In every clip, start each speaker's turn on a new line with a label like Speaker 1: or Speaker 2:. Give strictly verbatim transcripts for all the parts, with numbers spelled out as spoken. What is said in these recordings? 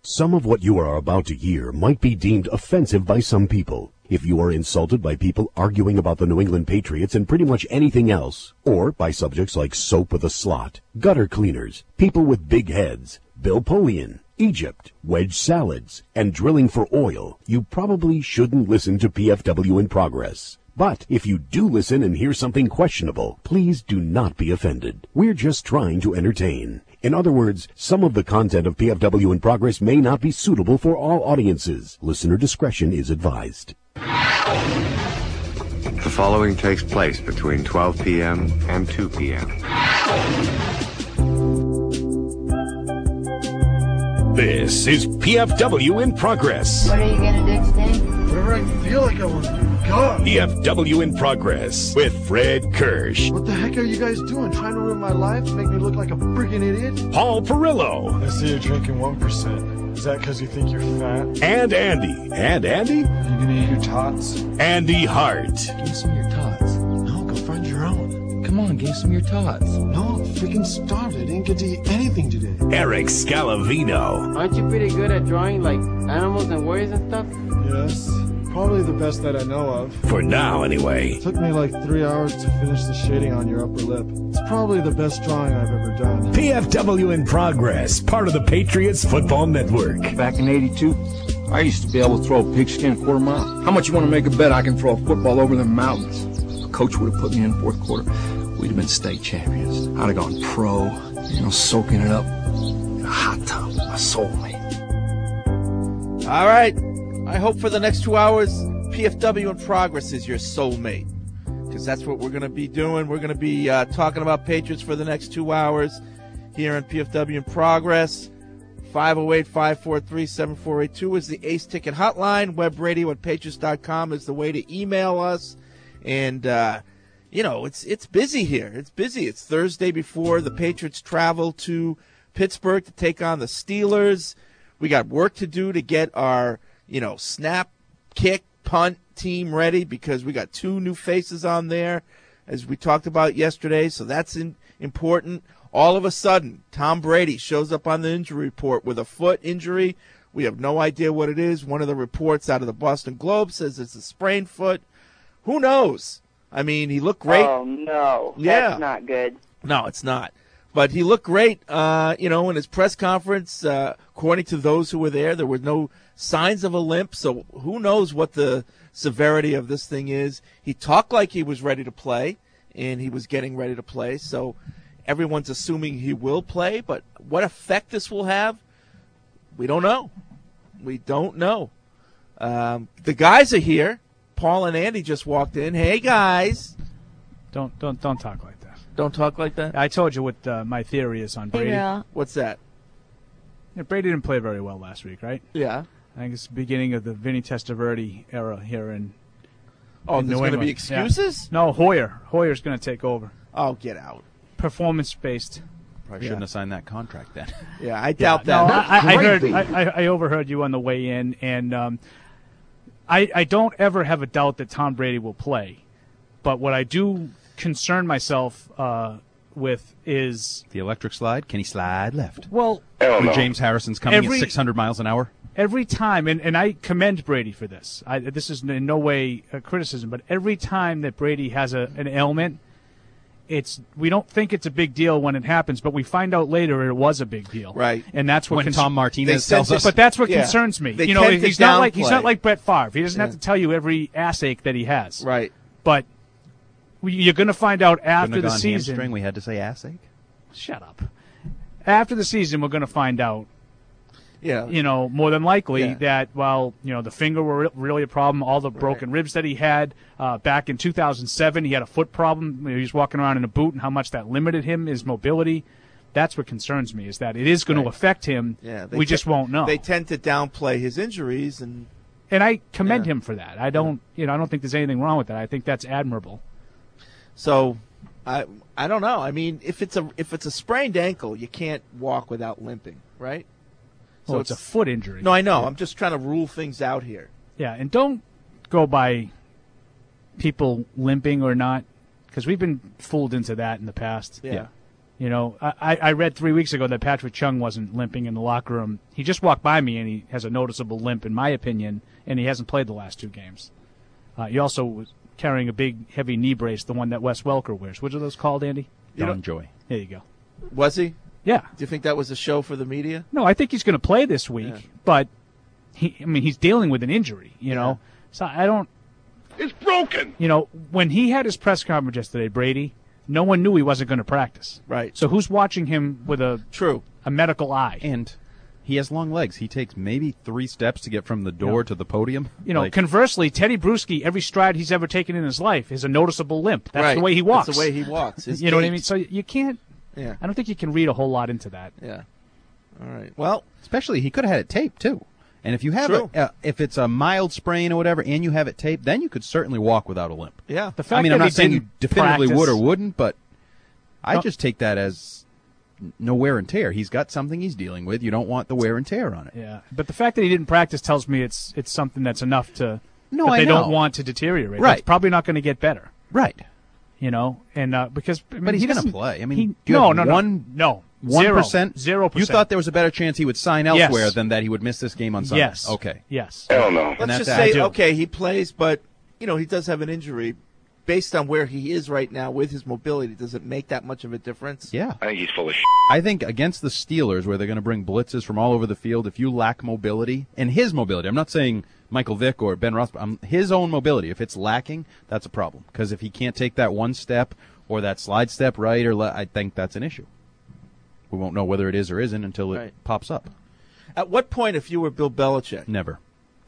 Speaker 1: Some of what you are about to hear might be deemed offensive by some people. If you are insulted by people arguing about the New England Patriots and pretty much anything else, or by subjects like soap with a slot, gutter cleaners, people with big heads, Bill Polian, Egypt, wedge salads, and drilling for oil, you probably shouldn't listen to P F W in Progress. But if you do listen and hear something questionable, please do not be offended. We're just trying to entertain. In other words, some of the content of P F W in Progress may not be suitable for all audiences. Listener discretion is advised.
Speaker 2: The following takes place between twelve p.m. and two p.m.
Speaker 1: This is P F W in Progress.
Speaker 3: What are you gonna do today?
Speaker 4: Whatever I feel like I want to do. God.
Speaker 1: P F W in Progress with Fred Kirsch.
Speaker 4: What the heck are you guys doing? Trying to ruin my life? Make me look like a freaking idiot?
Speaker 1: Paul Perillo.
Speaker 4: I see you're drinking one percent. Is that because you think you're fat?
Speaker 1: And Andy. And Andy?
Speaker 4: Are you gonna eat your tots?
Speaker 1: Andy Hart.
Speaker 5: Give some of your tots.
Speaker 4: No, go find your own.
Speaker 5: Come on, give some of your tots.
Speaker 4: No, I'm freaking starved. I didn't get to eat anything today.
Speaker 1: Eric Scalavino.
Speaker 6: Aren't you pretty good at drawing, like, animals and warriors and stuff?
Speaker 4: Yes. Probably the best that I know of.
Speaker 1: For now, anyway.
Speaker 4: It took me like three hours to finish the shading on your upper lip. It's probably the best drawing I've ever done.
Speaker 1: P F W in Progress, part of the Patriots Football Network.
Speaker 5: Back in eighty-two, I used to be able to throw a pigskin a quarter mile. How much you want to make a bet I can throw a football over the mountains? If a coach would have put me in fourth quarter, we'd have been state champions. I'd have gone pro, you know, soaking it up in a hot tub with my soulmate.
Speaker 7: All right. I hope for the next two hours, P F W in Progress is your soulmate, because that's what we're going to be doing. We're going to be uh, talking about Patriots for the next two hours here on P F W in Progress. five oh eight, five four three, seven four eight two is the Ace Ticket hotline. Web radio at patriots dot com is the way to email us. And, uh, you know, it's it's busy here. It's busy. It's Thursday before the Patriots travel to Pittsburgh to take on the Steelers. We got work to do to get our, you know, snap, kick, punt team ready, because we got two new faces on there, as we talked about yesterday, so that's in, important. All of a sudden, Tom Brady shows up on the injury report with a foot injury. We have no idea what it is. One of the reports out of the Boston Globe says it's a sprained foot. Who knows? I mean, he looked great.
Speaker 8: Oh, no.
Speaker 7: Yeah.
Speaker 8: That's not good.
Speaker 7: No, it's not. But he looked great, uh, you know, in his press conference. Uh, according to those who were there, there were no signs of a limp, so who knows what the severity of this thing is. He talked like he was ready to play, and he was getting ready to play, so everyone's assuming he will play, but what effect this will have, we don't know. We don't know. Um, the guys are here. Paul and Andy just walked in. Hey, guys.
Speaker 9: Don't don't don't talk like that.
Speaker 7: Don't talk like that?
Speaker 9: I told you what uh, my theory is on Brady.
Speaker 8: Yeah.
Speaker 7: What's that?
Speaker 9: Yeah, Brady didn't play very well last week, right?
Speaker 7: Yeah.
Speaker 9: I think it's the beginning of the Vinny Testaverde era here in
Speaker 7: Oh,
Speaker 9: in
Speaker 7: there's
Speaker 9: New
Speaker 7: going to be
Speaker 9: England.
Speaker 7: excuses?
Speaker 9: Yeah. No, Hoyer. Hoyer's going to take over.
Speaker 7: Oh, get out.
Speaker 9: Performance-based.
Speaker 10: Probably
Speaker 9: Yeah.
Speaker 10: shouldn't have signed that contract then.
Speaker 7: Yeah, I doubt
Speaker 9: Yeah,
Speaker 7: that.
Speaker 9: no, I, I heard. I, I, I overheard you on the way in, and um, I, I don't ever have a doubt that Tom Brady will play. But what I do concern myself uh, with is
Speaker 10: The electric slide, can he slide left?
Speaker 9: well,
Speaker 10: When James Harrison's coming
Speaker 9: Every-
Speaker 10: at six hundred miles an hour?
Speaker 9: every time, and, and I commend Brady for this. I, this is in no way a criticism, but every time that Brady has a, an ailment, it's we don't think it's a big deal when it happens, but we find out later it was a big deal.
Speaker 7: Right.
Speaker 9: And that's what
Speaker 10: When
Speaker 9: cons-
Speaker 10: Tom Martinez
Speaker 7: They
Speaker 10: tells
Speaker 7: sent
Speaker 10: us.
Speaker 9: But that's what
Speaker 7: Yeah.
Speaker 9: concerns me.
Speaker 7: They
Speaker 9: you know,
Speaker 7: tend to
Speaker 9: he's not like he's
Speaker 7: downplay.
Speaker 9: not like Brett Favre. He doesn't
Speaker 7: Yeah.
Speaker 9: have to tell you every ass ache that he has.
Speaker 7: Right.
Speaker 9: But we- you're going to find out after
Speaker 10: Couldn't
Speaker 9: the
Speaker 10: have gone
Speaker 9: season.
Speaker 10: hamstring, we had to say ass ache.
Speaker 9: Shut up. After the season, we're going to find out.
Speaker 7: Yeah.
Speaker 9: You know, more than likely
Speaker 7: Yeah.
Speaker 9: that, well, you know, the finger were re- really a problem, all the broken ribs that he had. Uh, back in two thousand seven, he had a foot problem. He was walking around in a boot, and how much that limited him, his mobility. That's what concerns me, is that it is going
Speaker 7: Right.
Speaker 9: to affect him.
Speaker 7: Yeah, they
Speaker 9: we
Speaker 7: te-
Speaker 9: just won't know.
Speaker 7: They tend to downplay his injuries, and
Speaker 9: and I commend
Speaker 7: Yeah.
Speaker 9: him for that. I don't, you know, I don't think there's anything wrong with that. I think that's admirable.
Speaker 7: so I I don't know. I mean, if it's a if it's a sprained ankle, you can't walk without limping, right?
Speaker 9: So it's, a foot injury.
Speaker 7: No, I know. I'm just trying to rule things out here.
Speaker 9: Yeah, and don't go by people limping or not, because we've been fooled into that in the past.
Speaker 7: Yeah.
Speaker 9: You know, I, I read three weeks ago that Patrick Chung wasn't limping in the locker room. He just walked by me, and he has a noticeable limp, in my opinion, and he hasn't played the last two games. Uh, he also was carrying a big, heavy knee brace, the one that Wes Welker wears. What are those called, Andy?
Speaker 10: Don Joy.
Speaker 9: There you go.
Speaker 7: Was he?
Speaker 9: Yeah.
Speaker 7: Do you think that was a show for the media?
Speaker 9: No, I think he's going to play this week,
Speaker 7: Yeah.
Speaker 9: but he, I mean, he's dealing with an injury, you know. So I don't.
Speaker 3: It's broken.
Speaker 9: You know, when he had his press conference yesterday, Brady, no one knew he wasn't going to practice.
Speaker 7: Right.
Speaker 9: So who's watching him with a
Speaker 7: True.
Speaker 9: a medical eye?
Speaker 10: And he has long legs. He takes maybe three steps to get from the door
Speaker 9: Yeah.
Speaker 10: to the podium.
Speaker 9: You know,
Speaker 10: Like,
Speaker 9: conversely, Teddy Bruschi, every stride he's ever taken in his life is a noticeable limp. That's
Speaker 7: Right.
Speaker 9: the way he walks.
Speaker 7: That's the way he walks. His
Speaker 9: You know what I
Speaker 7: gait.
Speaker 9: mean? So you can't.
Speaker 7: Yeah.
Speaker 9: I don't think you can read a whole lot into that.
Speaker 7: Yeah. All right. Well,
Speaker 10: especially he could have had it taped too. And if you have
Speaker 7: True.
Speaker 10: a, uh, if it's a mild sprain or whatever, and you have it taped, then you could certainly walk without a limp.
Speaker 7: yeah.
Speaker 9: The fact
Speaker 10: I mean,
Speaker 9: that
Speaker 10: I'm
Speaker 9: he
Speaker 10: not saying you
Speaker 9: didn't
Speaker 10: definitively
Speaker 9: practice,
Speaker 10: would or wouldn't, but I
Speaker 9: No.
Speaker 10: just take that as no wear and tear. He's got something he's dealing with. You don't want the wear and tear on it.
Speaker 9: Yeah, but the fact that he didn't practice tells me it's it's something that's enough to
Speaker 10: No,
Speaker 9: that
Speaker 10: I
Speaker 9: they
Speaker 10: know.
Speaker 9: don't want to deteriorate.
Speaker 10: Right.
Speaker 9: It's probably not going to get better.
Speaker 10: Right.
Speaker 9: You know, and uh, because I mean,
Speaker 10: But he's
Speaker 9: he
Speaker 10: going to
Speaker 9: doesn't-
Speaker 10: play. I mean,
Speaker 9: he-
Speaker 10: do you
Speaker 9: no,
Speaker 10: have
Speaker 9: no, no,
Speaker 10: one,
Speaker 9: no,
Speaker 10: one
Speaker 9: Zero.
Speaker 10: percent?
Speaker 9: Zero percent.
Speaker 10: You thought there was a better chance he would sign
Speaker 9: Yes.
Speaker 10: elsewhere than that he would miss this game on Sunday?
Speaker 9: Yes.
Speaker 10: Okay.
Speaker 9: Yes.
Speaker 3: Hell no.
Speaker 10: And
Speaker 7: Let's
Speaker 10: that's
Speaker 7: just
Speaker 10: that.
Speaker 7: say,
Speaker 9: I do.
Speaker 7: okay, he plays, but, you know, he does have an injury. Based on where he is right now with his mobility, does it make that much of a difference?
Speaker 10: Yeah.
Speaker 3: I think he's full of shit.
Speaker 10: I think against the Steelers, where they're going to bring blitzes from all over the field, if you lack mobility, and his mobility, I'm not saying Michael Vick or Ben Ross, um, his own mobility, if it's lacking, that's a problem. Because if he can't take that one step or that slide step right, or le- I think that's an issue. We won't know whether it is or isn't until it
Speaker 7: Right.
Speaker 10: pops up.
Speaker 7: At what point, if you were Bill Belichick,
Speaker 10: Never.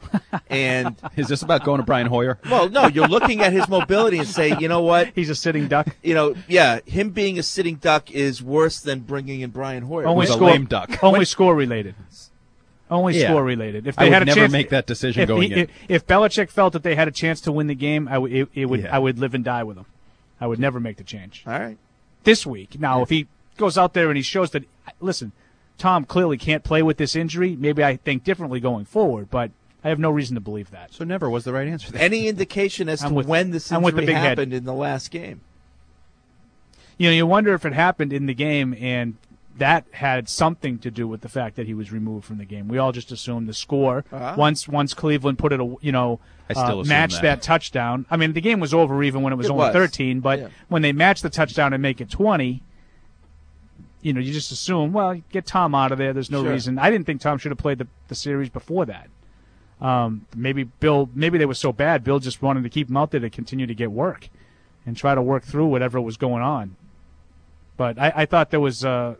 Speaker 7: and,
Speaker 10: Is this about going to Brian Hoyer?
Speaker 7: well, no, you're looking at his mobility and say, you know what?
Speaker 9: He's a sitting duck.
Speaker 7: You know, yeah, him being a sitting duck is worse than bringing in Brian Hoyer.
Speaker 9: Only
Speaker 10: was a
Speaker 9: score,
Speaker 10: lame duck.
Speaker 9: Only score related. Only
Speaker 10: Yeah.
Speaker 9: score related. If
Speaker 10: I
Speaker 9: they
Speaker 10: would
Speaker 9: had a
Speaker 10: never
Speaker 9: chance,
Speaker 10: make that decision
Speaker 9: if
Speaker 10: going
Speaker 9: he,
Speaker 10: in.
Speaker 9: If, if Belichick felt that they had a chance to win the game, I would. It, it would.
Speaker 10: Yeah.
Speaker 9: I would live and die with him. I would never make the change
Speaker 7: All right.
Speaker 9: this week. Now, if he goes out there and he shows that, listen, Tom clearly can't play with this injury. Maybe I think differently going forward, but I have no reason to believe that.
Speaker 10: So never was the right answer there.
Speaker 7: Any indication as
Speaker 9: I'm
Speaker 7: to
Speaker 9: with-
Speaker 7: when this
Speaker 9: I'm with the
Speaker 7: injury
Speaker 9: big head.
Speaker 7: happened in the last game?
Speaker 9: You know, you wonder if it happened in the game and that had something to do with the fact that he was removed from the game. We all just assumed the score
Speaker 7: Uh-huh.
Speaker 9: once once Cleveland put it, a, you know,
Speaker 10: I still
Speaker 9: uh,
Speaker 10: assume
Speaker 9: matched
Speaker 10: that.
Speaker 9: that. touchdown. I mean, the game was over even when it was
Speaker 7: It
Speaker 9: only
Speaker 7: was.
Speaker 9: thirteen, but
Speaker 7: Yeah.
Speaker 9: when they match the touchdown and make it twenty, you know, you just assume, well, get Tom out of there. There's no
Speaker 7: Sure.
Speaker 9: reason. I didn't think Tom should have played the, the series before that. Um, maybe Bill, maybe they were so bad, Bill just wanted to keep him out there to continue to get work and try to work through whatever was going on. But I, I thought there was uh,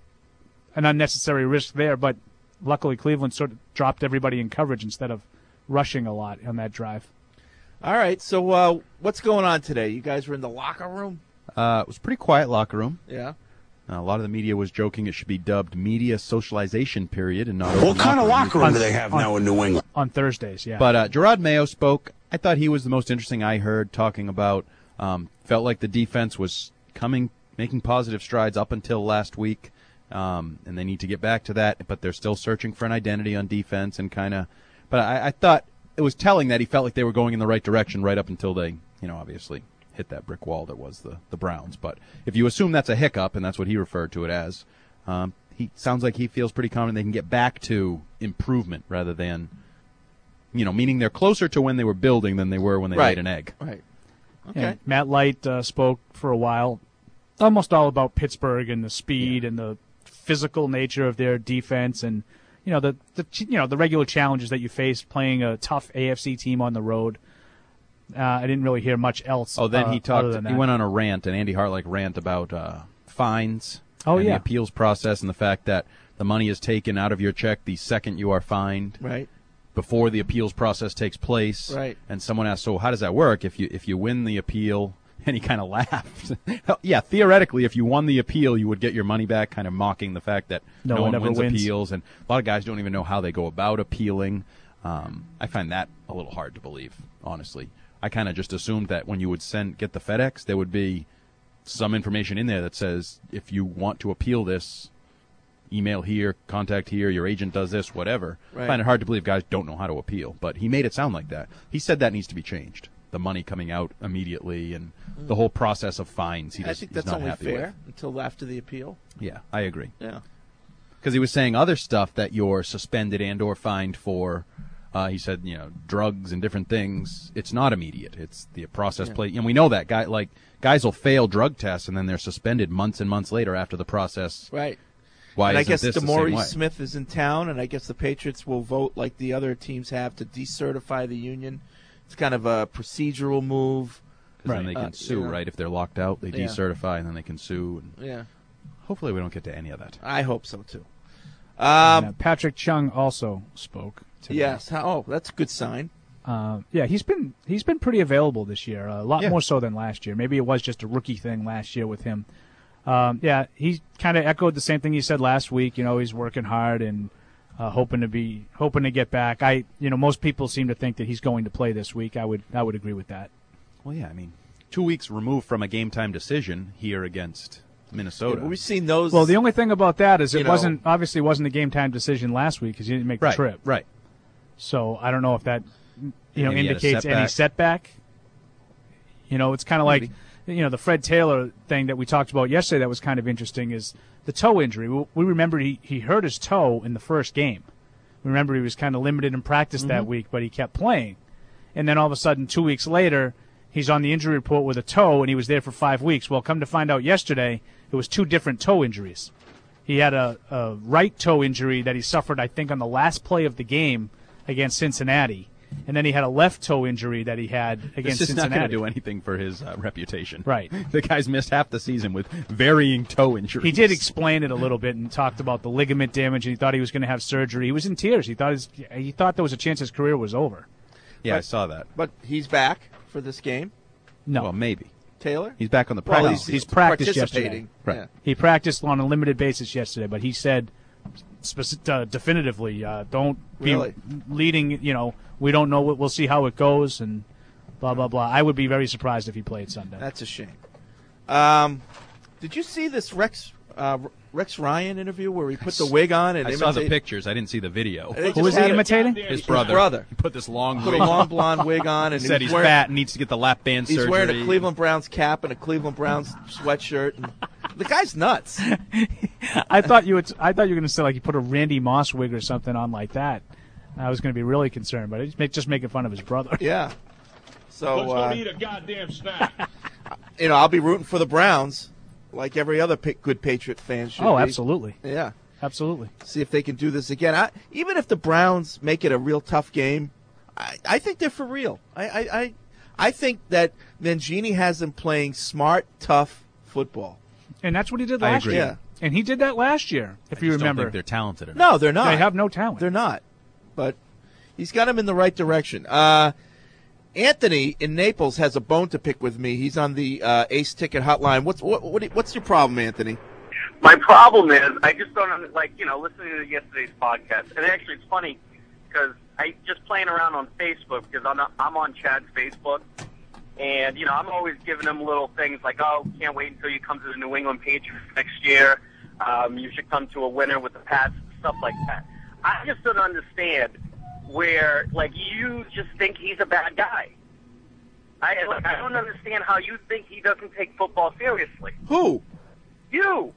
Speaker 9: an unnecessary risk there, but luckily Cleveland sort of dropped everybody in coverage instead of rushing a lot on that drive.
Speaker 7: All right. So uh, what's going on today? You guys were in the locker room?
Speaker 10: Uh, it was a pretty quiet locker room.
Speaker 7: Yeah.
Speaker 10: Uh, a lot of the media was joking it should be dubbed media socialization period and not
Speaker 3: What
Speaker 10: open
Speaker 3: kind of locker room
Speaker 9: On-
Speaker 3: do they have
Speaker 9: on-
Speaker 3: now in New England?
Speaker 9: On Thursdays, yeah.
Speaker 10: But uh, Gerard Mayo spoke. I thought he was the most interesting I heard, talking about um, felt like the defense was coming, making positive strides up until last week, um, and they need to get back to that. But they're still searching for an identity on defense and kind of. But I, I thought it was telling that he felt like they were going in the right direction right up until they, you know, obviously hit that brick wall that was the the Browns. But if you assume that's a hiccup, and that's what he referred to it as, um, he sounds like he feels pretty confident they can get back to improvement rather than. You know, meaning they're closer to when they were building than they were when they
Speaker 7: Right.
Speaker 10: laid an egg.
Speaker 7: Right. Okay.
Speaker 9: Yeah, Matt Light uh, spoke for a while, almost all about Pittsburgh and the speed and the physical nature of their defense, and you know the, the you know the regular challenges that you face playing a tough A F C team on the road. Uh, I didn't really hear much else.
Speaker 10: Oh, then
Speaker 9: uh,
Speaker 10: he
Speaker 9: other
Speaker 10: talked.
Speaker 9: than
Speaker 10: He
Speaker 9: that.
Speaker 10: went on a rant, an Andy Hartlick rant about uh, fines.
Speaker 9: Oh,
Speaker 10: and
Speaker 9: yeah.
Speaker 10: the appeals process and the fact that the money is taken out of your check the second you are fined.
Speaker 7: Right.
Speaker 10: Before the appeals process takes place.
Speaker 7: Right.
Speaker 10: And someone asked, so how does that work if you if you win the appeal? And he kind of laughed. Yeah, theoretically, if you won the appeal, you would get your money back, kind of mocking the fact that
Speaker 9: No
Speaker 10: no,
Speaker 9: one
Speaker 10: one
Speaker 9: ever
Speaker 10: wins,
Speaker 9: wins.
Speaker 10: appeals. And a lot of guys don't even know how they go about appealing. Um, I find that a little hard to believe, honestly. I kind of just assumed that when you would send get the FedEx, there would be some information in there that says if you want to appeal this, email here, contact here, your agent does this, whatever.
Speaker 7: Right.
Speaker 10: I find it hard to believe guys don't know how to appeal, but he made it sound like that. He said that needs to be changed. the money coming out immediately and the whole process of fines. He
Speaker 7: I
Speaker 10: just,
Speaker 7: think
Speaker 10: he's
Speaker 7: that's
Speaker 10: not
Speaker 7: only
Speaker 10: happy
Speaker 7: fair
Speaker 10: with.
Speaker 7: until after the appeal.
Speaker 10: Yeah, I agree.
Speaker 7: Yeah.
Speaker 10: Because he was saying other stuff that you're suspended and or fined for. Uh, he said, you know, drugs and different things. It's not immediate. It's the process
Speaker 7: Yeah.
Speaker 10: play, and we know that guy. Like guys will fail drug tests and then they're suspended months and months later after the process.
Speaker 7: Right.
Speaker 10: Why
Speaker 7: and I
Speaker 10: isn't
Speaker 7: guess
Speaker 10: this the same
Speaker 7: DeMaurice
Speaker 10: way?
Speaker 7: Smith is in town, and I guess the Patriots will vote like the other teams have to decertify the union. It's kind of a procedural move.
Speaker 10: Because then they can
Speaker 7: Uh,
Speaker 10: sue,
Speaker 7: yeah.
Speaker 10: right? If they're locked out, they
Speaker 7: Yeah.
Speaker 10: decertify and then they can sue. And
Speaker 7: Yeah.
Speaker 10: hopefully, we don't get to any of that.
Speaker 7: I hope so too.
Speaker 9: And,
Speaker 7: Um,
Speaker 9: uh, Patrick Chung also spoke today.
Speaker 7: yes. How, oh, that's a good sign.
Speaker 9: Uh, yeah, he's been he's been pretty available this year, a lot
Speaker 10: Yeah.
Speaker 9: more so than last year. Maybe it was just a rookie thing last year with him. Um, yeah, he kind of echoed the same thing he said last week. You know, he's working hard and uh, hoping to be hoping to get back. I, you know, most people seem to think that he's going to play this week. I would I would agree with that.
Speaker 10: Well, yeah, I mean, two weeks removed from a game time decision here against Minnesota.
Speaker 7: Yeah, we've seen those.
Speaker 9: Well, the only thing about that is
Speaker 7: You
Speaker 9: it
Speaker 7: know-
Speaker 9: wasn't obviously wasn't a game time decision last week because he didn't make
Speaker 10: right,
Speaker 9: the trip.
Speaker 10: right.
Speaker 9: So I don't know if that you know
Speaker 10: Maybe he had a
Speaker 9: indicates any
Speaker 10: setback.
Speaker 9: setback. You know, it's kind of like you know the Fred Taylor thing that we talked about yesterday. That was kind of interesting. Is the toe injury? We, we remember he he hurt his toe in the first game. We remember he was kind of limited in practice that week, but he kept playing. And then all of a sudden, two weeks later, he's on the injury report with a toe, and he was there for five weeks. Well, come to find out yesterday, it was two different toe injuries. He had a, a right toe injury that he suffered, I think, on the last play of the game against Cincinnati. And then he had a left toe injury that he had against
Speaker 10: This is not
Speaker 9: Cincinnati.
Speaker 10: going to do anything for his uh, reputation.
Speaker 9: Right.
Speaker 10: The guy's missed half the season with varying toe injuries.
Speaker 9: He did explain it a little bit and talked about the ligament damage, and he thought he was going to have surgery. He was in tears. He thought his, he thought there was a chance his career was over.
Speaker 10: Yeah, I
Speaker 7: But-
Speaker 10: saw that.
Speaker 7: But he's back for this game.
Speaker 9: No,
Speaker 10: Well, maybe.
Speaker 7: Taylor.
Speaker 10: He's back on the
Speaker 7: Well,
Speaker 10: practice.
Speaker 7: he's,
Speaker 9: he's practiced
Speaker 7: participating.
Speaker 10: Right.
Speaker 7: Yeah.
Speaker 9: he practiced on a limited basis yesterday, but he said speci- uh, definitively, uh, don't be
Speaker 7: Really?
Speaker 9: leading. You know, we don't know. What, we'll see how it goes, and blah blah blah. I would be very surprised if he played Sunday.
Speaker 7: That's a shame. Um, did you see this Rex uh, Rex Ryan interview where he put the wig on and
Speaker 10: I saw the
Speaker 7: imitated-
Speaker 10: pictures. I didn't see the video.
Speaker 7: They
Speaker 9: Who
Speaker 7: just
Speaker 9: was he
Speaker 7: had a-
Speaker 9: imitating?
Speaker 10: His brother.
Speaker 7: brother.
Speaker 10: He put this long
Speaker 7: Put
Speaker 10: wig
Speaker 7: a long blonde wig on,
Speaker 10: He
Speaker 7: and
Speaker 10: said
Speaker 7: he's
Speaker 10: he's
Speaker 7: wearing,
Speaker 10: fat and needs to get the lap band
Speaker 7: He's
Speaker 10: surgery.
Speaker 7: wearing a Cleveland Browns cap and a Cleveland Browns sweatshirt. And the guy's nuts.
Speaker 9: I thought you would. I thought you were going to say like you put a Randy Moss wig or something on like that. I was going to be really concerned, but it's make, just making fun of his brother.
Speaker 7: Yeah. So uh,
Speaker 3: a goddamn snack.
Speaker 7: you know, I'll be rooting for the Browns, like every other pa- good Patriot fan should.
Speaker 9: Oh,
Speaker 7: be.
Speaker 9: absolutely,
Speaker 7: Yeah.
Speaker 9: absolutely.
Speaker 7: See if they can do this again. I, even if the Browns make it a real tough game, I, I think they're for real. I, I, I, I think that Mangini has them playing smart, tough football.
Speaker 9: And that's what he did
Speaker 10: I
Speaker 9: last
Speaker 10: agree.
Speaker 9: year.
Speaker 7: Yeah.
Speaker 9: And he did that last year, if
Speaker 10: I
Speaker 9: you
Speaker 10: just
Speaker 9: remember.
Speaker 10: don't think they're talented enough.
Speaker 7: No, they're not.
Speaker 9: They have no talent.
Speaker 7: They're not. But he's got him in the right direction. Uh, Anthony in Naples has a bone to pick with me. He's on the uh, Ace Ticket Hotline. What's what, what? What's your problem, Anthony?
Speaker 8: My problem is I just don't under- like you know listening to yesterday's podcast, and actually it's funny because I just playing around on Facebook because I'm not, I'm on Chad's Facebook, and you know I'm always giving him little things like, oh, can't wait until you come to the New England Patriots next year. Um, you should come to a winner with the Pats, stuff like that. I just don't understand where like you just think he's a bad guy. I like I don't understand how you think he doesn't take football seriously.
Speaker 7: Who?
Speaker 8: You.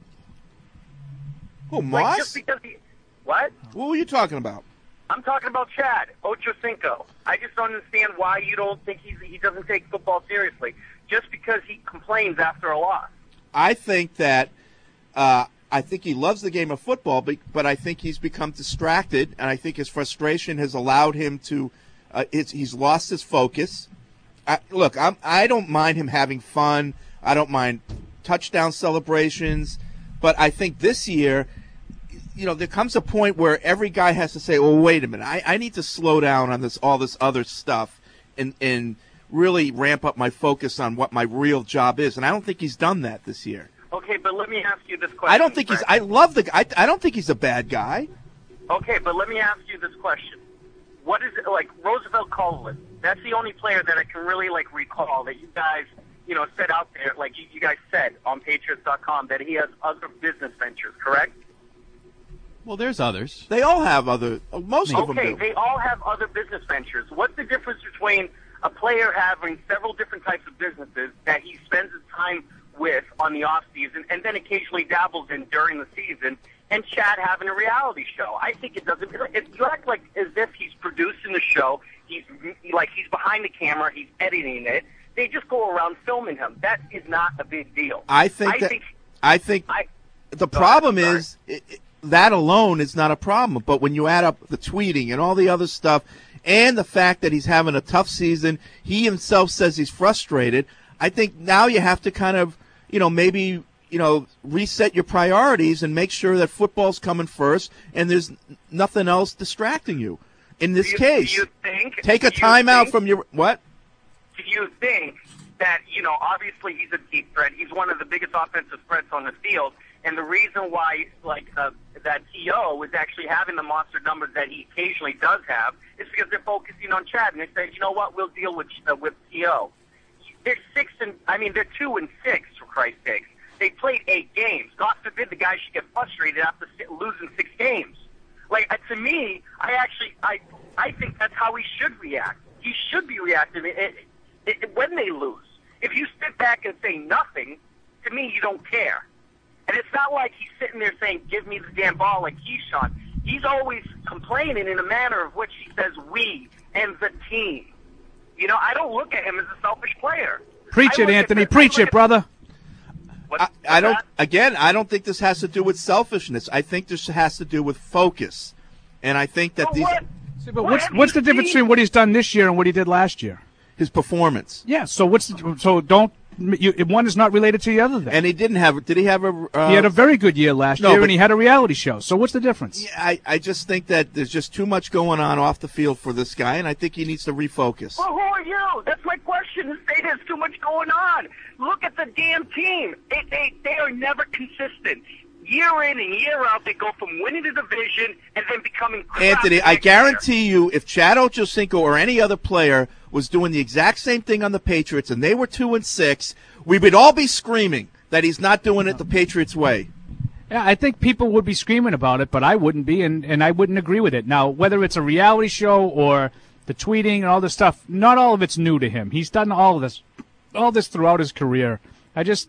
Speaker 7: Who?
Speaker 8: Like,
Speaker 7: Moss?
Speaker 8: just because he, what?
Speaker 7: Who are you talking about?
Speaker 8: I'm talking about Chad Ochocinco. I just don't understand why you don't think he's, he doesn't take football seriously. Just because he complains after a loss.
Speaker 7: I think that uh, I think he loves the game of football, but, but I think he's become distracted, and I think his frustration has allowed him to. Uh, it's, he's lost his focus. I, look, I'm, I don't mind him having fun. I don't mind touchdown celebrations, but I think this year, you know, there comes a point where every guy has to say, "Well, wait a minute, I, I need to slow down on this, all this other stuff, and and really ramp up my focus on what my real job is." And I don't think he's done that this year.
Speaker 8: Okay, but let me ask you this question.
Speaker 7: I don't think he's. I love the guy. I, I don't think he's a bad guy.
Speaker 8: Okay, but let me ask you this question. What is it like Roosevelt Colvin? That's the only player that I can really like recall that you guys, you know, said out there, like you, you guys said on Patriots dot com that he has other business ventures, correct?
Speaker 10: Well, there's others.
Speaker 7: They all have other. Most of them
Speaker 8: Okay,
Speaker 7: do.
Speaker 8: they all have other business ventures. What's the difference between a player having several different types of businesses that he spends his time with on the off season, and then occasionally dabbles in during the season, and Chad having a reality show. I think it doesn't. It, you act like as if he's producing the show. He's like he's behind the camera. He's editing it. They just go around filming him. That is not a big deal.
Speaker 7: I think
Speaker 8: I
Speaker 7: that.
Speaker 8: think,
Speaker 7: I think
Speaker 8: I,
Speaker 7: the problem is it, it, that alone is not a problem. But when you add up the tweeting and all the other stuff, and the fact that he's having a tough season, he himself says he's frustrated. I think now you have to kind of, you know, maybe, you know, reset your priorities and make sure that football's coming first and there's nothing else distracting you. In this
Speaker 8: do you,
Speaker 7: case,
Speaker 8: do you think,
Speaker 7: take a
Speaker 8: do you
Speaker 7: timeout
Speaker 8: think,
Speaker 7: from your what?
Speaker 8: Do you think that, you know, obviously he's a deep threat. He's one of the biggest offensive threats on the field. And the reason why, like, uh, that T O is actually having the monster numbers that he occasionally does have is because they're focusing on Chad. And they say, you know what, we'll deal with uh, with T O. They're six and, I mean, they're two and six, for Christ's sakes. They played eight games. God forbid the guy should get frustrated after losing six games. Like, uh, to me, I actually, I, I think that's how he should react. He should be reacting it, it, it, when they lose. If you sit back and say nothing, to me, you don't care. And it's not like he's sitting there saying, give me the damn ball like Keyshawn. He's always complaining in a manner of which he says we and the team. You know, I don't look at him as a selfish player.
Speaker 9: Preach
Speaker 8: I
Speaker 9: it,
Speaker 8: look
Speaker 9: Anthony.
Speaker 8: at,
Speaker 9: Preach it, brother.
Speaker 8: What,
Speaker 7: I, I don't. Again, I don't think this has to do with selfishness. I think this has to do with focus, and I think that
Speaker 8: Well,
Speaker 7: these
Speaker 8: what?
Speaker 9: See, but what's what's the difference between what he's done this year and what he did last year?
Speaker 7: his performance.
Speaker 9: Yeah. So what's the, so don't you, one is not related to the other. Then.
Speaker 7: And he didn't have. Did he have a? Uh,
Speaker 9: he had a very good year last
Speaker 7: no,
Speaker 9: year,
Speaker 7: but-
Speaker 9: and he had a reality show. So what's the difference?
Speaker 7: Yeah, I, I just think that there's just too much going on off the field for this guy, and I think he needs to refocus.
Speaker 8: Well, who are you? That's my question. To say there's too much going on. Look at the damn team. They they they are never consistent. Year in and year out, they go from winning the division and then becoming crap
Speaker 7: Anthony,
Speaker 8: the
Speaker 7: I
Speaker 8: next
Speaker 7: guarantee
Speaker 8: year.
Speaker 7: you, if Chad Ochocinco or any other player was doing the exact same thing on the Patriots and they were two and six, we would all be screaming that he's not doing it the Patriots way.
Speaker 9: Yeah, I think people would be screaming about it, but I wouldn't be, and, and I wouldn't agree with it. Now, whether it's a reality show or the tweeting and all this stuff, not all of it's new to him. He's done all of this, all this throughout his career. I just,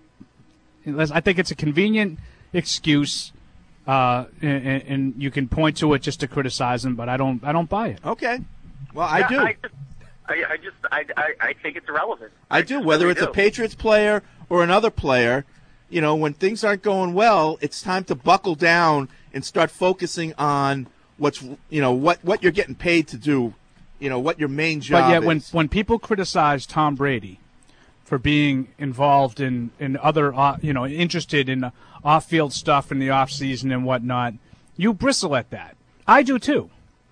Speaker 9: I think it's a convenient excuse, uh, and, and you can point to it just to criticize him, but I don't, I don't buy it.
Speaker 7: Okay, well, I
Speaker 8: Yeah,
Speaker 7: do.
Speaker 8: I just, I, I just, I, I, I think it's irrelevant.
Speaker 7: I do. Whether
Speaker 8: really
Speaker 7: it's
Speaker 8: do.
Speaker 7: a Patriots player or another player, you know, when things aren't going well, it's time to buckle down and start focusing on what's, you know, what, what you're getting paid to do, you know, what your main job
Speaker 9: But yet,
Speaker 7: is.
Speaker 9: when when people criticize Tom Brady for being involved in in other, uh, you know, interested in off-field stuff in the off season and whatnot, you bristle at that. I do too.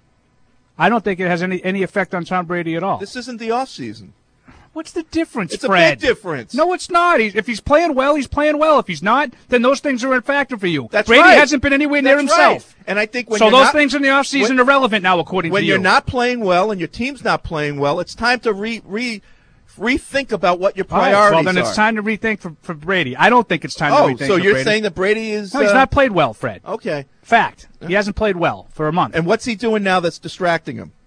Speaker 9: I don't think it has any any effect on Tom Brady at all.
Speaker 7: This isn't the off season.
Speaker 9: What's the difference,
Speaker 7: It's a
Speaker 9: Fred?
Speaker 7: big difference.
Speaker 9: No, it's not. He's, if he's playing well, he's playing well. If he's not, then those things are a factor for you.
Speaker 7: That's
Speaker 9: Brady
Speaker 7: right.
Speaker 9: hasn't been anywhere near
Speaker 7: That's
Speaker 9: himself.
Speaker 7: right. And I think when
Speaker 9: so
Speaker 7: you're
Speaker 9: those
Speaker 7: not,
Speaker 9: things in the offseason
Speaker 7: when-
Speaker 9: are relevant now, according
Speaker 7: when
Speaker 9: to you.
Speaker 7: you're not playing well and your team's not playing well, it's time to re, re rethink about what your
Speaker 9: All right,
Speaker 7: priorities
Speaker 9: well, then
Speaker 7: are.
Speaker 9: it's time to rethink for, for Brady. I don't think it's time
Speaker 7: oh,
Speaker 9: to rethink
Speaker 7: so
Speaker 9: for
Speaker 7: you're
Speaker 9: Brady.
Speaker 7: saying that Brady is?
Speaker 9: No, he's
Speaker 7: uh,
Speaker 9: not played well, Fred.
Speaker 7: Okay.
Speaker 9: Fact. He hasn't played well for a month.
Speaker 7: And what's he doing now that's distracting him?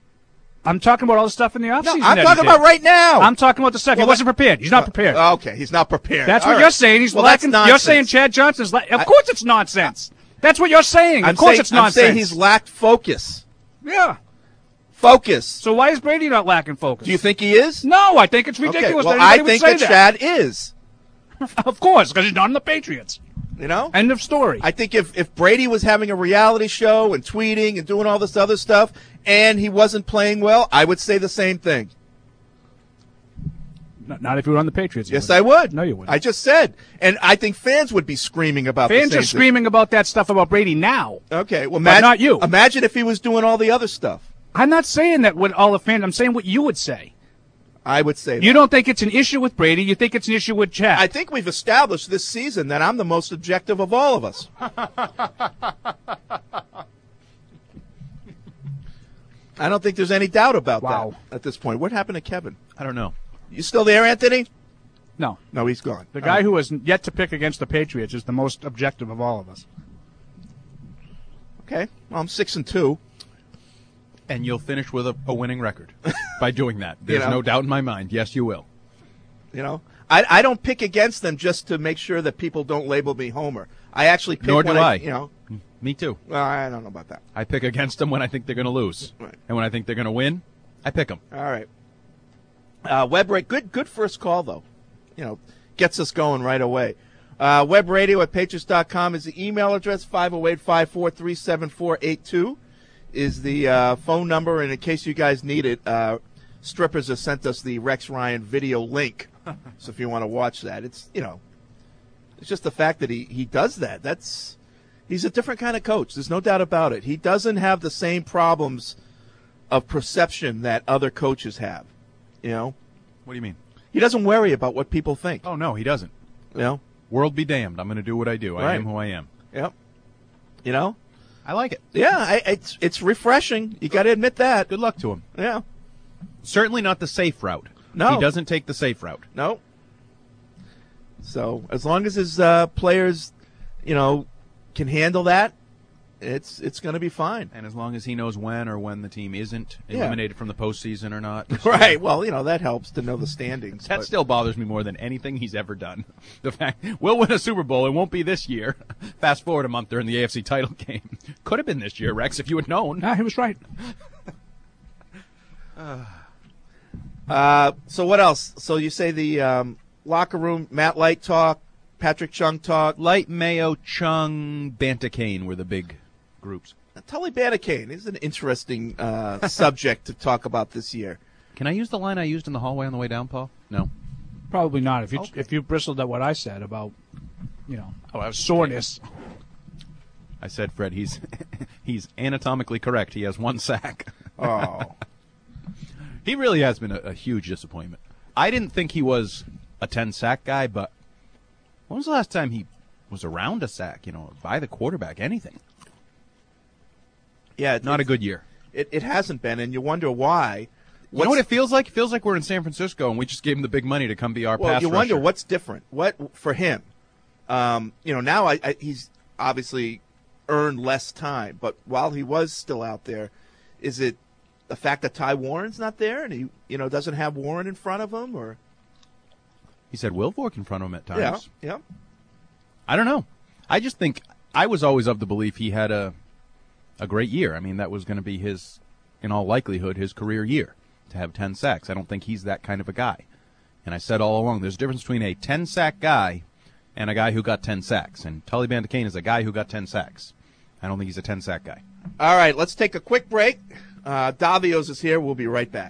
Speaker 9: I'm talking about all the stuff in the offseason.
Speaker 7: No, I'm
Speaker 9: that he
Speaker 7: talking
Speaker 9: did.
Speaker 7: about right now.
Speaker 9: I'm talking about the stuff.
Speaker 7: Well,
Speaker 9: he wasn't prepared. He's not prepared.
Speaker 7: Uh, okay, he's not prepared.
Speaker 9: That's
Speaker 7: All
Speaker 9: what
Speaker 7: right.
Speaker 9: you're saying. He's
Speaker 7: well,
Speaker 9: lacking.
Speaker 7: That's
Speaker 9: You're
Speaker 7: nonsense.
Speaker 9: saying Chad Johnson's. La- of
Speaker 7: I-
Speaker 9: course, it's nonsense. That's what you're saying.
Speaker 7: I'm
Speaker 9: of course,
Speaker 7: saying,
Speaker 9: it's nonsense.
Speaker 7: I'm saying he's lacked focus.
Speaker 9: yeah.
Speaker 7: Focus.
Speaker 9: So why is Brady not lacking focus?
Speaker 7: Do you think he is?
Speaker 9: No, I think it's
Speaker 7: Okay,
Speaker 9: ridiculous.
Speaker 7: well,
Speaker 9: that
Speaker 7: I
Speaker 9: anybody
Speaker 7: think
Speaker 9: would say
Speaker 7: that Chad is.
Speaker 9: Of course, because he's not in the Patriots.
Speaker 7: You know?
Speaker 9: End of story.
Speaker 7: I think if, if Brady was having a reality show and tweeting and doing all this other stuff and he wasn't playing well, I would say the same thing.
Speaker 9: Not, not if you were on the Patriots. you
Speaker 7: Yes,
Speaker 9: wouldn't.
Speaker 7: I would.
Speaker 9: No, you wouldn't.
Speaker 7: I just said. And I think fans would be screaming about
Speaker 9: Fans
Speaker 7: the same
Speaker 9: are screaming about that stuff about Brady now.
Speaker 7: thing. Okay, well,
Speaker 9: But
Speaker 7: imagine,
Speaker 9: not you.
Speaker 7: Imagine if he was doing all the other stuff.
Speaker 9: I'm not saying that with all the fans. I'm saying what you would say.
Speaker 7: I would say that.
Speaker 9: You don't think it's an issue with Brady. You think it's an issue with Chad.
Speaker 7: I think we've established this season that I'm the most objective of all of us. I don't think there's any doubt about
Speaker 9: Wow.
Speaker 7: that at this point. What happened to Kevin?
Speaker 10: I don't know.
Speaker 7: You still there, Anthony?
Speaker 9: no.
Speaker 7: No, he's gone.
Speaker 9: The
Speaker 7: All
Speaker 9: guy
Speaker 7: right.
Speaker 9: who has yet to pick against the Patriots is the most objective of all of us.
Speaker 7: Okay, well, I'm six and two.
Speaker 10: And you'll finish with a, a winning record by doing that. There's
Speaker 7: You know?
Speaker 10: no doubt in my mind. Yes, you will.
Speaker 7: You know, I I don't pick against them just to make sure that people don't label me Homer. I actually pick
Speaker 10: Nor do
Speaker 7: when
Speaker 10: I.
Speaker 7: You know,
Speaker 10: Me too.
Speaker 7: well, I don't know about that.
Speaker 10: I pick against them when I think they're going to lose.
Speaker 7: Right.
Speaker 10: And when I think they're going to win, I pick them.
Speaker 7: All right. Uh, web rate, good, good first call though. You know, gets us going right away. Uh, web radio at patriots dot com is the email address. five oh eight, five four three, seven four eight two is the uh, phone number. And in case you guys need it, uh, Strippers has sent us the Rex Ryan video link. So if you want to watch that, it's, you know, it's just the fact that he, he does that. That's, he's a different kind of coach. There's no doubt about it. He doesn't have the same problems of perception that other coaches have. You know?
Speaker 10: What do you mean?
Speaker 7: He doesn't worry about what people think.
Speaker 10: Oh, no, he doesn't.
Speaker 7: You know?
Speaker 10: World be damned. I'm going to do what I do. I
Speaker 7: Right.
Speaker 10: am who I am.
Speaker 7: Yep. You know?
Speaker 10: I like it.
Speaker 7: Yeah, I, it's it's refreshing. You got to admit that.
Speaker 10: Good luck to him.
Speaker 7: Yeah.
Speaker 10: Certainly not the safe route.
Speaker 7: No.
Speaker 10: He doesn't take the safe route.
Speaker 7: No. So as long as his uh, players, you know, can handle that, it's it's going to be fine.
Speaker 10: And as long as he knows when or when the team isn't
Speaker 7: Yeah.
Speaker 10: eliminated from the postseason or not.
Speaker 7: Right. Well, you know, that helps to know the standings.
Speaker 10: That
Speaker 7: but-
Speaker 10: still bothers me more than anything he's ever done. The fact we'll win a Super Bowl, it won't be this year. Fast forward a month during the A F C title game. Could have been this year, Rex, if you had known.
Speaker 9: Nah, he was right.
Speaker 7: Uh, so what else? So you say the um, locker room, Matt Light talk, Patrick Chung talk.
Speaker 10: Light, Mayo, Chung, Bantakane were the big groups.
Speaker 7: Tully Bantakane is an interesting uh, subject to talk about this year.
Speaker 10: Can I use the line I used in the hallway on the way down, Paul? No.
Speaker 9: Probably not. If you
Speaker 10: Okay.
Speaker 9: if you bristled at what I said about, you know,
Speaker 10: Oh, I was
Speaker 9: soreness.
Speaker 10: I said, Fred, he's he's anatomically correct. He has one sack.
Speaker 7: Oh.
Speaker 10: He really has been a, a huge disappointment. I didn't think he was a ten-sack guy, but when was the last time he was around a sack, you know, by the quarterback, anything?
Speaker 7: Yeah, it,
Speaker 10: Not a good year.
Speaker 7: It, it hasn't been, and you wonder why.
Speaker 10: You know what it feels like? It feels like we're in San Francisco, and we just gave him the big money to come be our
Speaker 7: Well,
Speaker 10: pass
Speaker 7: you wonder
Speaker 10: rusher.
Speaker 7: what's different. What for him? Um, you know, now I, I, he's obviously earned less time, but while he was still out there, is it the fact that Ty Warren's not there and he, you know, doesn't have Warren in front of him, or
Speaker 10: He said Wilfork in front of him at times.
Speaker 7: yeah, yeah.
Speaker 10: I don't know. I just think I was always of the belief he had a a great year. I mean, that was going to be his, in all likelihood, his career year to have ten sacks. I don't think he's that kind of a guy. And I said all along, there's a difference between a ten-sack guy and a guy who got ten sacks. And Tully Bantakane is a guy who got ten sacks. I don't think he's a ten-sack guy.
Speaker 7: All right, let's take a quick break. Uh, Davios is here. We'll be right back.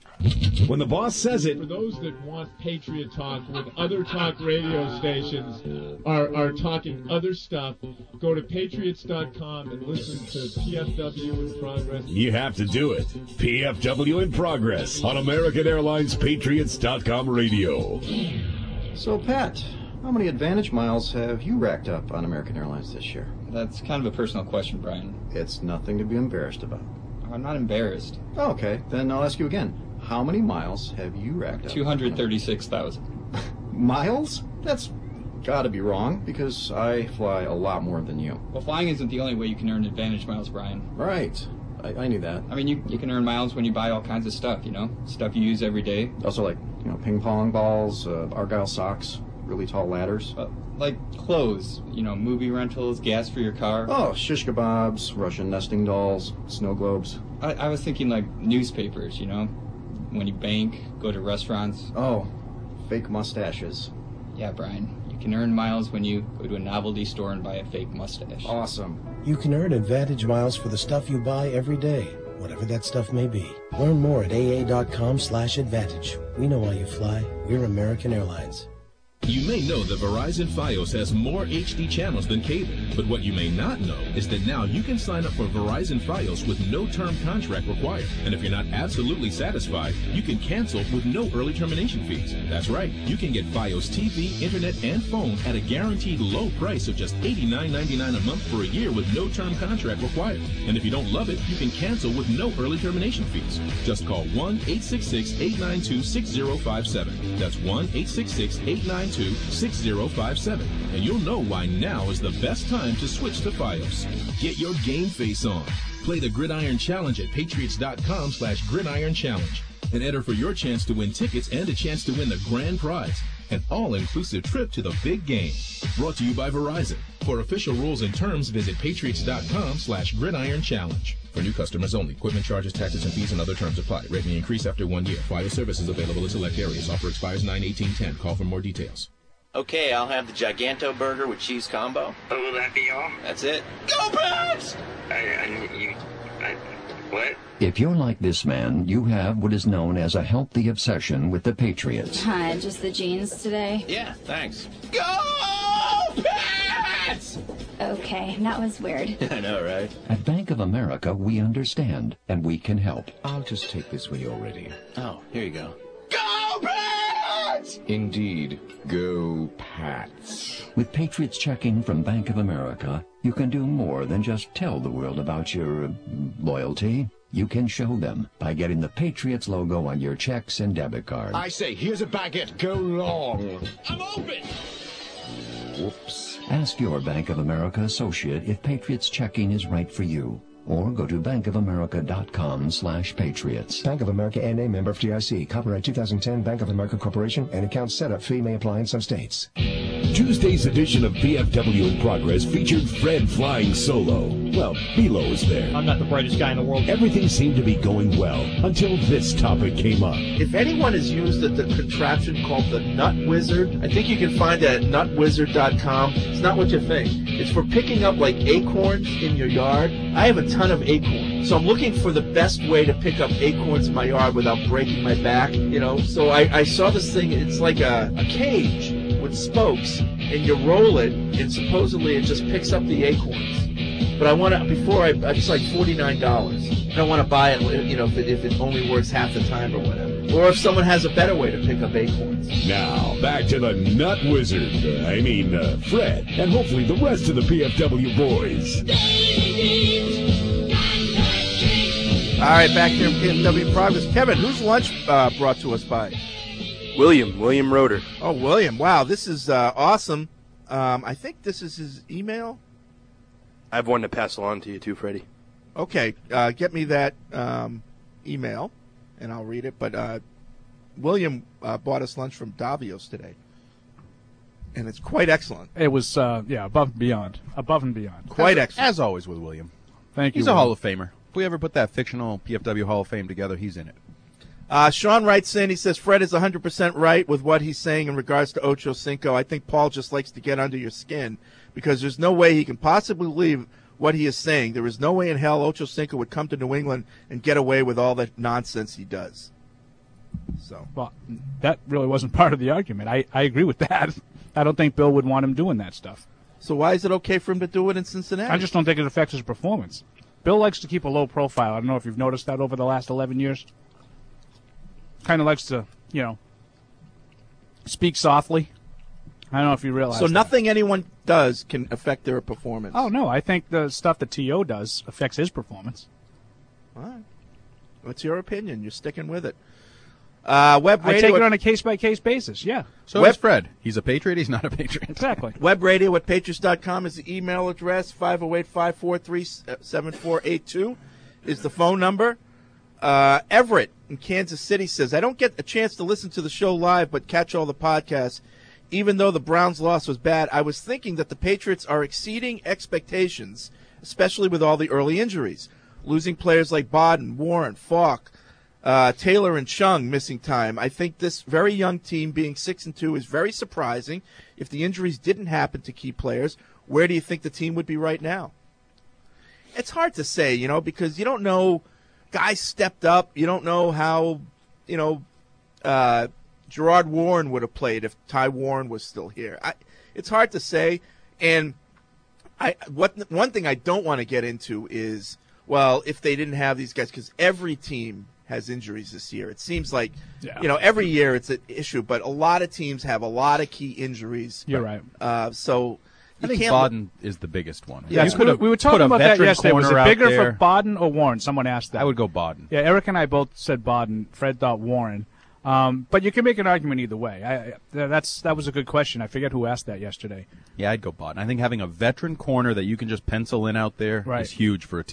Speaker 11: When the boss says it.
Speaker 12: For those that want Patriot Talk, when other talk radio stations are, are talking other stuff, go to patriots dot com and listen to P F W in Progress.
Speaker 11: You have to do it. P F W in Progress on American Airlines Patriots dot com radio.
Speaker 13: So, Pat, how many Advantage miles have you racked up on American Airlines this year?
Speaker 14: That's kind of a personal question, Brian.
Speaker 13: It's nothing to be embarrassed about.
Speaker 14: I'm not embarrassed.
Speaker 13: Okay, then I'll ask you again. How many miles have you racked up?
Speaker 14: two hundred thirty-six thousand.
Speaker 13: Miles? That's gotta be wrong, because I fly a lot more than you.
Speaker 14: Well, flying isn't the only way you can earn Advantage miles, Brian.
Speaker 13: Right. I, I knew that.
Speaker 14: I mean, you, you can earn miles when you buy all kinds of stuff, you know? Stuff you use every day.
Speaker 13: Also, like, you know, ping pong balls, uh, Argyle socks, really tall ladders.
Speaker 14: Uh, like clothes, you know, movie rentals, gas for your car.
Speaker 13: Oh, shish kebabs, Russian nesting dolls, snow globes.
Speaker 14: I, I was thinking like newspapers, you know? When you bank, go to restaurants.
Speaker 13: Oh, fake mustaches.
Speaker 14: Yeah, Brian. You can earn miles when you go to a novelty store and buy a fake mustache.
Speaker 13: Awesome.
Speaker 15: You can earn Advantage miles for the stuff you buy every day, whatever that stuff may be. Learn more at A A dot com slash advantage. We know why you fly. We're American Airlines.
Speaker 16: You may know that Verizon Fios has more H D channels than cable, but what you may not know is that now you can sign up for Verizon Fios with no term contract required. And if you're not absolutely satisfied, you can cancel with no early termination fees. That's right, you can get Fios T V, internet, and phone at a guaranteed low price of just eighty-nine ninety-nine a month for a year with no term contract required. And if you don't love it, you can cancel with no early termination fees. Just call one eight six six, eight nine two, six zero five seven. That's one eight six six, eight nine two, six zero five seven, and you'll know why now is the best time to switch to Fios. Get your game face on. Play the Gridiron Challenge at patriots.com slash gridiron challenge and enter for your chance to win tickets and a chance to win the grand prize, an all-inclusive trip to the big game. Brought to you by Verizon. For official rules and terms, visit patriots.com slash gridiron challenge. For new customers only. Equipment charges, taxes, and fees and other terms apply. Rate may increase after one year. Fios service is available in select areas. Offer expires nine eighteen ten. Call for more details.
Speaker 17: Okay, I'll have the Giganto burger with cheese combo.
Speaker 18: Oh, will that be all?
Speaker 17: That's it. Go Pats!
Speaker 18: I, I, you, I, what?
Speaker 19: If you're like this man, you have what is known as a healthy obsession with the Patriots.
Speaker 20: Hi, just the jeans today?
Speaker 17: Yeah, thanks.
Speaker 20: Go Pats! Okay, that was weird.
Speaker 17: I know, right?
Speaker 19: At Bank of America, we understand, and we can help. I'll just take this when you're ready.
Speaker 17: Oh, here you go.
Speaker 20: Go Pats!
Speaker 19: Indeed, go Pats. With Patriots checking from Bank of America, you can do more than just tell the world about your uh, loyalty. You can show them by getting the Patriots logo on your checks and debit cards.
Speaker 3: I say, here's a baguette. Go long.
Speaker 20: I'm open!
Speaker 19: Whoops. Ask your Bank of America associate if Patriots checking is right for you. Or go to bankofamerica.com slash patriots.
Speaker 15: Bank of America N A, member F D I C. Copyright two thousand ten, Bank of America Corporation. And account setup fee may apply in some states.
Speaker 11: Tuesday's edition of P F W in Progress featured Fred flying solo. Well, Bilo was there.
Speaker 21: I'm not the brightest guy in the world.
Speaker 11: Everything seemed to be going well until this topic came up.
Speaker 7: If anyone has used the, the contraption called the Nut Wizard, I think you can find it at nut wizard dot com. It's not what you think. It's for picking up like acorns in your yard. I have a ton of acorns, so I'm looking for the best way to pick up acorns in my yard without breaking my back. You know, so I, I saw this thing. It's like a, a cage with spokes, and you roll it, and supposedly it just picks up the acorns. But I want to, before I, it's like forty-nine dollars. I don't want to buy it, you know, if it, if it only works half the time or whatever. Or if someone has a better way to pick up acorns.
Speaker 11: Now, back to the Nut Wizard. Uh, I mean, uh, Fred, and hopefully the rest of the P F W boys.
Speaker 7: All right, back here in P F W Progress. Kevin, whose lunch uh, brought to us by?
Speaker 22: William, William Roeder.
Speaker 7: Oh, William. Wow, this is uh, awesome. Um, I think this is his email.
Speaker 22: I have one to pass along to you, too, Freddie.
Speaker 7: Okay, uh, get me that um, email, and I'll read it. But uh, William uh, bought us lunch from Davio's today, and it's quite excellent.
Speaker 9: It was, uh, yeah, above and beyond. Above and beyond.
Speaker 7: Quite
Speaker 10: as,
Speaker 7: excellent.
Speaker 10: As always with William.
Speaker 9: Thank you,
Speaker 10: He's a
Speaker 9: William.
Speaker 10: Hall of Famer. If we ever put that fictional P F W Hall of Fame together, he's in it.
Speaker 7: Uh, Sean writes in, he says, Fred is one hundred percent right with what he's saying in regards to Ocho Cinco. I think Paul just likes to get under your skin because there's no way he can possibly believe what he is saying. There is no way in hell Ocho Cinco would come to New England and get away with all that nonsense he does. So,
Speaker 9: Well, that really wasn't part of the argument. I, I agree with that. I don't think Bill would want him doing that stuff.
Speaker 7: So why is it okay for him to do it in Cincinnati?
Speaker 9: I just don't think it affects his performance. Bill likes to keep a low profile. I don't know if you've noticed that over the last eleven years. Kind of likes to, you know, speak softly. I don't know if you realize
Speaker 7: So
Speaker 9: that.
Speaker 7: nothing anyone does can affect their performance.
Speaker 9: Oh, no. I think the stuff that T O does affects his performance.
Speaker 7: All right. What's your opinion? You're sticking with it. Uh, web radio
Speaker 9: I take it
Speaker 7: at-
Speaker 9: on a case-by-case basis, yeah.
Speaker 10: So
Speaker 7: Web-
Speaker 10: is Fred. He's a Patriot. He's not a Patriot.
Speaker 9: Exactly.
Speaker 7: Web radio at patriots dot com is the email address. five oh eight, five four three, seven four eight two is the phone number. Uh, Everett in Kansas City says, I don't get a chance to listen to the show live but catch all the podcasts. Even though the Browns' loss was bad, I was thinking that the Patriots are exceeding expectations, especially with all the early injuries. Losing players like Bodden, Warren, Falk, uh, Taylor, and Chung missing time. I think this very young team being six and two is very surprising. If the injuries didn't happen to key players, where do you think the team would be right now? It's hard to say, you know, because you don't know. Guys stepped up. You don't know how, you know, uh, Gerard Warren would have played if Ty Warren was still here. I, it's hard to say. And I what one thing I don't want to get into is, well, if they didn't have these guys, because every team has injuries this year. It seems like,
Speaker 9: Yeah.
Speaker 7: you know, every year it's an issue, but a lot of teams have a lot of key injuries.
Speaker 9: You're right.
Speaker 7: Uh, so
Speaker 10: I
Speaker 7: you
Speaker 10: think
Speaker 7: can't
Speaker 10: Bodden is the biggest one.
Speaker 9: Yes,
Speaker 10: You
Speaker 9: we,
Speaker 10: could have
Speaker 9: we were
Speaker 10: put
Speaker 9: talking
Speaker 10: a
Speaker 9: about that
Speaker 10: veteran
Speaker 9: yesterday. Was it
Speaker 10: corner out
Speaker 9: bigger
Speaker 10: there.
Speaker 9: for Bodden or Warren? Someone asked that.
Speaker 10: I would go Bodden.
Speaker 9: Yeah, Eric and I both said Bodden. Fred thought Warren. Um, but you can make an argument either way. I, I, that's that was a good question. I forget who asked that yesterday.
Speaker 10: Yeah, I'd go Bodden. I think having a veteran corner that you can just pencil in out there is
Speaker 9: Right.
Speaker 10: huge for a team.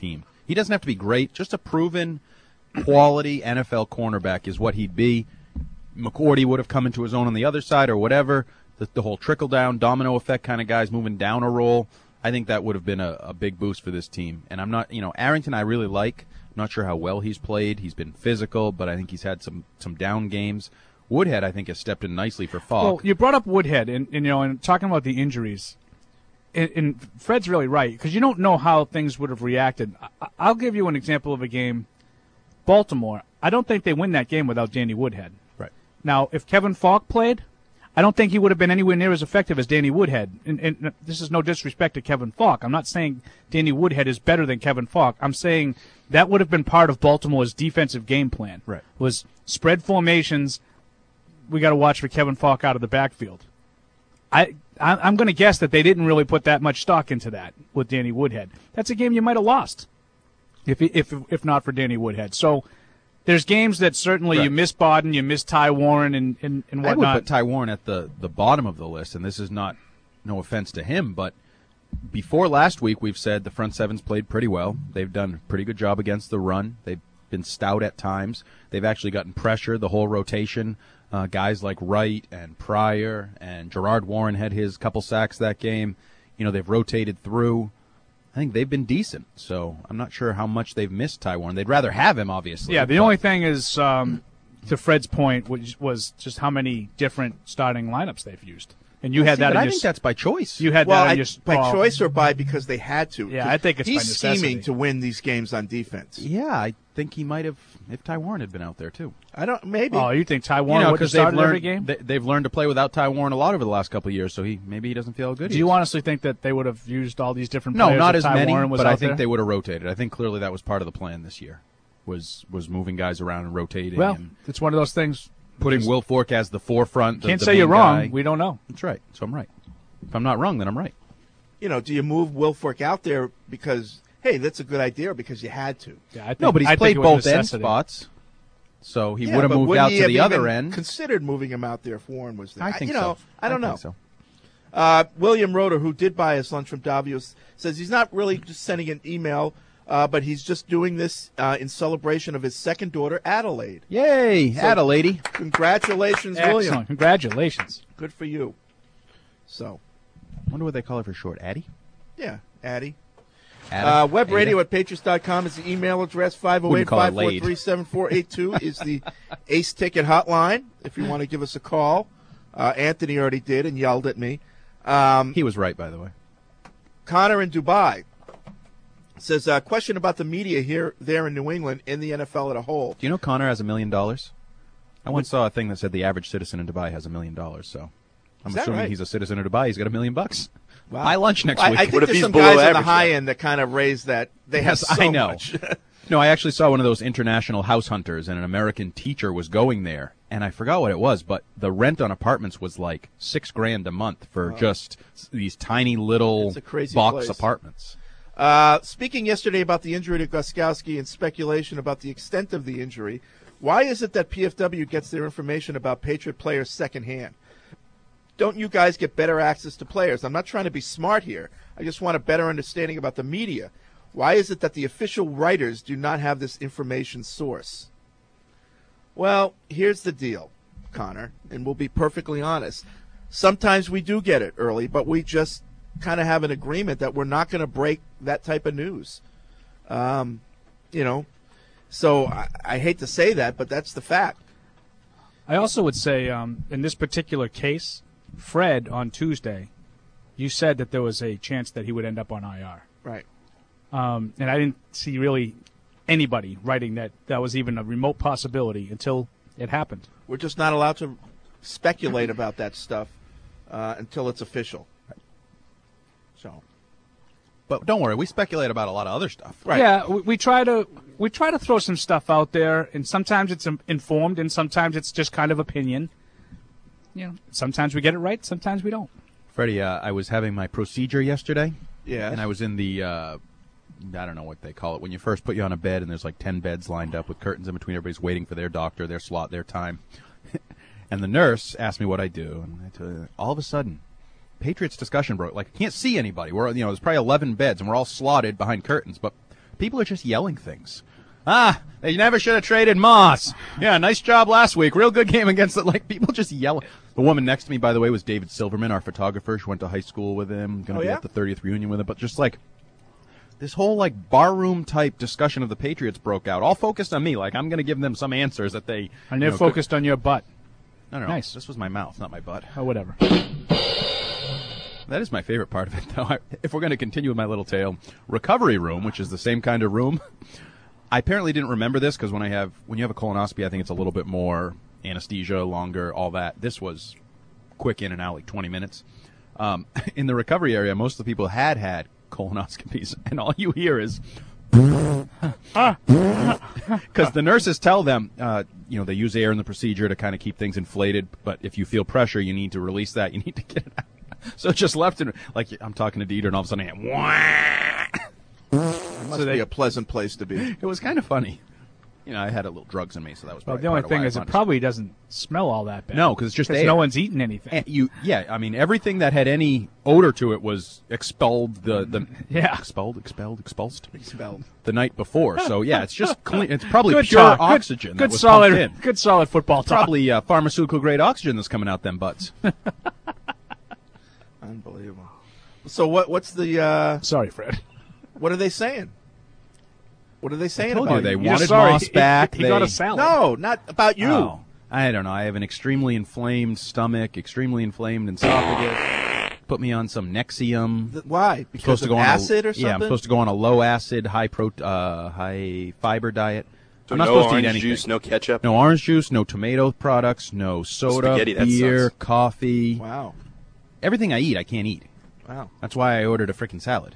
Speaker 10: He doesn't have to be great. Just a proven quality N F L cornerback is what he'd be. McCourty would have come into his own on the other side or whatever. The, the whole trickle-down, domino effect kind of guys moving down a roll. I think that would have been a, a big boost for this team. And I'm not, you know, Arrington I really like. I'm not sure how well he's played. He's been physical, but I think he's had some, some down games. Woodhead, I think, has stepped in nicely for Falk.
Speaker 9: Well, you brought up Woodhead, and, and you know, and talking about the injuries, and, and Fred's really right, because you don't know how things would have reacted. I, I'll give you an example of a game. Baltimore, I don't think they win that game without Danny Woodhead.
Speaker 10: Right.
Speaker 9: Now, if Kevin Falk played, I don't think he would have been anywhere near as effective as Danny Woodhead. And, and this is no disrespect to Kevin Falk. I'm not saying Danny Woodhead is better than Kevin Falk. I'm saying that would have been part of Baltimore's defensive game plan.
Speaker 10: Right.
Speaker 9: Was spread formations. We got to watch for Kevin Falk out of the backfield. I, I I'm going to guess that they didn't really put that much stock into that with Danny Woodhead. That's a game you might have lost if if if not for Danny Woodhead. So there's games that certainly right. you miss Bodden, you miss Ty Warren, and, and, and whatnot.
Speaker 10: I would put Ty Warren at the, the bottom of the list, and this is not no offense to him, but before last week we've said the front sevens played pretty well. They've done a pretty good job against the run. They've been stout at times. They've actually gotten pressure, the whole rotation. Uh, guys like Wright and Pryor and Gerard Warren had his couple sacks that game. You know, they've rotated through. I think they've been decent, so I'm not sure how much they've missed Ty Warren. They'd rather have him, obviously.
Speaker 9: Yeah, the only thing is, um, to Fred's point, which was just how many different starting lineups they've used. And you
Speaker 10: well,
Speaker 9: had
Speaker 10: see,
Speaker 9: that.
Speaker 10: But
Speaker 9: in
Speaker 10: I
Speaker 9: your,
Speaker 10: think that's by choice.
Speaker 9: You had
Speaker 7: well,
Speaker 9: that in
Speaker 7: I,
Speaker 9: your
Speaker 7: by
Speaker 9: oh.
Speaker 7: choice or by because they had to.
Speaker 9: Yeah, I think it's
Speaker 7: he's
Speaker 9: by necessity.
Speaker 7: scheming to win these games on defense.
Speaker 10: Yeah, I think he might have if Ty Warren had been out there too.
Speaker 7: I don't. Maybe.
Speaker 9: Oh, you think Ty Warren
Speaker 10: you know,
Speaker 9: would have
Speaker 10: they've
Speaker 9: started
Speaker 10: learned,
Speaker 9: every game?
Speaker 10: They, they've learned to play without Ty Warren a lot over the last couple of years, so he maybe he doesn't feel how good.
Speaker 9: Do
Speaker 10: he
Speaker 9: you
Speaker 10: is.
Speaker 9: honestly think that they would have used all these different
Speaker 10: No,
Speaker 9: players
Speaker 10: not
Speaker 9: if
Speaker 10: as
Speaker 9: Ty
Speaker 10: many,
Speaker 9: Warren was
Speaker 10: but
Speaker 9: out
Speaker 10: I think
Speaker 9: there?
Speaker 10: they would have rotated. I think clearly that was part of the plan this year, was was moving guys around and rotating.
Speaker 9: Well,
Speaker 10: and
Speaker 9: it's one of those things.
Speaker 10: putting Will Fork as the forefront. The,
Speaker 9: Can't
Speaker 10: the
Speaker 9: say you're
Speaker 10: main
Speaker 9: wrong.
Speaker 10: guy.
Speaker 9: We don't know.
Speaker 10: That's right. So I'm right. If I'm not wrong, then I'm right.
Speaker 7: You know, do you move Will Fork out there because, hey, that's a good idea, or because you had to?
Speaker 9: Yeah, I think,
Speaker 10: No, but he's
Speaker 9: I
Speaker 10: played
Speaker 9: think it was
Speaker 10: both end
Speaker 9: necessity.
Speaker 10: spots, so he
Speaker 7: Yeah,
Speaker 10: would have
Speaker 7: but
Speaker 10: moved
Speaker 7: wouldn't
Speaker 10: out
Speaker 7: he
Speaker 10: to
Speaker 7: have
Speaker 10: the other
Speaker 7: even
Speaker 10: end.
Speaker 7: Considered moving him out there if Warren was there.
Speaker 10: I think
Speaker 7: you know,
Speaker 10: so.
Speaker 7: I don't
Speaker 10: I
Speaker 7: know.
Speaker 10: think so.
Speaker 7: Uh, William Roeder, who did buy us lunch from Davios, says he's not really just sending an email, uh, but he's just doing this uh, in celebration of his second daughter, Adelaide.
Speaker 10: Yay,
Speaker 7: So,
Speaker 10: Adelaide!
Speaker 7: Congratulations,
Speaker 9: Excellent.
Speaker 7: William.
Speaker 9: Congratulations.
Speaker 7: Good for you. So,
Speaker 10: I wonder what they call her for short. Addie?
Speaker 7: yeah, Addie.
Speaker 10: Ada?
Speaker 7: Uh, web
Speaker 10: Ada?
Speaker 7: radio at patriots dot com is the email address. five oh eight, five four three, seven four eight two is the Ace Ticket hotline if you want to give us a call. Uh, Anthony already did and yelled at me. Um,
Speaker 10: He was right, by the way.
Speaker 7: Connor in Dubai says, uh, question about the media here, there in New England, in the N F L as a whole.
Speaker 10: Do you know Connor has a million dollars? I once saw a thing that said the average citizen in Dubai has a million dollars, so I'm
Speaker 7: Is that
Speaker 10: assuming
Speaker 7: right?
Speaker 10: he's a citizen of Dubai. He's got a million bucks.
Speaker 7: Wow.
Speaker 10: Buy lunch next
Speaker 7: I,
Speaker 10: week.
Speaker 7: I think
Speaker 22: What if
Speaker 7: there's
Speaker 22: he's
Speaker 7: some
Speaker 22: below
Speaker 7: guys on the
Speaker 22: average,
Speaker 7: high
Speaker 22: though?
Speaker 7: end that kind of raise that. They
Speaker 10: Yes,
Speaker 7: have so
Speaker 10: I know.
Speaker 7: much.
Speaker 10: No, I actually saw one of those international house hunters, and an American teacher was going there, and I forgot what it was, but the rent on apartments was like six grand a month for
Speaker 7: Oh.
Speaker 10: just these tiny little
Speaker 7: It's a crazy
Speaker 10: box
Speaker 7: place.
Speaker 10: apartments.
Speaker 7: Uh, speaking yesterday about the injury to Gostkowski and speculation about the extent of the injury, why is it that P F W gets their information about Patriot players secondhand? Don't you guys get better access to players? I'm not trying to be smart here. I just want a better understanding about the media. Why is it that the official writers do not have this information source? Well, here's the deal, Connor, and we'll be perfectly honest. Sometimes we do get it early, but we just kind of have an agreement that we're not going to break that type of news. Um, you know, so I, I hate to say that, but that's the fact.
Speaker 9: I also would say, um, in this particular case, Fred on Tuesday, you said that there was a chance that he would end up on I R.
Speaker 7: Right.
Speaker 9: Um, and I didn't see really anybody writing that that was even a remote possibility until it happened.
Speaker 7: We're just not allowed to speculate about that stuff uh, until it's official. So,
Speaker 10: But don't worry, we speculate about a lot of other stuff.
Speaker 7: right.
Speaker 9: Yeah, we, we try to we try to throw some stuff out there, and sometimes it's um, informed, and sometimes it's just kind of opinion. You know, sometimes we get it right, sometimes we don't.
Speaker 10: Freddie, uh, I was having my procedure yesterday.
Speaker 7: Yeah.
Speaker 10: And I was in the, uh, I don't know what they call it, when you first put you on a bed and there's like ten beds lined up with curtains in between. Everybody's waiting for their doctor, their slot, their time. And the nurse asked me what I do. And I told her, all of a sudden, Patriots discussion broke. Like, I can't see anybody. We're, you know, there's probably eleven beds and we're all slotted behind curtains. But People are just yelling things. Ah, they never should have traded Moss. Yeah, nice job last week. Real good game against it. Like, people just yelling. The woman next to me, by the way, was David Silverman, our photographer. She went to high school with him. Going to
Speaker 7: Oh,
Speaker 10: be
Speaker 7: yeah?
Speaker 10: at the thirtieth reunion with him. But just like this whole like barroom type discussion of the Patriots broke out, all focused on me. Like, I'm going to give them some answers that they.
Speaker 9: And they're
Speaker 10: you know,
Speaker 9: focused
Speaker 10: could-
Speaker 9: on your butt.
Speaker 10: No, no, no.
Speaker 9: Nice.
Speaker 10: This was my mouth, not my butt.
Speaker 9: Oh, whatever.
Speaker 10: That is my favorite part of it, though. I, if we're going to continue with my little tale, recovery room, which is the same kind of room. I apparently didn't remember this because when I have when you have a colonoscopy, I think it's a little bit more anesthesia, longer, all that. This was quick in and out, like twenty minutes. Um, in the recovery area, most of the people had had colonoscopies, and all you hear is because the nurses tell them, uh, you know, they use air in the procedure to kind of keep things inflated. But if you feel pressure, you need to release that. You need to get it out. So it just left it like I'm talking to Dieter, and all of a sudden, I am,
Speaker 7: It must
Speaker 10: So they-
Speaker 7: be a pleasant place to be.
Speaker 10: It was kind of funny. You know, I had a little drugs in me, so that was
Speaker 9: Well,
Speaker 10: probably
Speaker 9: the only
Speaker 10: part of
Speaker 9: thing
Speaker 10: why I
Speaker 9: is, it
Speaker 10: wanted to-
Speaker 9: probably doesn't smell all that bad.
Speaker 10: No, because it's just
Speaker 9: Because
Speaker 10: air.
Speaker 9: no one's eating anything.
Speaker 10: And you, yeah, I mean, everything that had any odor to it was expelled. The the
Speaker 9: Yeah.
Speaker 10: expelled, expelled, expulsed,
Speaker 7: expelled
Speaker 10: the night before. So yeah, it's just clean. It's probably
Speaker 9: Good
Speaker 10: pure
Speaker 9: talk. Good-
Speaker 10: oxygen.
Speaker 9: Good,
Speaker 10: that was
Speaker 9: solid,
Speaker 10: pumped in.
Speaker 9: good solid football talk.
Speaker 10: Probably uh, pharmaceutical grade oxygen that's coming out them butts.
Speaker 7: Unbelievable. So what? What's the? Uh,
Speaker 9: Sorry, Fred.
Speaker 7: What are they saying? What are they saying
Speaker 10: told
Speaker 7: about
Speaker 10: you, they
Speaker 7: you?
Speaker 10: wanted Moss back.
Speaker 9: He, he got
Speaker 10: They-
Speaker 9: a salad.
Speaker 7: No, not about you.
Speaker 10: Oh, I don't know. I have an extremely inflamed stomach, extremely inflamed esophagus. Put me on some Nexium.
Speaker 7: Th- Why?
Speaker 10: I'm
Speaker 7: Because
Speaker 10: supposed to
Speaker 7: of
Speaker 10: go on a-
Speaker 7: acid or
Speaker 10: Yeah, I'm
Speaker 7: something?
Speaker 10: supposed to go on a low acid, high pro, uh, high fiber diet.
Speaker 22: So
Speaker 10: I'm not
Speaker 22: no
Speaker 10: supposed to eat
Speaker 22: orange
Speaker 10: anything.
Speaker 22: juice, no ketchup?
Speaker 10: No orange juice, no tomato products, no soda,
Speaker 22: Spaghetti, that
Speaker 10: beer,
Speaker 22: sucks.
Speaker 10: coffee.
Speaker 7: Wow.
Speaker 10: Everything I eat, I can't eat.
Speaker 7: Wow.
Speaker 10: That's why I ordered a freaking salad.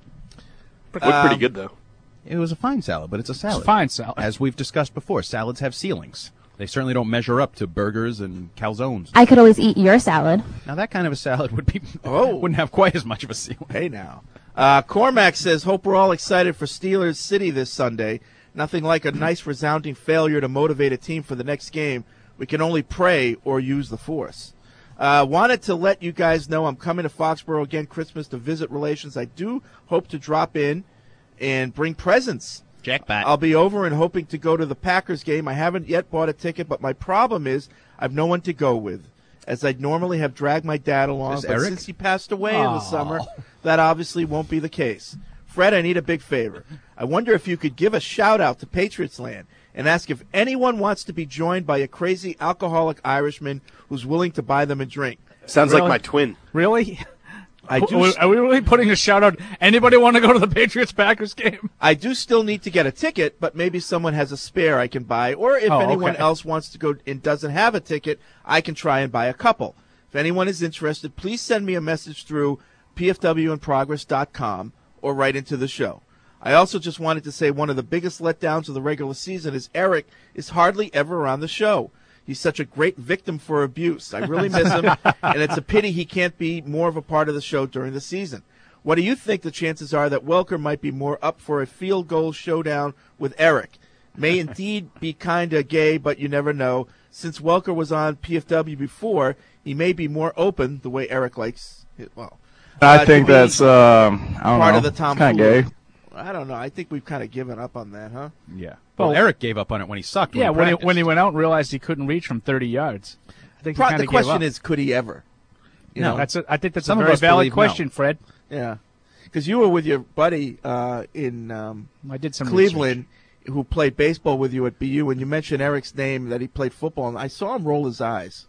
Speaker 22: Looked pretty
Speaker 7: Um,
Speaker 22: good, though.
Speaker 10: It was a fine salad, but it's a salad.
Speaker 9: fine salad.
Speaker 10: As we've discussed before, salads have ceilings. They certainly don't measure up to burgers and calzones.
Speaker 2: I could always eat your salad.
Speaker 10: Now that kind of a salad would be
Speaker 7: Oh.
Speaker 10: wouldn't have quite as much of a ceiling.
Speaker 7: Hey now. Uh, Cormac says, hope we're all excited for Steelers City this Sunday. Nothing like a nice resounding failure to motivate a team for the next game. We can only pray or use the force. Uh, wanted to let you guys know I'm coming to Foxborough again Christmas to visit relations. I do hope to drop in and bring presents.
Speaker 10: Jackpot.
Speaker 7: I'll be over and hoping to go to the Packers game. I haven't yet bought a ticket, but my problem is I've no one to go with, as I'd normally have dragged my dad along.
Speaker 10: Is this
Speaker 7: But
Speaker 10: Eric?
Speaker 7: since he passed away in the
Speaker 10: Aw.
Speaker 7: summer, that obviously won't be the case. Fred, I need a big favor. I wonder if you could give a shout-out to Patriots Land and ask if anyone wants to be joined by a crazy alcoholic Irishman who's willing to buy them a drink.
Speaker 22: Sounds
Speaker 9: Really?
Speaker 22: like my twin.
Speaker 9: Really?
Speaker 7: I do.
Speaker 9: Are we- Are we really putting a shout out? Anybody want to go to the Patriots Packers game?
Speaker 7: I do still need to get a ticket, but maybe someone has a spare I can buy. Or if
Speaker 9: Oh,
Speaker 7: anyone
Speaker 9: okay.
Speaker 7: else wants to go and doesn't have a ticket, I can try and buy a couple. If anyone is interested, please send me a message through p f w in progress dot com or right into the show. I also just wanted to say one of the biggest letdowns of the regular season is Eric is hardly ever on the show. He's such a great victim for abuse. I really miss him, and it's a pity he can't be more of a part of the show during the season. What do you think the chances are that Welker might be more up for a field goal showdown with Eric? May indeed be kind of gay, but you never know. Since Welker was on P F W before, he may be more open, the way Eric likes it. Well,
Speaker 21: I
Speaker 7: uh,
Speaker 21: think
Speaker 7: to be
Speaker 21: that's, um, I don't
Speaker 7: part
Speaker 21: know,
Speaker 7: of the
Speaker 21: it's
Speaker 7: Tom
Speaker 21: kinda gay.
Speaker 7: I don't know. I think we've kind of given up on that, huh?
Speaker 10: Yeah. Well,
Speaker 9: Well,
Speaker 10: Eric gave up on it when he sucked.
Speaker 9: Yeah,
Speaker 10: when
Speaker 9: when
Speaker 10: he,
Speaker 9: he, when he went out and realized he couldn't reach from thirty yards. I think he
Speaker 7: Pro-
Speaker 9: kinda
Speaker 7: the question
Speaker 9: gave up.
Speaker 7: is, could he ever? You
Speaker 9: No,
Speaker 7: know?
Speaker 9: that's a, I think that's
Speaker 10: Some
Speaker 9: a
Speaker 10: of
Speaker 9: very
Speaker 10: us
Speaker 9: valid
Speaker 10: believe no.
Speaker 9: question, Fred.
Speaker 7: Yeah, because you were with your buddy uh, in um,
Speaker 9: I did some
Speaker 7: Cleveland, who played baseball with you at B U, and you mentioned Eric's name that he played football, and I saw him roll his eyes.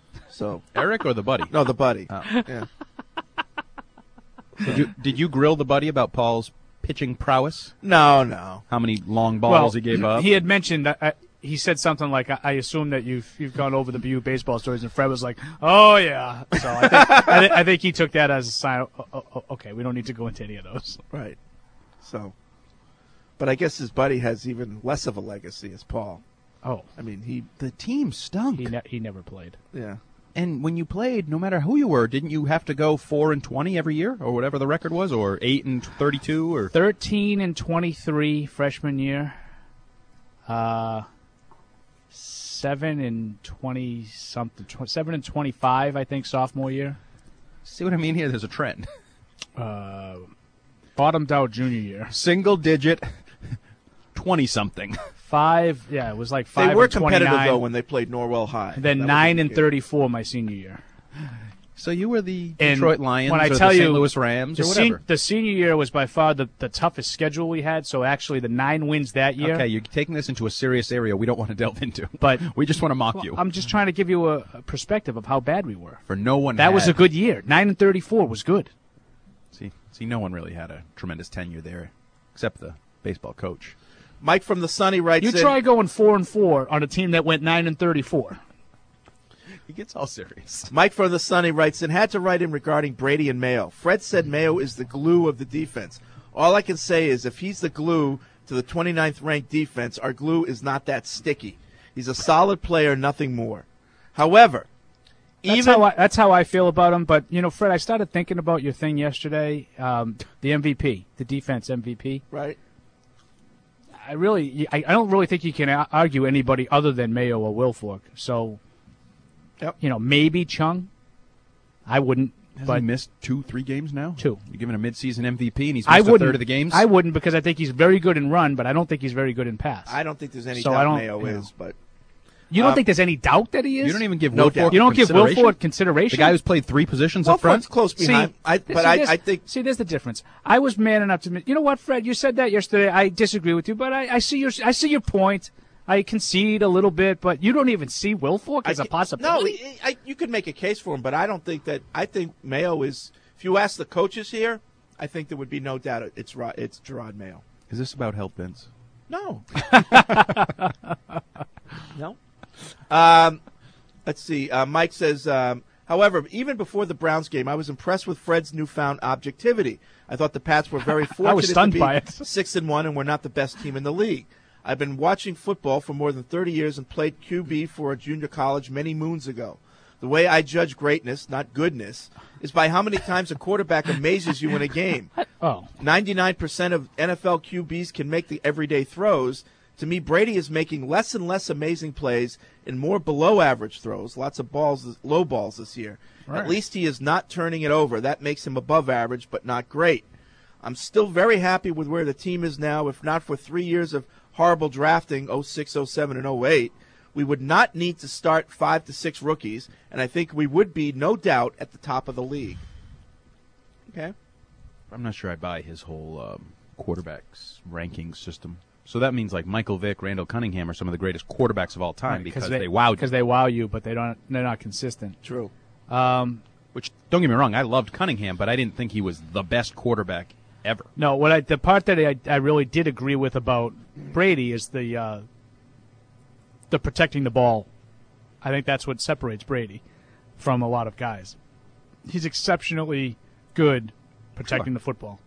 Speaker 7: So
Speaker 10: Eric or the buddy?
Speaker 7: no, the buddy.
Speaker 10: Oh.
Speaker 7: Yeah.
Speaker 10: Did you did you grill the buddy about Paul's pitching prowess?
Speaker 7: No, no.
Speaker 10: How many long balls
Speaker 9: well,
Speaker 10: he gave up?
Speaker 9: He had mentioned that. Uh, he said something like, I, "I assume that you've you've gone over the B U baseball stories," and Fred was like, "Oh yeah." So I think I, th- I think he took that as a sign. Of, oh, oh, okay, we don't need to go into any of those.
Speaker 7: Right. So, but I guess his buddy has even less of a legacy as Paul.
Speaker 9: Oh,
Speaker 7: I mean, he
Speaker 10: the team stunk.
Speaker 9: He ne- he never played.
Speaker 7: Yeah.
Speaker 10: And when you played, no matter who you were, didn't you have to go four and twenty every year, or whatever the record was, or eight and thirty-two, or
Speaker 9: thirteen and twenty-three freshman year, uh, seven and twenty something, tw- seven and twenty-five, I think, sophomore year.
Speaker 10: See what I mean here? There's a trend.
Speaker 9: Uh, bottomed out junior year.
Speaker 10: Single digit. twenty something.
Speaker 9: Five, yeah, it was like five.
Speaker 7: They were
Speaker 9: and
Speaker 7: competitive
Speaker 9: twenty-nine.
Speaker 7: though when they played Norwell High.
Speaker 9: And then
Speaker 7: That was
Speaker 9: nine
Speaker 7: a
Speaker 9: and
Speaker 7: good-
Speaker 9: thirty-four my senior year.
Speaker 10: So you were the
Speaker 9: And
Speaker 10: Detroit Lions
Speaker 9: when I
Speaker 10: or
Speaker 9: tell
Speaker 10: the
Speaker 9: you,
Speaker 10: Saint Louis Rams
Speaker 9: the
Speaker 10: or
Speaker 9: sen-
Speaker 10: whatever.
Speaker 9: the senior year was by far the, the toughest schedule we had. So actually, the nine wins that year.
Speaker 10: Okay, you're taking this into a serious area we don't want to delve into.
Speaker 9: But
Speaker 10: we just want to mock
Speaker 9: Well,
Speaker 10: you.
Speaker 9: I'm just trying to give you a, a perspective of how bad we were.
Speaker 10: For no one
Speaker 9: That was
Speaker 10: had-
Speaker 9: a good year. Nine and thirty-four was good.
Speaker 10: See, see, no one really had a tremendous tenure there, except the baseball coach.
Speaker 7: Mike from the Sunny writes
Speaker 9: You
Speaker 7: in,
Speaker 9: try going four and four on a team that went nine and thirty-four.
Speaker 10: He gets all serious.
Speaker 7: Mike from the Sunny writes in, had to write in regarding Brady and Mayo. Fred said Mayo is the glue of the defense. All I can say is if he's the glue to the twenty-ninth ranked defense, our glue is not that sticky. He's a solid player, nothing more. However,
Speaker 9: That's
Speaker 7: even
Speaker 9: how I, that's how I feel about him. But you know, Fred, I started thinking about your thing yesterday. Um, the M V P, the defense M V P.
Speaker 7: Right.
Speaker 9: I really, I, I don't really think you can a- argue anybody other than Mayo or Wilfork. So,
Speaker 7: yep.
Speaker 9: you know, maybe Chung. I wouldn't.
Speaker 10: Has
Speaker 9: but
Speaker 10: he missed two, three games now?
Speaker 9: Two.
Speaker 10: You're giving a midseason M V P, and he's
Speaker 9: I
Speaker 10: missed a
Speaker 9: wouldn't,
Speaker 10: third of the games?
Speaker 9: I wouldn't because I think he's very good in run, but I don't think he's very good in pass.
Speaker 7: I don't think there's any
Speaker 9: So I
Speaker 7: doubt
Speaker 9: don't-
Speaker 7: Mayo
Speaker 9: you know.
Speaker 7: is, but
Speaker 9: You don't
Speaker 7: Um,
Speaker 9: think there's any doubt that he is?
Speaker 10: You don't even give
Speaker 7: No
Speaker 10: Wilfork
Speaker 7: doubt.
Speaker 9: You don't give
Speaker 10: consideration?
Speaker 9: Wilfork consideration?
Speaker 10: The guy who's played three positions up front?
Speaker 7: Wilfork's close behind.
Speaker 9: See,
Speaker 7: I,
Speaker 9: see,
Speaker 7: but I,
Speaker 9: there's-
Speaker 7: I think
Speaker 9: see, there's the difference. I was man enough to admit. You know what, Fred? You said that yesterday. I disagree with you, but I, I see your I see your point. I concede a little bit, but you don't even see Wilfork as
Speaker 7: I
Speaker 9: a
Speaker 7: ca-
Speaker 9: possibility.
Speaker 7: No, I, I, you could make a case for him, but I don't think that. I think Mayo is. If you ask the coaches here, I think there would be no doubt it's Ro- it's Gerard Mayo.
Speaker 10: Is this about help, Vince?
Speaker 7: No. no. Um, let's see. Uh, Mike says, um, however, even before the Browns game, I was impressed with Fred's newfound objectivity. I thought the Pats were very fortunate
Speaker 9: I was stunned
Speaker 7: to be
Speaker 9: by it.
Speaker 7: six and one, and we're not the best team in the league. I've been watching football for more than thirty years and played Q B for a junior college many moons ago. The way I judge greatness, not goodness, is by how many times a quarterback amazes you in a game.
Speaker 9: Oh.
Speaker 7: ninety-nine percent of N F L Q Bs can make the everyday throws. To me, Brady is making less and less amazing plays and more below-average throws, lots of balls, low balls this year.
Speaker 9: Right.
Speaker 7: At least he is not turning it over. That makes him above average, but not great. I'm still very happy with where the team is now. If not for three years of horrible drafting, oh six, oh seven, and oh eight, we would not need to start five to six rookies, and I think we would be, no doubt, at the top of the league. Okay?
Speaker 10: I'm not sure I buy his whole um, quarterbacks ranking system. So that means like Michael Vick, Randall Cunningham are some of the greatest quarterbacks of all time
Speaker 9: Right,
Speaker 10: because they, wowed you.
Speaker 9: Because they wow you, but they don't. They're not consistent.
Speaker 7: True.
Speaker 9: Um,
Speaker 10: Which, don't get me wrong, I loved Cunningham, but I didn't think he was the best quarterback ever.
Speaker 9: No, what I, the part that I, I really did agree with about Brady is the uh, the protecting the ball. I think that's what separates Brady from a lot of guys. He's exceptionally good protecting
Speaker 10: Sure.
Speaker 9: the football.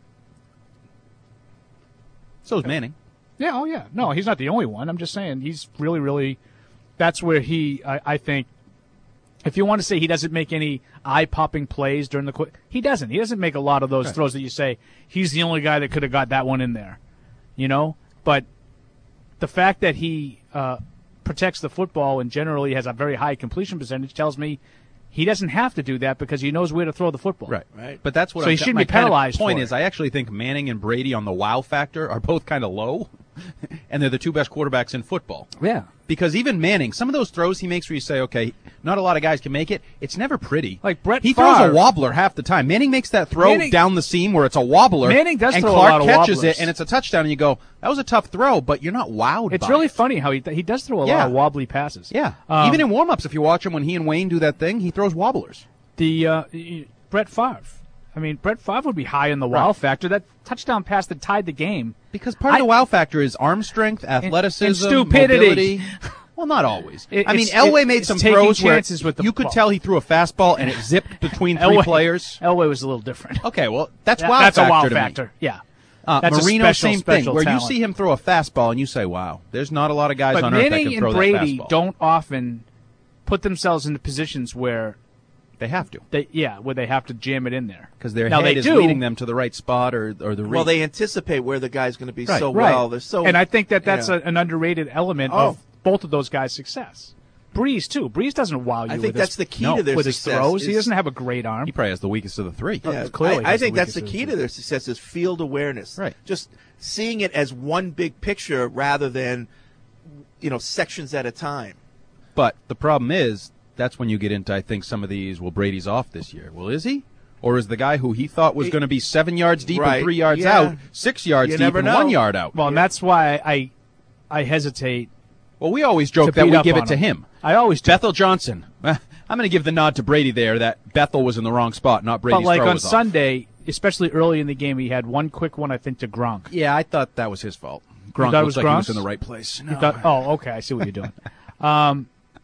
Speaker 10: So is Manning.
Speaker 9: Yeah, oh yeah. No, he's not the only one. I'm just saying he's really, really. That's where he, I, I think. If you want to say he doesn't make any eye-popping plays during the quick, he doesn't. He doesn't make a lot of those
Speaker 10: Right.
Speaker 9: throws that you say he's the only guy that could have got that one in there, you know. But the fact that he uh, protects the football and generally has a very high completion percentage tells me he doesn't have to do that because he knows where to throw the football.
Speaker 10: Right.
Speaker 7: Right.
Speaker 10: But that's what
Speaker 9: So
Speaker 10: I'm
Speaker 9: he shouldn't
Speaker 10: my
Speaker 9: be penalized
Speaker 10: Kind of point
Speaker 9: for
Speaker 10: is,
Speaker 9: it.
Speaker 10: I actually think Manning and Brady on the wow factor are both kind of low, and they're the two best quarterbacks in football.
Speaker 9: Yeah.
Speaker 10: Because even Manning, some of those throws he makes where you say, okay, not a lot of guys can make it, it's never pretty.
Speaker 9: Like Brett
Speaker 10: He throws
Speaker 9: Favre.
Speaker 10: a wobbler half the time. Manning makes that throw
Speaker 9: Manning-
Speaker 10: down the seam where it's a wobbler.
Speaker 9: Manning does
Speaker 10: and
Speaker 9: throw a
Speaker 10: Clark
Speaker 9: lot of
Speaker 10: catches
Speaker 9: wobblers.
Speaker 10: it, and it's a touchdown, and you go, that was a tough throw, but you're not wowed
Speaker 9: It's
Speaker 10: by
Speaker 9: really
Speaker 10: it.
Speaker 9: funny how he he does throw a lot
Speaker 10: Yeah.
Speaker 9: of wobbly passes.
Speaker 10: Yeah.
Speaker 9: Um,
Speaker 10: Even in warm-ups, if you watch him when he and Wayne do that thing, he throws wobblers.
Speaker 9: The uh, y- Brett Favre. I mean, Brett Favre would be high in the wow
Speaker 10: Right.
Speaker 9: factor. That touchdown pass that tied the game.
Speaker 10: Because part of the wow factor is arm strength, athleticism,
Speaker 9: and stupidity.
Speaker 10: mobility. Well, not always.
Speaker 9: It-
Speaker 10: I mean,
Speaker 9: it's-
Speaker 10: Elway
Speaker 9: it-
Speaker 10: made
Speaker 9: it's
Speaker 10: some
Speaker 9: taking
Speaker 10: throws where
Speaker 9: chances with the
Speaker 10: you could
Speaker 9: ball.
Speaker 10: tell he threw a fastball and it zipped between three
Speaker 9: Elway,
Speaker 10: players.
Speaker 9: Elway was a little different.
Speaker 10: Okay, well, that's
Speaker 9: That-
Speaker 10: wow
Speaker 9: that's
Speaker 10: factor
Speaker 9: a wow
Speaker 10: to me.
Speaker 9: factor. Yeah.
Speaker 10: Uh,
Speaker 9: That's a
Speaker 10: Marino,
Speaker 9: special,
Speaker 10: same
Speaker 9: special
Speaker 10: thing. Where
Speaker 9: talent.
Speaker 10: you see him throw a fastball and you say, "Wow, there's not a lot of guys
Speaker 9: But
Speaker 10: on earth that
Speaker 9: Manning
Speaker 10: can throw
Speaker 9: and Brady
Speaker 10: that fastball."
Speaker 9: don't often put themselves into positions where
Speaker 10: They have to.
Speaker 9: they yeah where they have to jam it in there
Speaker 10: Because their
Speaker 9: now
Speaker 10: head
Speaker 9: they
Speaker 10: is
Speaker 9: do,
Speaker 10: leading them to the right spot or or the
Speaker 7: Well,
Speaker 10: read.
Speaker 7: they anticipate where the guy's going to be
Speaker 10: Right.
Speaker 7: so
Speaker 9: right.
Speaker 7: well. They're so,
Speaker 9: and I think that that's
Speaker 7: yeah.
Speaker 9: a, an underrated element
Speaker 7: Oh.
Speaker 9: of both of those guys' success. Breeze too. Breeze doesn't wow you.
Speaker 7: I
Speaker 9: with
Speaker 7: think
Speaker 9: his,
Speaker 7: that's the key
Speaker 9: no,
Speaker 7: to their
Speaker 9: with
Speaker 7: success
Speaker 9: his throws.
Speaker 7: is-
Speaker 9: He doesn't have a great arm.
Speaker 10: He probably has the weakest of the three.
Speaker 7: Yeah,
Speaker 9: clearly
Speaker 7: I, I
Speaker 9: has the
Speaker 7: think that's the
Speaker 9: weakest
Speaker 7: key
Speaker 9: of
Speaker 7: to their success is field awareness.
Speaker 10: Right.
Speaker 7: Just seeing it as one big picture rather than, you know, sections at a time.
Speaker 10: But the problem is, that's when you get into, I think, some of these, well, Brady's off this year. Well, is he? Or is the guy who he thought was going to be seven yards deep
Speaker 9: Right.
Speaker 10: and three yards
Speaker 9: Yeah.
Speaker 10: out, six yards
Speaker 9: You
Speaker 10: deep
Speaker 9: never
Speaker 10: and
Speaker 9: know.
Speaker 10: one yard out?
Speaker 9: Well, and that's why I, I hesitate.
Speaker 10: Well, we always joke
Speaker 9: to
Speaker 10: that
Speaker 9: beat
Speaker 10: we
Speaker 9: up
Speaker 10: give
Speaker 9: on
Speaker 10: it to him.
Speaker 9: I always do.
Speaker 10: Bethel Johnson. Eh, I'm going to give the nod to Brady there that Bethel was in the wrong spot, not Brady's
Speaker 9: But like
Speaker 10: throw
Speaker 9: on
Speaker 10: was off.
Speaker 9: Sunday, especially early in the game, he had one quick one, I think, to Gronk.
Speaker 10: Yeah, I thought that was his fault.
Speaker 9: You
Speaker 10: Gronk
Speaker 9: thought it
Speaker 10: looks
Speaker 9: was
Speaker 10: like he was
Speaker 9: Gronk's?
Speaker 10: in the right place.
Speaker 9: You
Speaker 10: No.
Speaker 9: thought- oh, okay, I see what you're doing. um,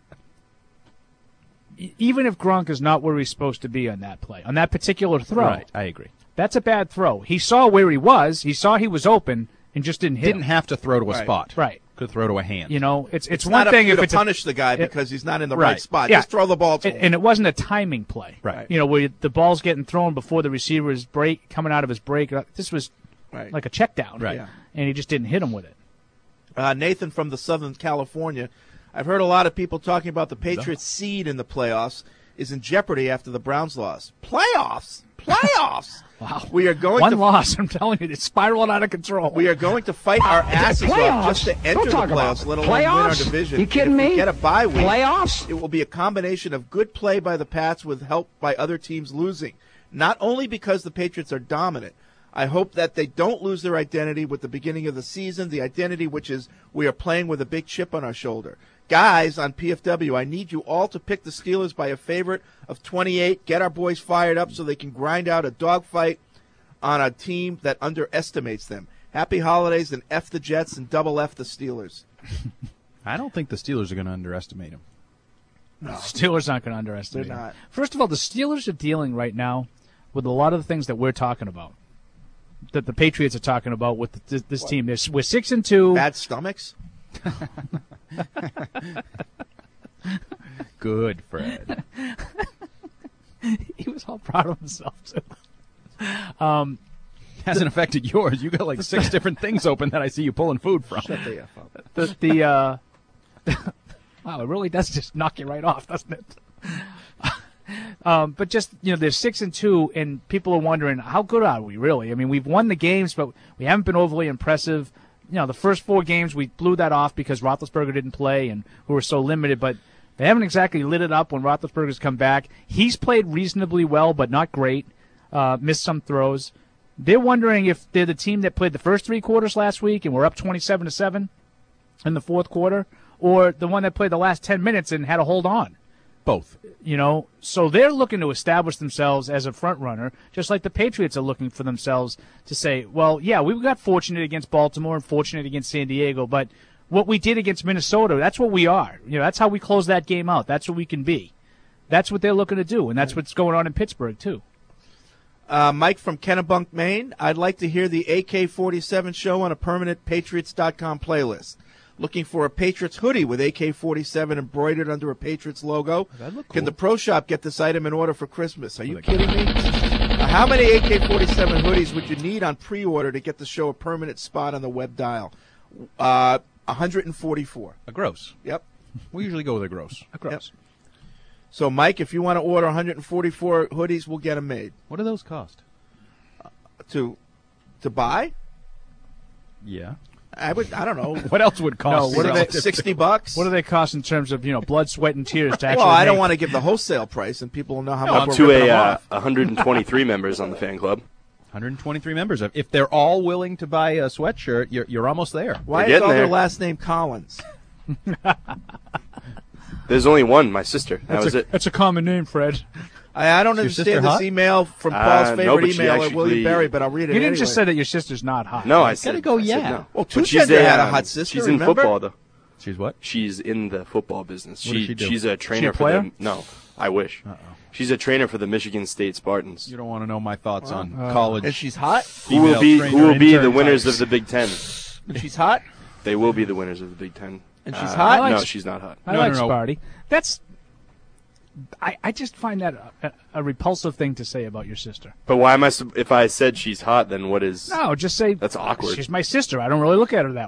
Speaker 9: e- even if Gronk is not where he's supposed to be on that play, on that particular throw,
Speaker 10: Right, I agree.
Speaker 9: that's a bad throw. He saw where he was. He saw he was open and just didn't hit
Speaker 10: Didn't
Speaker 9: him.
Speaker 10: have to throw to a
Speaker 9: Right.
Speaker 10: spot.
Speaker 9: Right.
Speaker 10: Could throw to a hand.
Speaker 9: You know, it's it's,
Speaker 7: It's
Speaker 9: one
Speaker 7: not up
Speaker 9: thing
Speaker 7: to you
Speaker 9: if
Speaker 7: to
Speaker 9: it's a-
Speaker 7: punish the guy
Speaker 9: it-
Speaker 7: because he's not in the right spot.
Speaker 9: Yeah.
Speaker 7: Just throw the ball to
Speaker 9: and,
Speaker 7: him.
Speaker 9: and it wasn't a timing play.
Speaker 10: Right.
Speaker 9: You know, where the ball's getting thrown before the receiver's break, coming out of his break. This was
Speaker 7: Right.
Speaker 9: like a check down.
Speaker 7: Right. Yeah.
Speaker 9: And he just didn't hit him with it.
Speaker 7: Uh, Nathan from the Southern California. I've heard a lot of people talking about the Patriots' seed in the playoffs is in jeopardy after the Browns loss. Playoffs? Playoffs?
Speaker 9: Wow.
Speaker 7: We are going
Speaker 9: One
Speaker 7: to
Speaker 9: loss, I'm telling you, it's spiraling out of control.
Speaker 7: We are going to fight our asses off just to
Speaker 9: Playoffs?
Speaker 7: enter
Speaker 9: Don't
Speaker 7: the
Speaker 9: talk about
Speaker 7: playoffs,
Speaker 9: it.
Speaker 7: let alone win our
Speaker 9: Playoffs?
Speaker 7: division.
Speaker 9: You kidding
Speaker 7: if we
Speaker 9: me?
Speaker 7: get a bye week.
Speaker 9: Playoffs?
Speaker 7: It will be a combination of good play by the Pats with help by other teams losing. Not only because the Patriots are dominant. I hope that they don't lose their identity with the beginning of the season, the identity which is we are playing with a big chip on our shoulder. Guys on P F W, I need you all to pick the Steelers by a favorite of twenty-eight. Get our boys fired up so they can grind out a dogfight on a team that underestimates them. Happy holidays and F the Jets and double F the Steelers.
Speaker 10: I don't think the Steelers are going to underestimate him.
Speaker 9: No. Steelers aren't going to underestimate
Speaker 7: They're
Speaker 9: him.
Speaker 7: not.
Speaker 9: First of all, the Steelers are dealing right now with a lot of the things that we're talking about, that the Patriots are talking about with this, this team. They're, we're six and two.
Speaker 7: Bad stomachs?
Speaker 10: Good, Fred.
Speaker 9: He was all proud of himself, too. Um,
Speaker 10: Hasn't affected yours. You got like six different things open that I see you pulling food from.
Speaker 7: Shut the F up.
Speaker 9: The, the uh, wow, it really does just knock you right off, doesn't it? um, but just, you know, they're six and two, and people are wondering, how good are we really? I mean, we've won the games, but we haven't been overly impressive. You know, the first four games, we blew that off because Roethlisberger didn't play and we were so limited, but they haven't exactly lit it up when Roethlisberger's come back. He's played reasonably well, but not great. Uh, missed some throws. They're wondering if they're the team that played the first three quarters last week and were up twenty-seven to seven in the fourth quarter, or the one that played the last ten minutes and had to hold on.
Speaker 10: Both.
Speaker 9: You know, so they're looking to establish themselves as a front runner, just like the Patriots are looking for themselves to say, well, yeah, we got fortunate against Baltimore and fortunate against San Diego, but what we did against Minnesota, that's what we are. You know, that's how we close that game out. That's what we can be. That's what they're looking to do, and that's what's going on in Pittsburgh, too.
Speaker 7: Uh, Mike from Kennebunk, Maine. I'd like to hear the A K forty-seven show on a permanent Patriots dot com playlist. Looking for a Patriots hoodie with A K forty-seven embroidered under a Patriots logo.
Speaker 10: That'd look
Speaker 7: Can
Speaker 10: cool.
Speaker 7: the Pro Shop get this item in order for Christmas? Are you kidding me? Uh, how many A K forty-seven hoodies would you need on pre-order to get the show a permanent spot on the web dial? Uh, one hundred forty-four.
Speaker 10: A gross.
Speaker 7: Yep.
Speaker 10: We usually go with a gross.
Speaker 9: A gross.
Speaker 7: Yep. So, Mike, if you want to order one hundred forty-four hoodies, we'll get them made.
Speaker 10: What do those cost?
Speaker 7: Uh, to to buy?
Speaker 10: Yeah.
Speaker 7: I would. I don't know.
Speaker 10: What else would cost?
Speaker 9: No, what are they-
Speaker 7: Sixty bucks.
Speaker 9: What do they cost in terms of, you know, blood, sweat, and tears to actually
Speaker 7: Well, I don't
Speaker 9: make-
Speaker 7: want to give the wholesale price, and people will know how
Speaker 2: No,
Speaker 7: much
Speaker 2: up
Speaker 7: we're
Speaker 2: to
Speaker 7: ripping
Speaker 2: a
Speaker 7: them
Speaker 2: uh,
Speaker 7: off.
Speaker 2: one hundred twenty-three members on the fan club.
Speaker 10: one hundred twenty-three members. If they're all willing to buy a sweatshirt, you're you're almost there.
Speaker 7: Why
Speaker 2: They're
Speaker 7: is all
Speaker 2: getting
Speaker 7: their
Speaker 2: there.
Speaker 7: last name Collins?
Speaker 2: There's only one, my sister. That
Speaker 9: That's
Speaker 2: was
Speaker 9: a,
Speaker 2: it.
Speaker 9: That's a common name, Fred.
Speaker 7: I, I don't
Speaker 10: Is your
Speaker 7: understand
Speaker 10: sister
Speaker 7: this
Speaker 10: hot?
Speaker 7: email from
Speaker 2: Uh,
Speaker 7: Paul's
Speaker 2: no,
Speaker 7: favorite
Speaker 2: but she
Speaker 7: emailer,
Speaker 2: actually-
Speaker 7: William Berry, but I'll read it
Speaker 9: You didn't
Speaker 7: anyway.
Speaker 9: just say that your sister's not hot.
Speaker 2: No,
Speaker 9: right?
Speaker 2: I said.
Speaker 10: gotta go,
Speaker 2: I said
Speaker 10: yeah.
Speaker 2: no.
Speaker 7: Well,
Speaker 2: But
Speaker 7: Tuesday
Speaker 2: she's
Speaker 7: they had a
Speaker 2: um,
Speaker 7: hot sister,
Speaker 2: She's in
Speaker 7: remember?
Speaker 2: football, though.
Speaker 10: She's what?
Speaker 2: She's in the football business.
Speaker 10: What does
Speaker 2: She,
Speaker 10: she do?
Speaker 2: She's a trainer
Speaker 9: a
Speaker 2: for
Speaker 9: player?
Speaker 2: the. No, I wish.
Speaker 10: Uh-oh.
Speaker 2: She's a trainer for the Michigan State Spartans.
Speaker 10: You don't want to know my thoughts on
Speaker 9: Uh,
Speaker 10: college.
Speaker 7: And she's hot?
Speaker 2: Who will
Speaker 10: female
Speaker 2: be
Speaker 10: trainer
Speaker 2: Who will be the
Speaker 10: intern
Speaker 2: winners
Speaker 10: types.
Speaker 2: of the Big Ten?
Speaker 7: And she's hot?
Speaker 2: They will be the winners of the Big Ten.
Speaker 7: And she's
Speaker 2: Uh,
Speaker 7: hot?
Speaker 9: I
Speaker 2: No,
Speaker 9: like-
Speaker 2: she's not hot.
Speaker 9: I
Speaker 10: No,
Speaker 9: like
Speaker 10: no, no.
Speaker 9: Sparty. That's. I, I just find that a, a, a repulsive thing to say about your sister.
Speaker 2: But why am I? sup- If I said she's hot, then what is?
Speaker 9: No, just say
Speaker 2: That's awkward.
Speaker 9: She's my sister. I don't really look at her that way.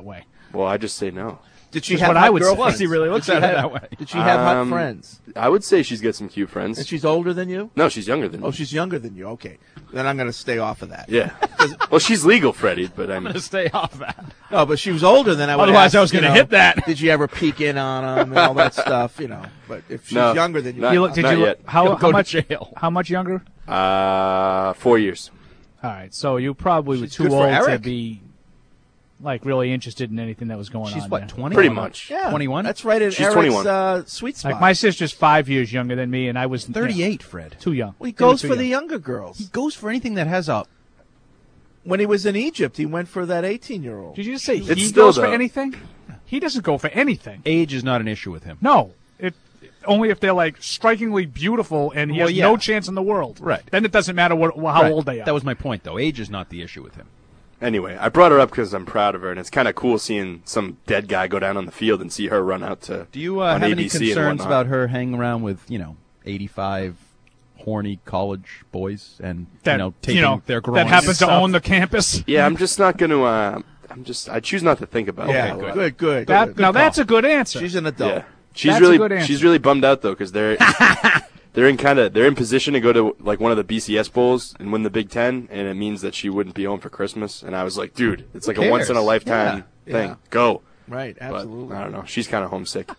Speaker 2: Well, I just say no.
Speaker 7: Did she
Speaker 9: That's
Speaker 7: have
Speaker 9: what
Speaker 7: hot
Speaker 9: I would say.
Speaker 7: girlfriends?
Speaker 10: He really looks
Speaker 7: Did she
Speaker 10: at it
Speaker 7: have-
Speaker 10: that way.
Speaker 7: Did she have hot
Speaker 2: Um,
Speaker 7: friends?
Speaker 2: I would say she's got some cute friends.
Speaker 7: And she's older than you?
Speaker 2: No, she's younger than me.
Speaker 7: Oh, she's younger than you. Okay. Then I'm going to stay off of that.
Speaker 2: Yeah. Well, she's legal, Freddie, but I'm.
Speaker 10: I'm gonna stay off that.
Speaker 7: No, but she was older than I would
Speaker 10: Otherwise,
Speaker 7: ask,
Speaker 10: I was
Speaker 7: you
Speaker 10: gonna
Speaker 7: know,
Speaker 10: hit that.
Speaker 7: Did you ever peek in on them and all that stuff, you know? But if she's
Speaker 2: No,
Speaker 7: younger than you.
Speaker 2: not-
Speaker 9: You look- did
Speaker 2: not
Speaker 9: you
Speaker 2: yet.
Speaker 9: how,
Speaker 10: He'll
Speaker 9: how
Speaker 10: go to
Speaker 9: much
Speaker 10: jail.
Speaker 9: how much younger?
Speaker 2: Uh, four years.
Speaker 9: All right, so you probably were
Speaker 7: She's
Speaker 9: too
Speaker 7: good for
Speaker 9: old to
Speaker 7: Eric.
Speaker 9: be like really interested in anything that was going
Speaker 10: She's
Speaker 9: on.
Speaker 10: what,
Speaker 9: there.
Speaker 10: twenty?
Speaker 2: Pretty much.
Speaker 7: Yeah.
Speaker 10: twenty-one?
Speaker 7: That's right in
Speaker 2: She's
Speaker 7: Eric's
Speaker 2: twenty-one.
Speaker 7: uh, sweet spot.
Speaker 9: Like my sister's five years younger than me, and I was
Speaker 10: thirty-eight, Fred.
Speaker 9: too young.
Speaker 7: well, he
Speaker 9: They were
Speaker 7: goes
Speaker 9: too
Speaker 7: for the
Speaker 9: young.
Speaker 7: younger girls.
Speaker 10: He goes for anything that has a.
Speaker 7: When he was in Egypt, he went for that eighteen-year-old.
Speaker 9: Did you just say
Speaker 2: It's
Speaker 9: he
Speaker 2: still
Speaker 9: goes for
Speaker 2: though.
Speaker 9: anything? He doesn't go for anything.
Speaker 10: Age is not an issue with him.
Speaker 9: No, it only if they're like strikingly beautiful and he
Speaker 10: Well,
Speaker 9: has
Speaker 10: yeah.
Speaker 9: no chance in the world.
Speaker 10: Right.
Speaker 9: Then it doesn't matter what how
Speaker 10: Right.
Speaker 9: old they are.
Speaker 10: That was my point, though. Age is not the issue with him.
Speaker 2: Anyway, I brought her up because I'm proud of her, and it's kind of cool seeing some dead guy go down on the field and see her run out to.
Speaker 10: Do you uh,
Speaker 2: on
Speaker 10: have
Speaker 2: A
Speaker 10: any
Speaker 2: B C and
Speaker 10: concerns
Speaker 2: whatnot.
Speaker 10: about her hanging around with, you know, eighty-five horny college boys and,
Speaker 9: that
Speaker 10: you know, taking
Speaker 9: know,
Speaker 10: their
Speaker 9: that
Speaker 10: groins
Speaker 9: happen
Speaker 10: and
Speaker 9: to
Speaker 10: stuff?
Speaker 9: own the campus.
Speaker 2: Yeah, I'm just not going to. Uh, I'm just. I choose not to think about
Speaker 7: Yeah,
Speaker 2: it.
Speaker 10: Okay,
Speaker 7: good,
Speaker 10: good.
Speaker 7: good.
Speaker 9: That,
Speaker 7: good.
Speaker 9: now that's a good answer.
Speaker 7: She's an adult.
Speaker 2: Yeah, she's
Speaker 9: That's a
Speaker 2: really.
Speaker 9: good answer.
Speaker 2: She's really bummed out though because they're. They're in kind of they're in position to go to like one of the B C S bowls and win the Big Ten, and it means that she wouldn't be home for Christmas. And I was like, dude, it's like a
Speaker 10: cares?
Speaker 2: once in a lifetime
Speaker 7: Yeah,
Speaker 2: thing.
Speaker 7: yeah.
Speaker 2: Go.
Speaker 7: Right,
Speaker 2: But
Speaker 7: absolutely.
Speaker 2: I don't know. She's kind of homesick.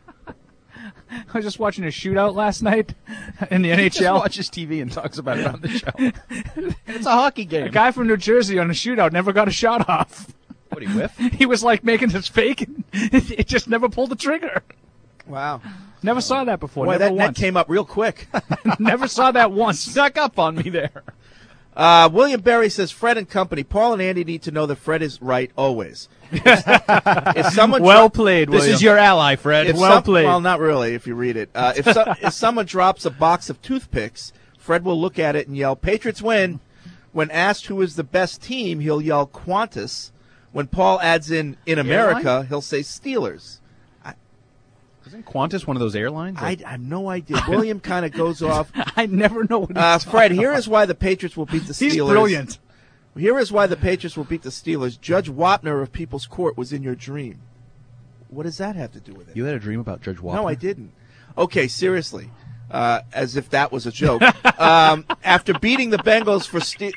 Speaker 9: I was just watching a shootout last night in the N
Speaker 10: He
Speaker 9: H
Speaker 10: just
Speaker 9: L.
Speaker 10: watches T V and talks about it on the show. It's a hockey
Speaker 9: A
Speaker 10: game.
Speaker 9: guy from New Jersey on a shootout never got a shot off.
Speaker 10: What, he whiff?
Speaker 9: He was like making this fake, and it just never pulled the trigger.
Speaker 7: Wow.
Speaker 9: Never saw that before.
Speaker 7: Boy,
Speaker 9: never
Speaker 7: that net
Speaker 9: once.
Speaker 7: came up real quick.
Speaker 9: Never saw that once.
Speaker 10: Snuck up on me there.
Speaker 7: Uh, William Berry says, Fred and company, Paul and Andy need to know that Fred is right always. If someone
Speaker 9: Well played,
Speaker 10: This
Speaker 9: William.
Speaker 10: is your ally, Fred.
Speaker 7: If
Speaker 9: Well
Speaker 7: some-
Speaker 9: played.
Speaker 7: Well, not really, if you read it. Uh, if, so, if someone drops a box of toothpicks, Fred will look at it and yell, Patriots win. When asked who is the best team, he'll yell Qantas. When Paul adds in in America,
Speaker 10: Airline?
Speaker 7: he'll say Steelers.
Speaker 10: Isn't Qantas one of those airlines?
Speaker 7: I, I have no idea. William kind of goes off.
Speaker 9: I never know what he's
Speaker 7: Uh,
Speaker 9: talking
Speaker 7: Fred, here
Speaker 9: about.
Speaker 7: is why the Patriots will beat the Steelers.
Speaker 9: He's brilliant.
Speaker 7: Here is why the Patriots will beat the Steelers. Judge Wapner of People's Court was in your dream. What does that have to do with it?
Speaker 10: You had a dream about Judge Wapner?
Speaker 7: No, I didn't. Okay, seriously. Uh, as if that was a joke. um, after beating the Bengals for Ste-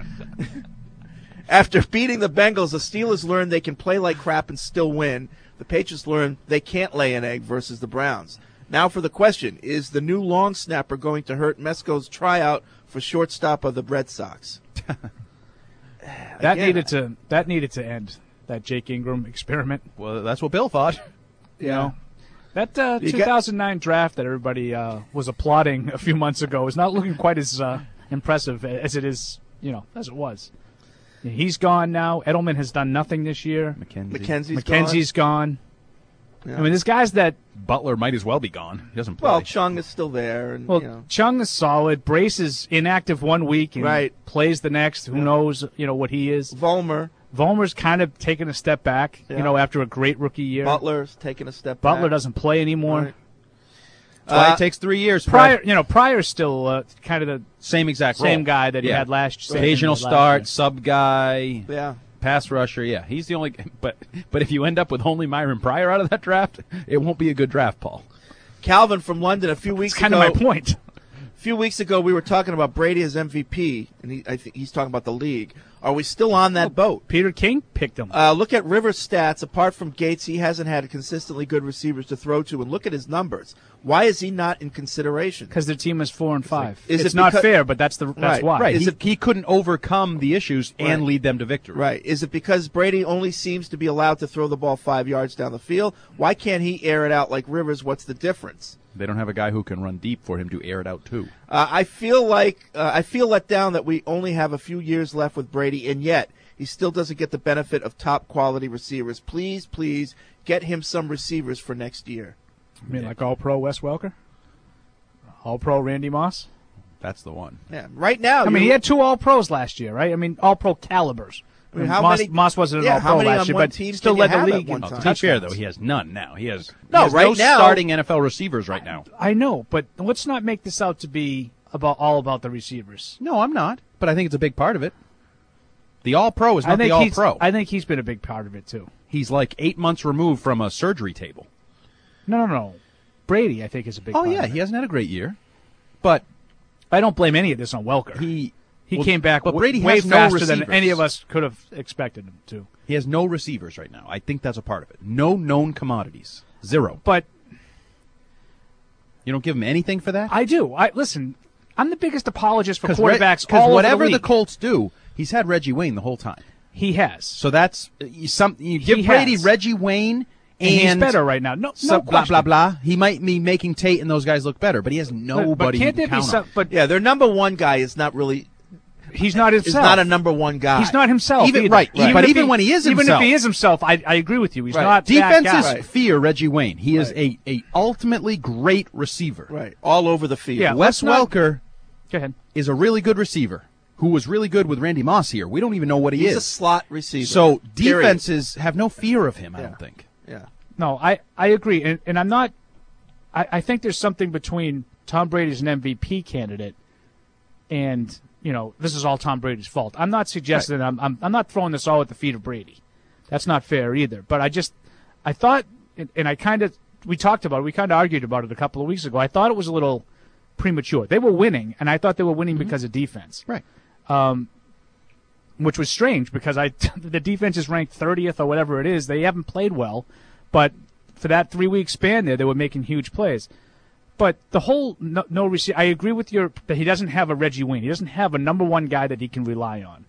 Speaker 7: After beating the Bengals, the Steelers learned they can play like crap and still win. The Patriots learned they can't lay an egg versus the Browns. Now for the question, is the new long snapper going to hurt Mesko's tryout for shortstop of the Red Sox?
Speaker 9: That
Speaker 7: Again,
Speaker 9: needed to that needed to end. That Jake Ingram experiment.
Speaker 10: Well, that's what Bill thought.
Speaker 9: You know, that uh,
Speaker 7: You
Speaker 9: two
Speaker 7: got-
Speaker 9: thousand nine draft that everybody uh, was applauding a few months ago is not looking quite as uh, impressive as it is. You know, as it was. He's gone now. Edelman has done nothing this year.
Speaker 10: McKenzie.
Speaker 7: McKenzie's
Speaker 9: McKenzie's gone.
Speaker 7: Yeah.
Speaker 9: I mean, there's guys that.
Speaker 10: Butler might as well be gone. He doesn't play.
Speaker 7: Well, Chung is still there. And,
Speaker 9: Well,
Speaker 7: you know.
Speaker 9: Chung is solid. Brace is inactive one week and
Speaker 7: Right.
Speaker 9: plays the next. Who
Speaker 7: Yeah.
Speaker 9: knows? You know what he is.
Speaker 7: Volmer.
Speaker 9: Volmer's kind of taken a step back.
Speaker 7: Yeah.
Speaker 9: You know, after a great rookie year.
Speaker 7: Butler's taking a step
Speaker 9: Butler
Speaker 7: back.
Speaker 9: doesn't play anymore.
Speaker 7: Right.
Speaker 10: That's why
Speaker 7: Uh,
Speaker 10: it takes three years.
Speaker 9: Pryor,
Speaker 10: Fred.
Speaker 9: you know, Pryor's still uh, kind of the
Speaker 10: Same exact
Speaker 9: same
Speaker 10: role.
Speaker 9: guy that he
Speaker 10: Yeah.
Speaker 9: had last year.
Speaker 10: Occasional start, sub guy,
Speaker 7: Yeah.
Speaker 10: pass rusher. Yeah, he's the only. But but if you end up with only Myron Pryor out of that draft, it won't be a good draft, Paul.
Speaker 7: Calvin from London a few weeks
Speaker 9: That's kind
Speaker 7: ago.
Speaker 9: of my point.
Speaker 7: A few weeks ago, we were talking about Brady as M V P, and he, I think he's talking about the league. Are we still on that boat?
Speaker 9: Peter King picked him.
Speaker 7: Uh, look at Rivers' stats. Apart from Gates, he hasn't had consistently good receivers to throw to, and look at his numbers. Why is he not in consideration?
Speaker 9: Because their team is four and five.
Speaker 7: Is
Speaker 9: it's
Speaker 7: it
Speaker 9: not
Speaker 7: because-
Speaker 9: fair, but that's the that's
Speaker 7: Right,
Speaker 9: why.
Speaker 10: Right,
Speaker 7: Is
Speaker 10: he,
Speaker 7: it-
Speaker 10: he couldn't overcome the issues and
Speaker 7: Right.
Speaker 10: lead them to victory.
Speaker 7: Right. Is it because Brady only seems to be allowed to throw the ball five yards down the field? Why can't he air it out like Rivers? What's the difference?
Speaker 10: They don't have a guy who can run deep for him to air it out too.
Speaker 7: Uh, I feel like uh, I feel let down that we only have a few years left with Brady, and yet he still doesn't get the benefit of top quality receivers. Please, please get him some receivers for next year.
Speaker 9: I mean, like All Pro Wes Welker, All Pro Randy Moss.
Speaker 10: That's the one.
Speaker 7: Yeah, right now.
Speaker 9: I mean,
Speaker 7: you-
Speaker 9: he had two All Pros last year, right? I mean, All Pro calibers.
Speaker 7: I mean, how
Speaker 9: Moss,
Speaker 7: many-
Speaker 9: Moss wasn't an
Speaker 7: yeah,
Speaker 9: All
Speaker 7: how
Speaker 9: Pro
Speaker 7: many
Speaker 9: last
Speaker 7: on
Speaker 9: year,
Speaker 7: one
Speaker 9: but
Speaker 7: team
Speaker 9: still
Speaker 7: can
Speaker 9: led
Speaker 7: you
Speaker 9: the
Speaker 7: have at
Speaker 9: league
Speaker 7: one
Speaker 9: in
Speaker 7: time?
Speaker 10: To be
Speaker 9: touchdowns.
Speaker 10: fair, though, he has none now. He has
Speaker 7: No,
Speaker 10: he has
Speaker 7: right
Speaker 10: no
Speaker 7: now-
Speaker 10: starting N F L receivers right now.
Speaker 9: I know, but let's not make this out to be about all about the receivers.
Speaker 10: No, I'm not. But I think it's a big part of it. The All Pro is
Speaker 9: I
Speaker 10: not
Speaker 9: think
Speaker 10: the All
Speaker 9: he's,
Speaker 10: Pro.
Speaker 9: I think he's been a big part of it too.
Speaker 10: he's like eight months removed from a surgery table.
Speaker 9: No, no, no. Brady, I think, is a big
Speaker 10: Oh,
Speaker 9: part
Speaker 10: yeah,
Speaker 9: of it.
Speaker 10: he hasn't had a great year. But
Speaker 9: I don't blame any of this on Welker.
Speaker 10: He
Speaker 9: he
Speaker 10: well,
Speaker 9: came back
Speaker 10: but
Speaker 9: w-
Speaker 10: Brady
Speaker 9: way
Speaker 10: has no
Speaker 9: faster than
Speaker 10: receivers.
Speaker 9: any of us could have expected him to.
Speaker 10: He has no receivers right now. I think that's a part of it. No known commodities. Zero.
Speaker 9: But
Speaker 10: you don't give him anything for that?
Speaker 9: I do. I listen, I'm the biggest apologist for
Speaker 10: Because
Speaker 9: quarterbacks
Speaker 10: Re-
Speaker 9: all over
Speaker 10: whatever
Speaker 9: the
Speaker 10: the
Speaker 9: league.
Speaker 10: Colts do, he's had Reggie Wayne the whole time.
Speaker 9: He has.
Speaker 10: So that's you, some. You give
Speaker 9: He
Speaker 10: Brady
Speaker 9: has.
Speaker 10: Reggie Wayne,
Speaker 9: And he's
Speaker 10: and
Speaker 9: better right now. No- no
Speaker 10: some- blah
Speaker 9: question.
Speaker 10: blah blah. He might be making Tate and those guys look better, but he has nobody.
Speaker 9: can't
Speaker 10: he
Speaker 9: there
Speaker 10: can
Speaker 9: be
Speaker 10: count
Speaker 9: some-
Speaker 10: on.
Speaker 9: but
Speaker 7: yeah, their number one guy is not really.
Speaker 9: He's not
Speaker 7: Is
Speaker 9: himself.
Speaker 7: not a number one guy.
Speaker 9: He's not himself.
Speaker 10: Even-
Speaker 9: either.
Speaker 10: right, but
Speaker 9: if
Speaker 10: even when he is
Speaker 9: even
Speaker 10: himself-
Speaker 9: if he is himself, I, I agree with you. He's
Speaker 10: Right.
Speaker 9: not that
Speaker 10: Defenses
Speaker 9: guy.
Speaker 10: fear Reggie Wayne. He is a, a ultimately great receiver.
Speaker 7: Right, all over the field.
Speaker 9: Yeah,
Speaker 10: Wes
Speaker 9: let's not-
Speaker 10: Welker
Speaker 9: Go ahead.
Speaker 10: is a really good receiver who was really good with Randy Moss here. We don't even know what he
Speaker 7: He's
Speaker 10: is.
Speaker 7: a slot receiver.
Speaker 10: So
Speaker 7: Period.
Speaker 10: defenses have no fear of him, I don't think.
Speaker 7: Yeah.
Speaker 9: No, I, I agree, and, and I'm not. I, I think there's something between Tom Brady's an M V P candidate, and you know this is all Tom Brady's fault. I'm not suggesting I'm, I'm I'm not throwing this all at the feet of Brady. That's not fair either. But I just I thought, and, and I kind of we talked about it. We kind of argued about it a couple of weeks ago. I thought it was a little premature. They were winning, and I thought they were winning
Speaker 10: Mm-hmm.
Speaker 9: because of defense.
Speaker 10: Right.
Speaker 9: Um, which was strange because I the defense is ranked thirtieth or whatever it is. They haven't played well, but for that three week span there, they were making huge plays. But the whole no, no receiver, I agree with your that he doesn't have a Reggie Wayne. He doesn't have a number one guy that he can rely on.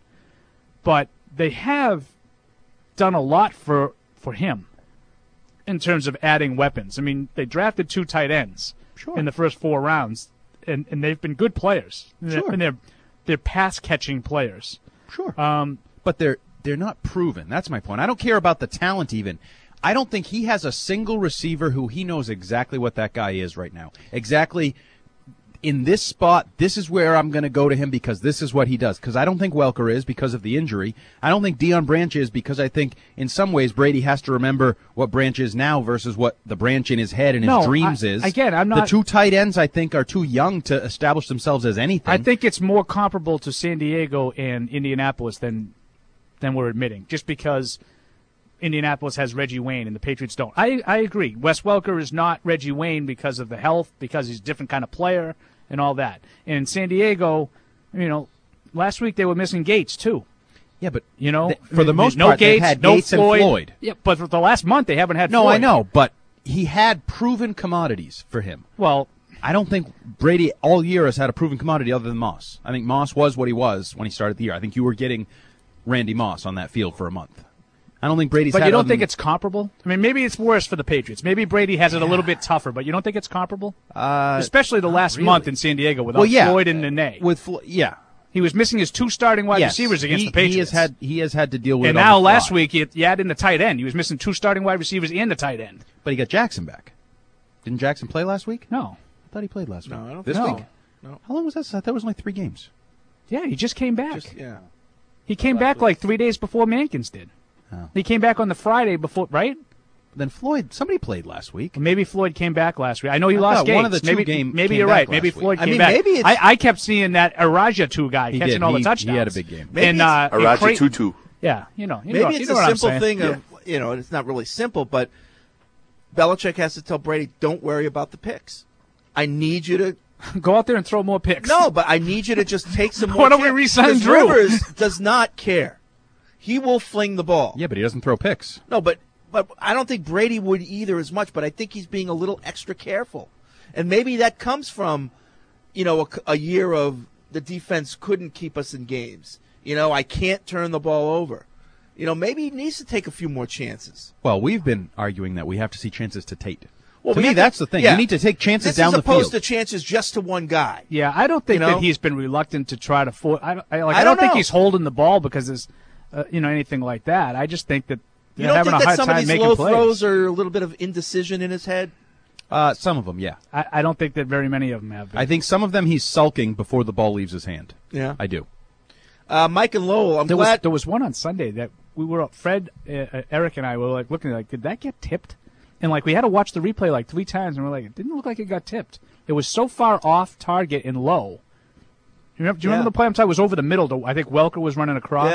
Speaker 9: But they have done a lot for for him in terms of adding weapons. I mean, they drafted two tight ends
Speaker 10: Sure.
Speaker 9: in the first four rounds, and, and they've been good players. And they're-
Speaker 10: Sure.
Speaker 9: And they're they're pass catching players.
Speaker 10: Sure.
Speaker 9: Um,
Speaker 10: but they're they're not proven. That's my point. I don't care about the talent even. I don't think he has a single receiver who he knows exactly what that guy is right now. Exactly in this spot, this is where I'm going to go to him because this is what he does. Because I don't think Welker is because of the injury. I don't think Deion Branch is because I think in some ways Brady has to remember what Branch is now versus what the Branch in his head and
Speaker 9: No,
Speaker 10: his dreams
Speaker 9: I-
Speaker 10: is.
Speaker 9: again, I'm
Speaker 10: The
Speaker 9: not-
Speaker 10: two tight ends, I think, are too young to establish themselves as anything.
Speaker 9: I think it's more comparable to San Diego and Indianapolis than than we're admitting, just because Indianapolis has Reggie Wayne and the Patriots don't. I, I agree. Wes Welker is not Reggie Wayne because of the health, because he's a different kind of player and all that. And in San Diego, you know, last week they were missing Gates too.
Speaker 10: Yeah, but
Speaker 9: you know,
Speaker 10: th- for the most
Speaker 9: no
Speaker 10: part, they've
Speaker 9: Gates,
Speaker 10: had
Speaker 9: no
Speaker 10: Gates and
Speaker 9: Floyd.
Speaker 10: Floyd.
Speaker 9: Yeah, but for the last month they haven't had.
Speaker 10: No,
Speaker 9: Floyd.
Speaker 10: I know, but he had proven commodities for him.
Speaker 9: Well,
Speaker 10: I don't think Brady all year has had a proven commodity other than Moss. I think Moss was what he was when he started the year. I think you were getting Randy Moss on that field for a month. I don't think Brady's
Speaker 9: But
Speaker 10: had
Speaker 9: you don't
Speaker 10: other
Speaker 9: think
Speaker 10: than-
Speaker 9: it's comparable? I mean, maybe it's worse for the Patriots. Maybe Brady has it a little bit tougher, but you don't think it's comparable?
Speaker 10: Uh,
Speaker 9: Especially the
Speaker 10: not
Speaker 9: last
Speaker 10: really.
Speaker 9: month in San Diego without
Speaker 10: Well, yeah.
Speaker 9: Floyd and Nene.
Speaker 10: With Flo- yeah.
Speaker 9: He was missing his two starting wide
Speaker 10: Yes.
Speaker 9: receivers against
Speaker 10: he,
Speaker 9: the Patriots.
Speaker 10: He has had he has had to deal with
Speaker 9: and
Speaker 10: it on
Speaker 9: now
Speaker 10: the
Speaker 9: last
Speaker 10: fly.
Speaker 9: week you, you add in the tight end. He was missing two starting wide receivers and the tight end.
Speaker 10: But he got Jackson back. Didn't Jackson play last week?
Speaker 9: No.
Speaker 10: I thought he played last
Speaker 7: No,
Speaker 10: week.
Speaker 7: I don't
Speaker 10: this
Speaker 7: think
Speaker 10: week?
Speaker 7: so. No.
Speaker 10: How long was that? I thought it was only three games.
Speaker 9: Yeah, he just came back.
Speaker 7: Just, yeah.
Speaker 9: He came back like three days before Mankins did.
Speaker 10: Oh.
Speaker 9: He came back on the Friday before, right?
Speaker 10: Then Floyd, somebody played last week.
Speaker 9: Maybe Floyd came back last week. I know he
Speaker 10: I
Speaker 9: lost
Speaker 10: thought
Speaker 9: Gates.
Speaker 10: one of the two
Speaker 9: maybe
Speaker 10: game
Speaker 9: maybe
Speaker 10: came
Speaker 9: you're
Speaker 10: back
Speaker 9: right. Maybe
Speaker 10: last week.
Speaker 9: Floyd
Speaker 10: I
Speaker 9: came
Speaker 10: mean,
Speaker 9: back.
Speaker 10: maybe it's-
Speaker 9: I, I kept seeing that Araja two guy
Speaker 10: He
Speaker 9: catching
Speaker 10: did.
Speaker 9: all
Speaker 10: He-
Speaker 9: the
Speaker 10: he
Speaker 9: touchdowns.
Speaker 10: had a big game.
Speaker 7: Maybe
Speaker 9: And
Speaker 7: it's-
Speaker 9: uh, and
Speaker 2: Araja
Speaker 9: Creighton-
Speaker 2: Tutu.
Speaker 9: Yeah, you know, you
Speaker 7: Maybe
Speaker 9: know,
Speaker 7: it's
Speaker 9: you know
Speaker 7: a
Speaker 9: what I'm
Speaker 7: simple
Speaker 9: saying.
Speaker 7: thing of, you know, it's not really simple, but Belichick has to tell Brady, don't worry about the picks. I need you to
Speaker 9: go out there and throw more picks.
Speaker 7: No, but I need you to just take some more.
Speaker 9: Why don't we
Speaker 7: chances.
Speaker 9: re-sign
Speaker 7: Because
Speaker 9: Drew?
Speaker 7: Rivers does not care. He will fling the ball.
Speaker 10: Yeah, but he doesn't throw picks.
Speaker 7: No, but but I don't think Brady would either as much, but I think he's being a little extra careful. And maybe that comes from, you know, a, a year of the defense couldn't keep us in games. You know, I can't turn the ball over. You know, maybe he needs to take a few more chances.
Speaker 10: Well, we've been arguing that we have to see chances to Tate.
Speaker 7: Well,
Speaker 10: to
Speaker 7: we
Speaker 10: me,
Speaker 7: have
Speaker 10: that's
Speaker 7: to-
Speaker 10: the thing.
Speaker 7: yeah.
Speaker 10: You need to take chances
Speaker 7: This
Speaker 10: down
Speaker 7: is
Speaker 10: the
Speaker 7: opposed
Speaker 10: field.
Speaker 7: to chances just to one guy.
Speaker 9: Yeah, I don't think
Speaker 7: You know?
Speaker 9: that he's been reluctant to try to force. I, don't- I, like,
Speaker 7: I
Speaker 9: I don't
Speaker 7: don't
Speaker 9: think
Speaker 7: know.
Speaker 9: he's holding the ball because there's, uh, you know, anything like that. I just think that
Speaker 7: You
Speaker 9: they're
Speaker 7: don't
Speaker 9: having
Speaker 7: think
Speaker 9: a
Speaker 7: that
Speaker 9: hard
Speaker 7: some of
Speaker 9: time
Speaker 7: these
Speaker 9: making
Speaker 7: low
Speaker 9: plays.
Speaker 7: throws are a little bit of indecision in his head?
Speaker 10: Uh, some of them, yeah.
Speaker 9: I, I don't think that very many of them have been.
Speaker 10: I think some of them he's sulking before the ball leaves his hand.
Speaker 7: Yeah.
Speaker 10: I do.
Speaker 7: Uh, Mike and Lowell, I'm
Speaker 9: there
Speaker 7: glad.
Speaker 9: was there was one on Sunday that we were Fred, uh, uh, Eric, and I were like looking like, did that get tipped? And like we had to watch the replay like three times, and we're like, it didn't look like it got tipped. It was so far off target and low. You remember, do you remember
Speaker 7: Yeah.
Speaker 9: the play I'm talking? It was over the middle. To, I think Welker was running across.
Speaker 7: Yeah.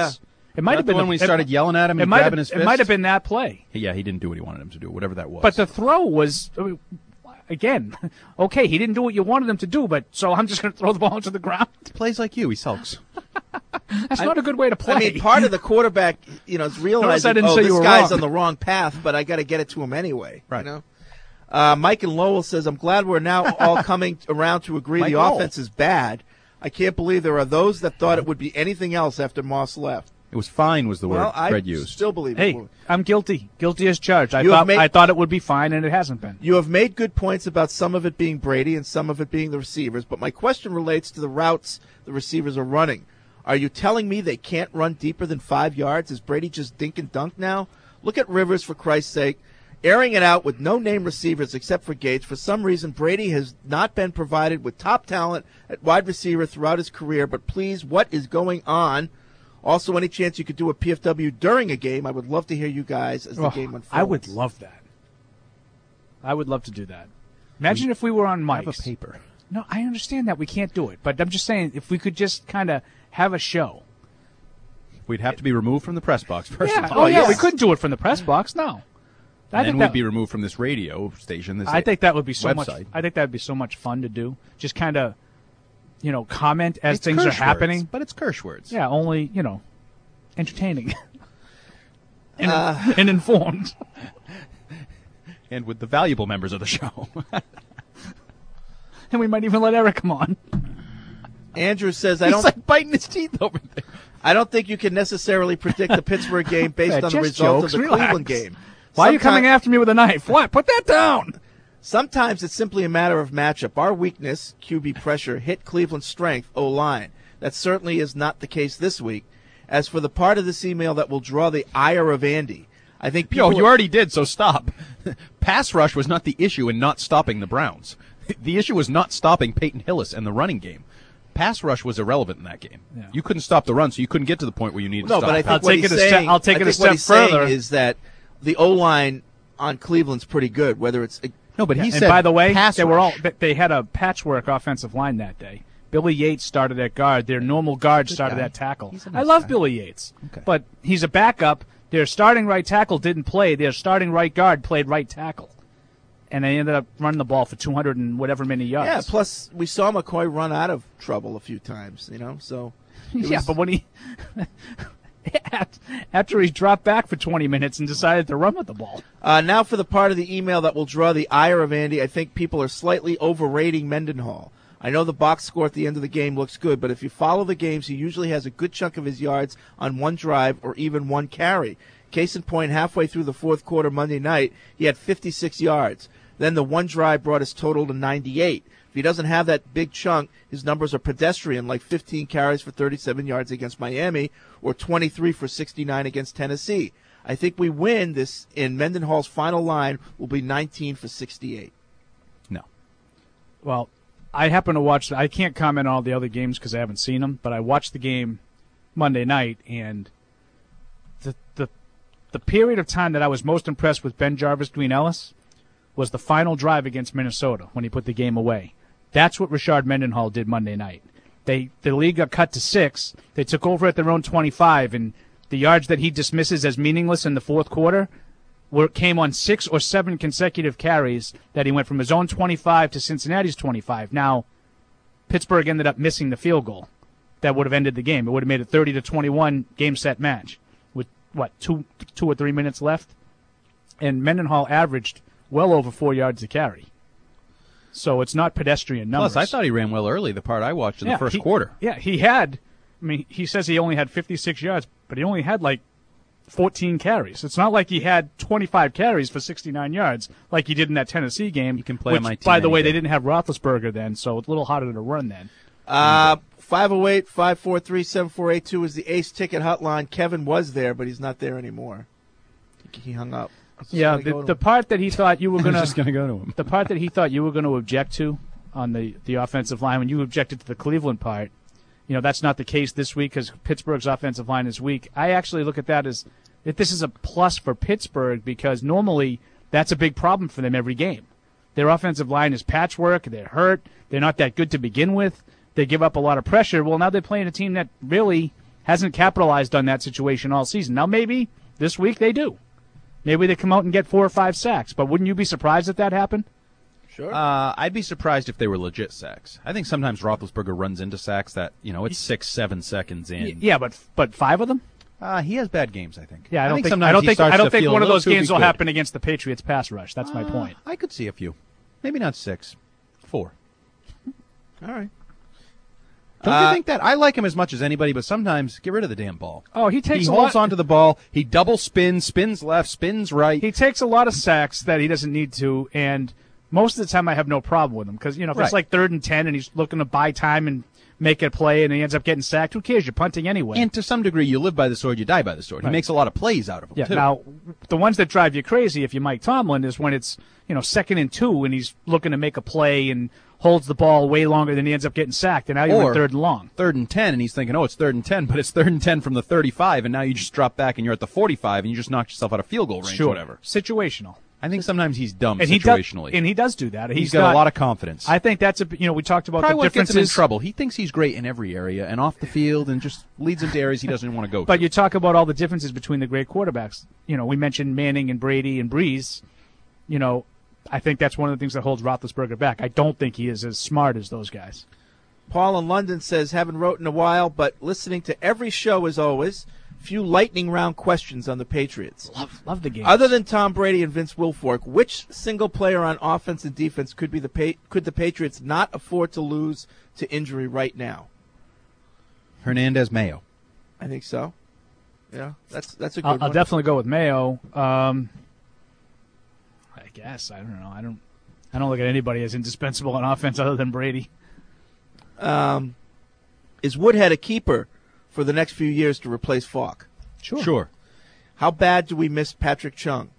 Speaker 9: It might
Speaker 10: Not
Speaker 9: have been
Speaker 10: the one when he started
Speaker 9: it,
Speaker 10: yelling at him
Speaker 9: it
Speaker 10: and
Speaker 9: might
Speaker 10: grabbing
Speaker 9: have,
Speaker 10: his
Speaker 9: It
Speaker 10: fist?
Speaker 9: might have been that play.
Speaker 10: Yeah, he didn't do what he wanted him to do, whatever that was.
Speaker 9: But the throw was, I mean, again, okay, he didn't do what you wanted him to do, but so I'm just going to throw the ball into the ground.
Speaker 10: He plays like you. He sulks.
Speaker 9: That's not a good way to play.
Speaker 7: I mean, part of the quarterback, you know, is
Speaker 9: Notice I
Speaker 7: realizing,
Speaker 9: didn't
Speaker 7: oh,
Speaker 9: say
Speaker 7: this
Speaker 9: you were
Speaker 7: guy's
Speaker 9: wrong.
Speaker 7: on the wrong path, but I got to get it to him anyway.
Speaker 10: Right.
Speaker 7: You know? Uh, Mike and Lowell says, I'm glad we're now all coming around to agree
Speaker 10: Mike
Speaker 7: the
Speaker 10: Lowell.
Speaker 7: offense is bad. I can't believe there are those that thought it would be anything else after Moss left.
Speaker 10: It was fine was the
Speaker 7: Well,
Speaker 10: word
Speaker 7: I
Speaker 10: Fred used.
Speaker 7: still believe
Speaker 9: Hey,
Speaker 7: it.
Speaker 9: I'm guilty. Guilty as charged. I
Speaker 7: You have
Speaker 9: thought
Speaker 7: made-
Speaker 9: I thought it would be fine, and it hasn't been.
Speaker 7: You have made good points about some of it being Brady and some of it being the receivers, but my question relates to the routes the receivers are running. Are you telling me they can't run deeper than five yards? Is Brady just dink and dunk now? Look at Rivers, for Christ's sake. Airing it out with no-name receivers except for Gates. For some reason, Brady has not been provided with top talent at wide receiver throughout his career, but please, what is going on? Also, any chance you could do a P F W during a game? I would love to hear you guys as the
Speaker 9: Oh,
Speaker 7: game unfolds.
Speaker 9: I would love that. I would love to do that. Imagine
Speaker 10: We
Speaker 9: if we were on mics.
Speaker 10: have a paper.
Speaker 9: No, I understand that we can't do it, but I'm just saying if we could just kind of have a show.
Speaker 10: We'd have to be removed from the press box first
Speaker 9: Yeah.
Speaker 10: of all.
Speaker 9: Oh yeah, we couldn't do it from the press box. No. I
Speaker 10: And then
Speaker 9: think
Speaker 10: we'd
Speaker 9: that,
Speaker 10: be removed from this radio station. This
Speaker 9: I think that would be so much.
Speaker 10: website.
Speaker 9: I think that would be so much fun to do. Just kind of, you know, comment as
Speaker 10: It's
Speaker 9: things are
Speaker 10: curse
Speaker 9: happening.
Speaker 10: words, but it's curse words.
Speaker 9: Yeah, only you know, entertaining and,
Speaker 7: Uh.
Speaker 9: and informed.
Speaker 10: And with the valuable members of the show.
Speaker 9: And we might even let Eric come on.
Speaker 7: Andrew says, I
Speaker 10: He's
Speaker 7: don't.
Speaker 10: like biting his teeth over there.
Speaker 7: I don't think you can necessarily predict the Pittsburgh game based
Speaker 9: Yeah,
Speaker 7: on the
Speaker 9: just
Speaker 7: result
Speaker 9: jokes,
Speaker 7: of the
Speaker 9: relax.
Speaker 7: Cleveland game.
Speaker 9: Why are you
Speaker 7: Sometime-
Speaker 9: coming after me with a knife? What? Put that down.
Speaker 7: Sometimes it's simply a matter of matchup. Our weakness, Q B pressure, hit Cleveland's strength, O-line. That certainly is not the case this week. As for the part of this email that will draw the ire of Andy, I think people...
Speaker 10: Yo, you already did, so stop. Pass rush was not the issue in not stopping the Browns. The issue was not stopping Peyton Hillis and the running game. Pass rush was irrelevant in that game.
Speaker 9: Yeah.
Speaker 10: You couldn't stop the run, so you couldn't get to the point where you needed
Speaker 7: No,
Speaker 10: to stop.
Speaker 7: but I think
Speaker 9: I'll
Speaker 7: what
Speaker 9: take
Speaker 7: he's
Speaker 9: it a step-
Speaker 7: saying,
Speaker 9: I'll take
Speaker 7: I
Speaker 9: it a
Speaker 7: think
Speaker 9: step
Speaker 7: what he's saying
Speaker 9: further.
Speaker 7: is that the O-line on Cleveland's pretty good, whether it's...
Speaker 10: No, but he
Speaker 9: and
Speaker 10: said
Speaker 9: by the way,
Speaker 10: pass
Speaker 9: they were all
Speaker 10: rush.
Speaker 9: they- they had a patchwork offensive line that day. Billy Yates started at guard. Their normal guard
Speaker 10: Good
Speaker 9: started
Speaker 10: guy.
Speaker 9: at tackle.
Speaker 10: He's a
Speaker 9: I
Speaker 10: nice
Speaker 9: love
Speaker 10: guy.
Speaker 9: Billy Yates,
Speaker 10: Okay.
Speaker 9: but he's a backup. Their starting right tackle didn't play. Their starting right guard played right tackle, and they ended up running the ball for two hundred and whatever many yards.
Speaker 7: Yeah, plus we saw McCoy run out of trouble a few times, you know, so... it
Speaker 9: yeah,
Speaker 7: was-
Speaker 9: but when he after he dropped back for twenty minutes and decided to run with the ball.
Speaker 7: Uh, now for the part of the email that will draw the ire of Andy. I think people are slightly overrating Mendenhall. I know the box score at the end of the game looks good, but if you follow the games, he usually has a good chunk of his yards on one drive or even one carry. Case in point, halfway through the fourth quarter Monday night, he had fifty-six yards. Then the one drive brought his total to ninety-eight. If he doesn't have that big chunk, his numbers are pedestrian, like fifteen carries for thirty-seven yards against Miami or twenty-three for sixty-nine against Tennessee. I think we win this, and Mendenhall's final line will be nineteen for sixty-eight.
Speaker 10: No.
Speaker 9: Well, I happen to watch. I can't comment on all the other games because I haven't seen them, but I watched the game Monday night, and the the the period of time that I was most impressed with Ben Jarvis Green Ellis was the final drive against Minnesota when he put the game away. That's what Rashard Mendenhall did Monday night. They the league got cut to six. They took over at their own twenty-five, and the yards that he dismisses as meaningless in the fourth quarter were came on six or seven consecutive carries that he went from his own twenty-five to Cincinnati's twenty-five. Now, Pittsburgh ended up missing the field goal that would have ended the game. It would have made it thirty to twenty-one game set match with what two two or three minutes left, and Mendenhall averaged well over four yards a carry. So it's not pedestrian numbers.
Speaker 10: Plus, I thought he ran well early, the part I watched in
Speaker 9: Yeah,
Speaker 10: the first
Speaker 9: he-
Speaker 10: quarter.
Speaker 9: Yeah, he had. I mean, he says he only had fifty-six yards, but he only had like fourteen carries. It's not like he had twenty-five carries for sixty-nine yards like he did in that Tennessee game. You can
Speaker 10: play on my team
Speaker 9: by the way,
Speaker 10: any
Speaker 9: they
Speaker 10: day.
Speaker 9: didn't have Roethlisberger then, so it's a little harder to run then.
Speaker 7: Uh, five oh eight, five four three, seven four eight two is the Ace Ticket hotline. Kevin was there, but he's not there anymore. He hung up. I was just
Speaker 9: Yeah,
Speaker 7: gonna
Speaker 9: the,
Speaker 7: go to
Speaker 9: the
Speaker 7: him.
Speaker 9: part that he thought you were
Speaker 10: I was
Speaker 9: going
Speaker 10: just gonna go to him.
Speaker 9: The part that he thought you were going to object to on the, the offensive line when you objected to the Cleveland part, you know, that's not the case this week because Pittsburgh's offensive line is weak. I actually look at that as that this is a plus for Pittsburgh because normally that's a big problem for them every game. Their offensive line is patchwork. They're hurt. They're not that good to begin with. They give up a lot of pressure. Well, now they're playing a team that really hasn't capitalized on that situation all season. Now maybe this week they do. Maybe they come out and get four or five sacks. But wouldn't you be surprised if that happened?
Speaker 7: Sure.
Speaker 10: Uh, I'd be surprised if they were legit sacks. I think sometimes Roethlisberger runs into sacks that, you know, it's six, seven seconds in.
Speaker 9: Yeah, but but five of them?
Speaker 10: Uh, he has bad games, I think.
Speaker 9: Yeah, I don't think,
Speaker 10: sometimes
Speaker 9: I don't
Speaker 10: he
Speaker 9: think
Speaker 10: starts
Speaker 9: I don't
Speaker 10: to
Speaker 9: think
Speaker 10: feel
Speaker 9: one
Speaker 10: a
Speaker 9: of
Speaker 10: little
Speaker 9: those
Speaker 10: too
Speaker 9: games will
Speaker 10: good.
Speaker 9: happen against the Patriots pass rush. That's my
Speaker 10: Uh,
Speaker 9: point.
Speaker 10: I could see a few. Maybe not six. Four.
Speaker 7: All right.
Speaker 10: Don't
Speaker 7: Uh,
Speaker 10: you think that? I like him as much as anybody, but sometimes get rid of the damn ball.
Speaker 9: Oh, he takes
Speaker 10: He
Speaker 9: a
Speaker 10: holds
Speaker 9: lot-
Speaker 10: onto the ball. He double spins, spins left, spins right.
Speaker 9: He takes a lot of sacks that he doesn't need to, and most of the time I have no problem with him because, you know, if
Speaker 10: Right.
Speaker 9: it's like third and ten and he's looking to buy time and make a play and he ends up getting sacked, who cares? You're punting anyway.
Speaker 10: And to some degree, you live by the sword, you die by the sword.
Speaker 9: Right.
Speaker 10: He makes a lot of plays out of them,
Speaker 9: Yeah,
Speaker 10: too.
Speaker 9: now, the ones that drive you crazy, if you're Mike Tomlin, is when it's, you know, second and two and he's looking to make a play and holds the ball way longer than he ends up getting sacked, and now you're
Speaker 10: Or
Speaker 9: in third and long.
Speaker 10: Third and ten, and he's thinking, oh, it's third and ten, but it's third and ten from the thirty-five, and now you just drop back and you're at the forty-five, and you just knocked yourself out of field goal range,
Speaker 9: Sure.
Speaker 10: whatever.
Speaker 9: Situational.
Speaker 10: I think sometimes he's dumb
Speaker 9: And he, does,
Speaker 10: situationally.
Speaker 9: and he does do that.
Speaker 10: He's got a lot of confidence.
Speaker 9: I think that's a, you know, we talked about
Speaker 10: Probably
Speaker 9: the
Speaker 10: what gets him in
Speaker 9: differences.
Speaker 10: trouble. He thinks he's great in every area and off the field and just leads him to areas he doesn't want to go to.
Speaker 9: But you talk about all the differences between the great quarterbacks. You know, we mentioned Manning and Brady and Breeze. You know, I think that's one of the things that holds Roethlisberger back. I don't think he is as smart as those guys.
Speaker 7: Paul in London says, haven't wrote in a while, but listening to every show as always. Few lightning round questions on the Patriots.
Speaker 9: Love, love the game.
Speaker 7: Other than Tom Brady and Vince Wilfork, which single player on offense and defense could be the pa- could the Patriots not afford to lose to injury right now?
Speaker 10: Hernandez Mayo.
Speaker 7: I think so. Yeah, that's that's a good
Speaker 9: I'll,
Speaker 7: one.
Speaker 9: I'll definitely go with Mayo. Um, I guess I don't know. I don't. I don't look at anybody as indispensable on offense other than Brady.
Speaker 7: Um, is Woodhead a keeper for the next few years to replace Falk?
Speaker 9: Sure.
Speaker 10: Sure.
Speaker 7: How bad do we miss Patrick Chung?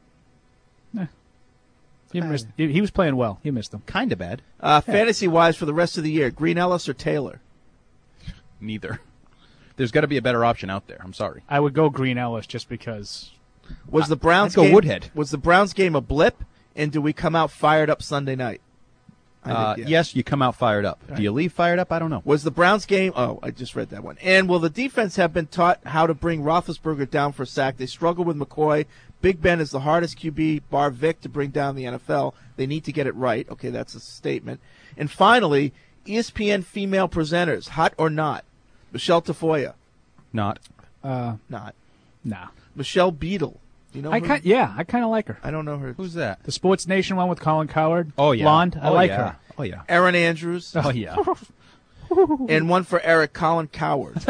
Speaker 9: He, missed, he, he was playing well. He missed him.
Speaker 10: Kind of bad.
Speaker 7: Uh,
Speaker 9: Yeah.
Speaker 7: Fantasy-wise for the rest of the year, Green Ellis or Taylor?
Speaker 10: Neither. There's got to be a better option out there. I'm sorry.
Speaker 9: I would go Green Ellis just because.
Speaker 7: Was the Browns
Speaker 10: I'd go
Speaker 7: game,
Speaker 10: Woodhead.
Speaker 7: Was the Browns game a blip, and do we come out fired up Sunday night? I
Speaker 10: Uh,
Speaker 7: think
Speaker 10: yes, you come out fired up. Do you leave fired up? I don't know.
Speaker 7: Was the Browns game? Oh, I just read that one. And will the defense have been taught how to bring Roethlisberger down for a sack? They struggle with McCoy. Big Ben is the hardest Q B, bar Vic, to bring down the N F L. They need to get it right. Okay, that's a statement. And finally, E S P N female presenters, hot or not? Michelle Tafoya.
Speaker 10: Not.
Speaker 9: Uh,
Speaker 7: Not.
Speaker 9: Nah.
Speaker 7: Michelle Beadle. You know
Speaker 9: I
Speaker 7: her?
Speaker 9: kind, yeah, I kind of like her.
Speaker 7: I don't know her.
Speaker 10: Who's that?
Speaker 9: The Sports Nation one with Colin Coward.
Speaker 10: Oh, yeah.
Speaker 9: Blonde. I
Speaker 10: Oh,
Speaker 9: like
Speaker 10: yeah.
Speaker 9: her.
Speaker 10: Oh, yeah.
Speaker 7: Aaron Andrews.
Speaker 10: Oh, yeah.
Speaker 7: And one for Eric, Colin Coward.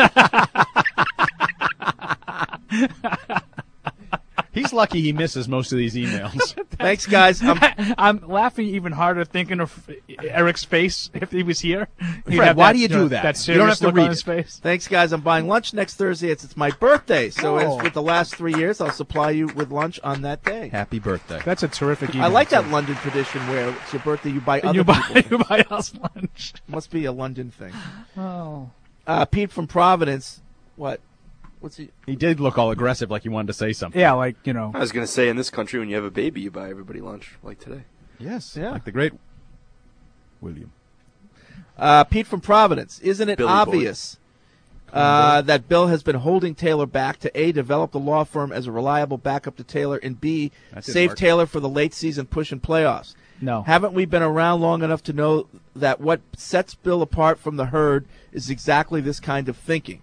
Speaker 10: He's lucky he misses most of these emails.
Speaker 7: Thanks, guys. I'm,
Speaker 9: I'm laughing even harder thinking of Eric's face if he was here. He'd
Speaker 10: Fred,
Speaker 9: have
Speaker 10: why
Speaker 9: that,
Speaker 10: do you do
Speaker 9: know,
Speaker 10: that?
Speaker 9: That
Speaker 10: You
Speaker 9: serious
Speaker 10: don't have to
Speaker 9: look
Speaker 10: read
Speaker 9: on his
Speaker 10: it.
Speaker 9: face.
Speaker 7: Thanks, guys. I'm buying lunch next Thursday. It's, it's my birthday, so
Speaker 9: Oh.
Speaker 7: as with the last three years, I'll supply you with lunch on that day.
Speaker 10: Happy birthday.
Speaker 9: That's a terrific email.
Speaker 7: I like that London tradition where it's your birthday, you buy
Speaker 9: And
Speaker 7: other
Speaker 9: you buy,
Speaker 7: people.
Speaker 9: you buy us lunch.
Speaker 7: Must be a London thing.
Speaker 9: Oh.
Speaker 7: Uh, Pete from Providence. What? What's he?
Speaker 10: He did look all aggressive like he wanted to say something.
Speaker 9: Yeah, like, you know.
Speaker 2: I was going to say, in this country, when you have a baby, you buy everybody lunch, like today.
Speaker 10: Yes.
Speaker 7: Yeah.
Speaker 10: Like the great William.
Speaker 7: Uh, Pete from Providence. Isn't it
Speaker 2: Billy Boy.
Speaker 7: obvious uh, that Bill has been holding Taylor back to A, develop the law firm as a reliable backup to Taylor, and B,
Speaker 10: That didn't
Speaker 7: save
Speaker 10: work.
Speaker 7: Taylor for the late season push in playoffs?
Speaker 9: No.
Speaker 7: Haven't we been around long enough to know that what sets Bill apart from the herd is exactly this kind of thinking?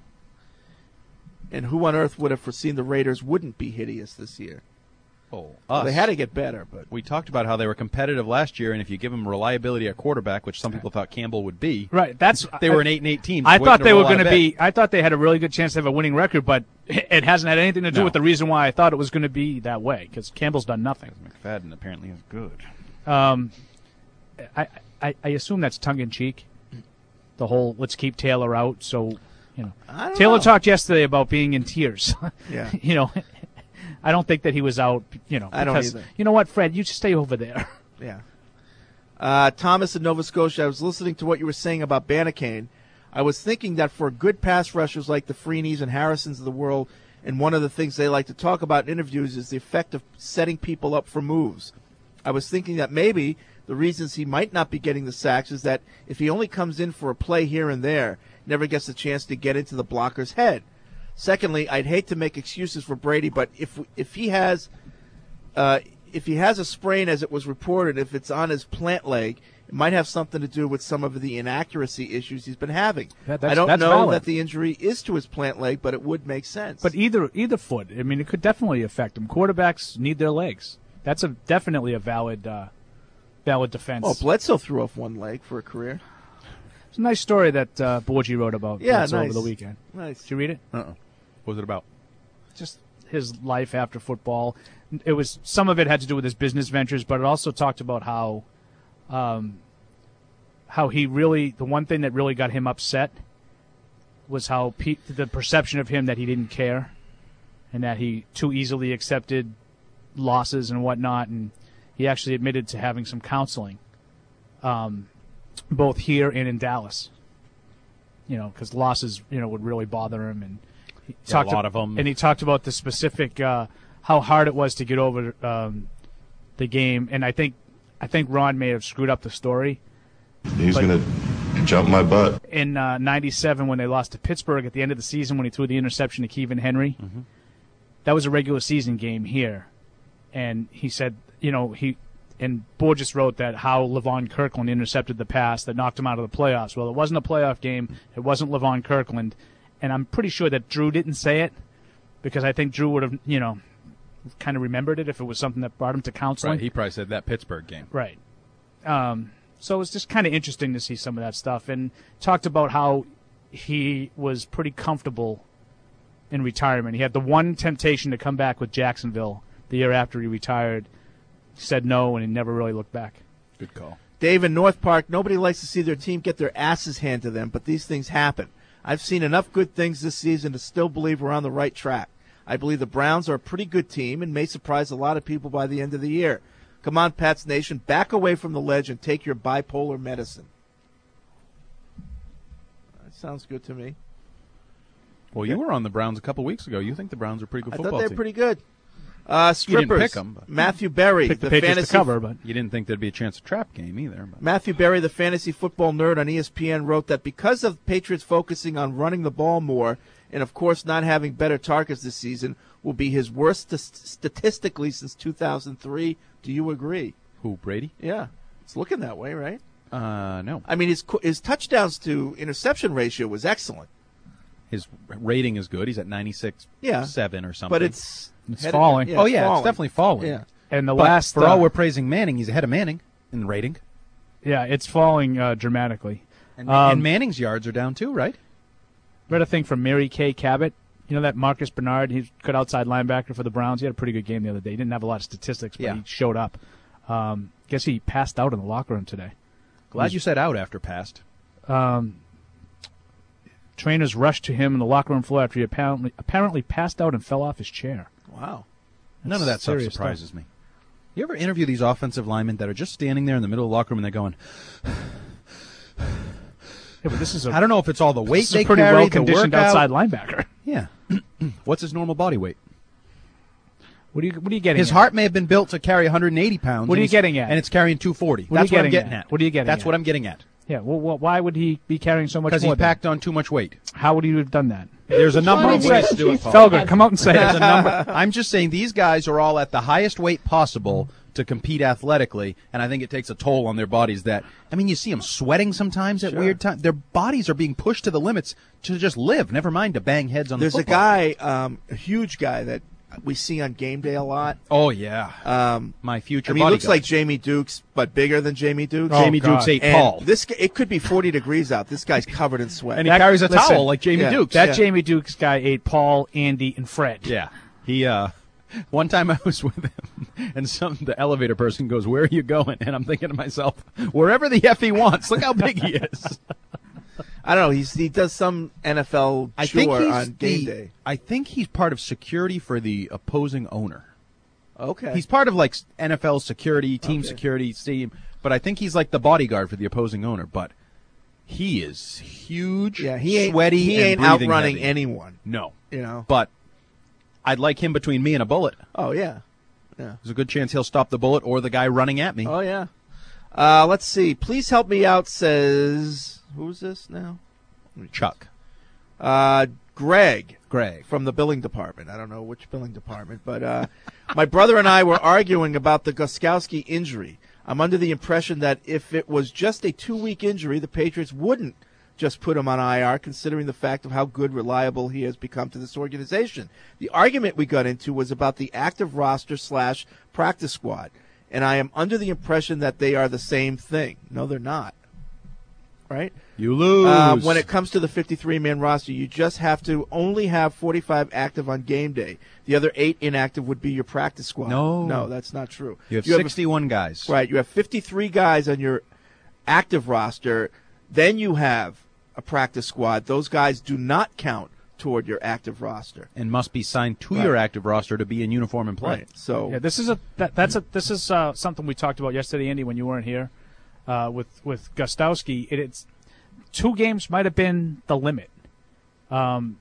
Speaker 7: And who on earth would have foreseen the Raiders wouldn't be hideous this year?
Speaker 10: Oh,
Speaker 7: Well,
Speaker 10: us.
Speaker 7: they had to get better, but
Speaker 10: We talked about how they were competitive last year, and if you give them reliability at quarterback, which some people thought Campbell would be,
Speaker 9: Right, that's
Speaker 10: they were an eight and eight team.
Speaker 9: I
Speaker 10: waiting
Speaker 9: thought
Speaker 10: to
Speaker 9: they
Speaker 10: roll
Speaker 9: were
Speaker 10: out
Speaker 9: going
Speaker 10: of
Speaker 9: to
Speaker 10: bed.
Speaker 9: be. I thought they had a really good chance to have a winning record, but it hasn't had anything to do
Speaker 10: No.
Speaker 9: with the reason why I thought it was going to be that way. Because Campbell's done nothing.
Speaker 10: McFadden apparently is good.
Speaker 9: Um, I, I I assume that's tongue in cheek. The whole let's keep Taylor out. So you know,
Speaker 7: I don't
Speaker 9: Taylor
Speaker 7: know.
Speaker 9: talked yesterday about being in tears.
Speaker 7: Yeah.
Speaker 9: you know, I don't think that he was out. You know,
Speaker 7: I don't
Speaker 9: because
Speaker 7: either.
Speaker 9: you know what, Fred, you just stay over there.
Speaker 7: Yeah. Uh, Thomas in Nova Scotia, I was listening to what you were saying about Banacane. I was thinking that for good pass rushers like the Freeneys and Harrisons of the world, and one of the things they like to talk about in interviews is the effect of setting people up for moves. I was thinking that maybe the reasons he might not be getting the sacks is that if he only comes in for a play here and there, never gets a chance to get into the blocker's head. Secondly, I'd hate to make excuses for Brady, but if if he has uh, if he has a sprain, as it was reported, if it's on his plant leg, it might have something to do with some of the inaccuracy issues he's been having.
Speaker 9: That- that's-
Speaker 7: I don't
Speaker 9: that's
Speaker 7: know
Speaker 9: valid.
Speaker 7: that the injury is to his plant leg, but it would make sense.
Speaker 9: But either either foot, I mean, it could definitely affect him. Quarterbacks need their legs. That's a definitely a valid uh, valid defense.
Speaker 7: Well, Bledsoe threw off one leg for a career.
Speaker 9: It's a nice story that uh, Borgie wrote about
Speaker 7: Yeah,
Speaker 9: Bledsoe
Speaker 7: nice.
Speaker 9: over the weekend.
Speaker 7: Nice.
Speaker 9: Did you read it?
Speaker 10: Uh-uh. What was it about?
Speaker 9: Just his life after football. It was some of it had to do with his business ventures, but it also talked about how, um, how he really the one thing that really got him upset was how pe- the perception of him that he didn't care, and that he too easily accepted losses and whatnot, and he actually admitted to having some counseling, um, both here and in Dallas. You know, because losses, you know, would really bother him, and he
Speaker 10: Yeah,
Speaker 9: talked
Speaker 10: a lot
Speaker 9: ab-
Speaker 10: of 'em.
Speaker 9: And he talked about the specific uh, how hard it was to get over um, the game, and I think I think Ron may have screwed up the story.
Speaker 6: He's
Speaker 9: But-
Speaker 6: going to jump my butt.
Speaker 9: In uh, ninety-seven, when they lost to Pittsburgh at the end of the season, when he threw the interception to Kevin Henry,
Speaker 10: Mm-hmm.
Speaker 9: that was a regular season game here. And he said, you know, he and Borges wrote that how LaVon Kirkland intercepted the pass that knocked him out of the playoffs. Well, it wasn't a playoff game. It wasn't LaVon Kirkland. And I'm pretty sure that Drew didn't say it because I think Drew would have, you know, kind of remembered it if it was something that brought him to counseling.
Speaker 10: Right, he probably said that Pittsburgh game.
Speaker 9: Right. Um, so it's just kind of interesting to see some of that stuff. And talked about how he was pretty comfortable in retirement. He had the one temptation to come back with Jacksonville the year after he retired. Said no, and he never really looked back.
Speaker 10: Good call.
Speaker 7: Dave in North Park, nobody likes to see their team get their asses handed to them, but these things happen. I've seen enough good things this season to still believe we're on the right track. I believe the Browns are a pretty good team and may surprise a lot of people by the end of the year. Come on, Pats Nation, back away from the ledge and take your bipolar medicine. That sounds good to me.
Speaker 10: Well, you were on the Browns a couple weeks ago. You think the Browns are a pretty good
Speaker 7: I
Speaker 10: football
Speaker 7: thought they were
Speaker 10: team.
Speaker 7: pretty good. Uh, strippers.
Speaker 10: You didn't pick them. But
Speaker 7: Matthew Berry,
Speaker 10: Picked
Speaker 7: the,
Speaker 10: the, Patriots
Speaker 7: fantasy
Speaker 10: to cover, but you didn't think there'd be a chance of trap game either. But.
Speaker 7: Matthew Berry, the fantasy football nerd on E S P N, wrote that because of Patriots focusing on running the ball more and, of course, not having better targets this season, will be his worst st- statistically since two thousand three. Do you agree?
Speaker 10: Who, Brady?
Speaker 7: Yeah. It's looking that way, right?
Speaker 10: Uh, no.
Speaker 7: I mean, his his touchdowns to interception ratio was excellent.
Speaker 10: His rating is good. He's at ninety-six,
Speaker 7: Yeah.
Speaker 10: seven or something.
Speaker 7: But it's
Speaker 10: It's
Speaker 7: headed-
Speaker 10: falling.
Speaker 7: yeah,
Speaker 10: oh,
Speaker 7: it's
Speaker 10: yeah,
Speaker 7: falling.
Speaker 10: it's definitely falling.
Speaker 7: Yeah.
Speaker 9: And the
Speaker 10: But
Speaker 9: last
Speaker 10: for
Speaker 9: uh,
Speaker 10: all we're praising Manning, he's ahead of Manning in rating.
Speaker 9: yeah, it's falling uh, dramatically.
Speaker 10: And,
Speaker 9: Um,
Speaker 10: and Manning's yards are down too, right?
Speaker 9: Read a thing from Mary Kay Cabot. You know that Marcus Bernard, he's good outside linebacker for the Browns. He had a pretty good game the other day. He didn't have a lot of statistics, but
Speaker 10: Yeah.
Speaker 9: he showed up. Um, guess he passed out in the locker room today.
Speaker 10: Glad you said out after passed.
Speaker 9: Um, trainers rushed to him in the locker room floor after he apparently apparently passed out and fell off his chair.
Speaker 7: Wow.
Speaker 10: None of that stuff
Speaker 9: serious
Speaker 10: surprises
Speaker 9: stuff.
Speaker 10: me. You ever interview these offensive linemen that are just standing there in the middle of the locker room and they're going,
Speaker 9: Yeah, but this is a,
Speaker 10: I don't know if it's all the weight
Speaker 9: this is
Speaker 10: they
Speaker 9: a pretty
Speaker 10: carry, the
Speaker 9: well-conditioned
Speaker 10: workout.
Speaker 9: outside linebacker.
Speaker 10: Yeah. What's his normal body weight?
Speaker 9: What are you What are you getting?
Speaker 10: His
Speaker 9: at?
Speaker 10: heart may have been built to carry one hundred eighty pounds.
Speaker 9: What are
Speaker 10: and
Speaker 9: you
Speaker 10: he's-
Speaker 9: getting at?
Speaker 10: And it's carrying two forty.
Speaker 9: What are
Speaker 10: That's
Speaker 9: you
Speaker 10: what I'm
Speaker 9: getting
Speaker 10: getting
Speaker 9: at?
Speaker 10: at.
Speaker 9: What are you getting
Speaker 10: That's
Speaker 9: at?
Speaker 10: what I'm getting at.
Speaker 9: Yeah. Well, well, why would he be carrying so much?
Speaker 10: Because he
Speaker 9: more then?
Speaker 10: packed on too much weight.
Speaker 9: How would he have done that?
Speaker 10: There's a number of ways to do it, Paul.
Speaker 9: Felger, come out and say
Speaker 10: There's
Speaker 9: it.
Speaker 10: a number. I'm just saying these guys are all at the highest weight possible to compete athletically, and I think it takes a toll on their bodies. That I mean, you see them sweating sometimes at
Speaker 7: Sure.
Speaker 10: weird times. Their bodies are being pushed to the limits to just live. Never mind to bang heads on
Speaker 7: There's
Speaker 10: the
Speaker 7: a
Speaker 10: football.
Speaker 7: guy, um, a huge guy that we see on game day a lot.
Speaker 10: Oh yeah,
Speaker 7: Um,
Speaker 10: my future.
Speaker 7: I mean, he looks
Speaker 10: bodyguard.
Speaker 7: like Jamie Dukes, but bigger than Jamie Dukes.
Speaker 10: Oh, Jamie God. Dukes ate
Speaker 7: And
Speaker 10: Paul.
Speaker 7: This guy- it could be forty degrees out. This guy's covered in sweat.
Speaker 10: And he carries a
Speaker 9: listen,
Speaker 10: towel like Jamie
Speaker 7: yeah.
Speaker 10: Dukes.
Speaker 9: That
Speaker 7: Yeah.
Speaker 9: Jamie Dukes guy ate Paul, Andy, and Fred.
Speaker 10: Yeah, he. uh One time I was with him, and some the elevator person goes, "Where are you going?" And I'm thinking to myself, "Wherever the f he wants. Look how big he is."
Speaker 7: I don't know. He's he does some N F L
Speaker 10: I think
Speaker 7: chore
Speaker 10: he's
Speaker 7: on game
Speaker 10: the-
Speaker 7: day.
Speaker 10: I think he's part of security for the opposing owner.
Speaker 7: Okay.
Speaker 10: He's part of like N F L security, team
Speaker 7: Okay.
Speaker 10: security, team. But I think he's like the bodyguard for the opposing owner. But he is huge,
Speaker 7: Yeah, he ain't
Speaker 10: sweaty,
Speaker 7: he
Speaker 10: and
Speaker 7: ain't
Speaker 10: breathing
Speaker 7: outrunning
Speaker 10: heavy.
Speaker 7: anyone.
Speaker 10: No,
Speaker 7: You know.
Speaker 10: but I'd like him between me and a bullet.
Speaker 7: Oh yeah. Yeah.
Speaker 10: There's a good chance he'll stop the bullet or the guy running at me.
Speaker 7: Oh yeah. Uh, let's see. Please help me out. Says who's this now?
Speaker 10: Chuck.
Speaker 7: Uh, Greg.
Speaker 10: Greg.
Speaker 7: From the billing department. I don't know which billing department, but uh, my brother and I were arguing about the Gostkowski injury. I'm under the impression that if it was just a two-week injury, the Patriots wouldn't just put him on I R, considering the fact of how good, reliable he has become to this organization. The argument we got into was about the active roster slash practice squad, and I am under the impression that they are the same thing. No, they're not. Right?
Speaker 10: You lose.
Speaker 7: Uh, when it comes to the fifty-three man roster, you just have to only have forty-five active on game day. The other eight inactive would be your practice squad.
Speaker 10: No.
Speaker 7: No, that's not true.
Speaker 10: You have
Speaker 7: you
Speaker 10: sixty-one
Speaker 7: have,
Speaker 10: guys.
Speaker 7: Right. You have fifty-three guys on your active roster. Then you have a practice squad. Those guys do not count toward your active roster.
Speaker 10: And must be signed to
Speaker 7: Right.
Speaker 10: your active roster to be in uniform and play.
Speaker 7: Right. So
Speaker 9: yeah, this is a that, that's a this is uh, something we talked about yesterday, Andy, when you weren't here. Uh, with with Gostkowski, it, it's two games might have been the limit. Um,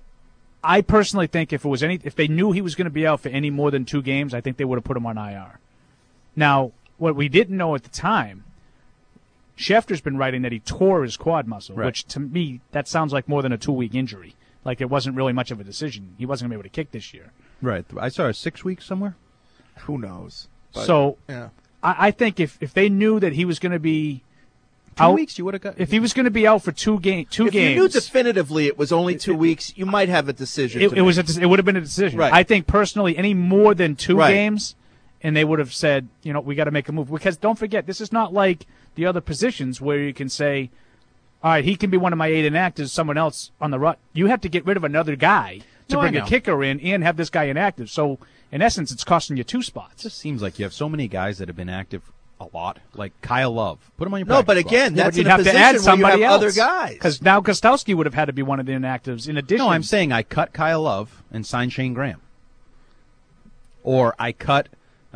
Speaker 9: I personally think if it was any, if they knew he was going to be out for any more than two games, I think they would have put him on I R. Now, what we didn't know at the time, Schefter's been writing that he tore his quad muscle,
Speaker 10: Right.
Speaker 9: which to me that sounds like more than a two-week injury. Like it wasn't really much of a decision. He wasn't going to be able to kick this year.
Speaker 10: Right. I saw a six weeks somewhere.
Speaker 7: Who knows? But,
Speaker 9: so
Speaker 7: yeah.
Speaker 9: I, I think if, if they knew that he was going to be
Speaker 10: Two
Speaker 9: out,
Speaker 10: weeks, you would have got.
Speaker 9: if he was going to be out for two game two
Speaker 7: if
Speaker 9: games,
Speaker 7: you knew definitively it was only two weeks, you might have a decision.
Speaker 9: it,
Speaker 7: to
Speaker 9: it was a,
Speaker 7: make.
Speaker 9: it would have been a decision.
Speaker 7: Right.
Speaker 9: I think personally, any more than two
Speaker 7: Right.
Speaker 9: games, and they would have said, you know, we got to make a move. Because don't forget, this is not like the other positions where you can say, all right, he can be one of my eight inactives, someone else on the rut. You have to get rid of another guy to
Speaker 10: No, I
Speaker 9: bring a
Speaker 10: know.
Speaker 9: kicker in and have this guy inactive. So in essence, it's costing you two spots.
Speaker 10: It just seems like you have so many guys that have been active a lot, like Kyle Love. Put him on your
Speaker 7: No, but
Speaker 10: practice
Speaker 7: again,
Speaker 10: squad.
Speaker 9: Yeah,
Speaker 7: that's
Speaker 9: but
Speaker 7: in
Speaker 9: you'd
Speaker 7: a
Speaker 9: have to
Speaker 7: position
Speaker 9: add
Speaker 7: where you
Speaker 9: somebody
Speaker 7: have
Speaker 9: else.
Speaker 7: other guys.
Speaker 9: Because now Gostkowski would have had to be one of the inactives. In addition,
Speaker 10: No, I'm saying I cut Kyle Love and signed Shane Graham. Or I cut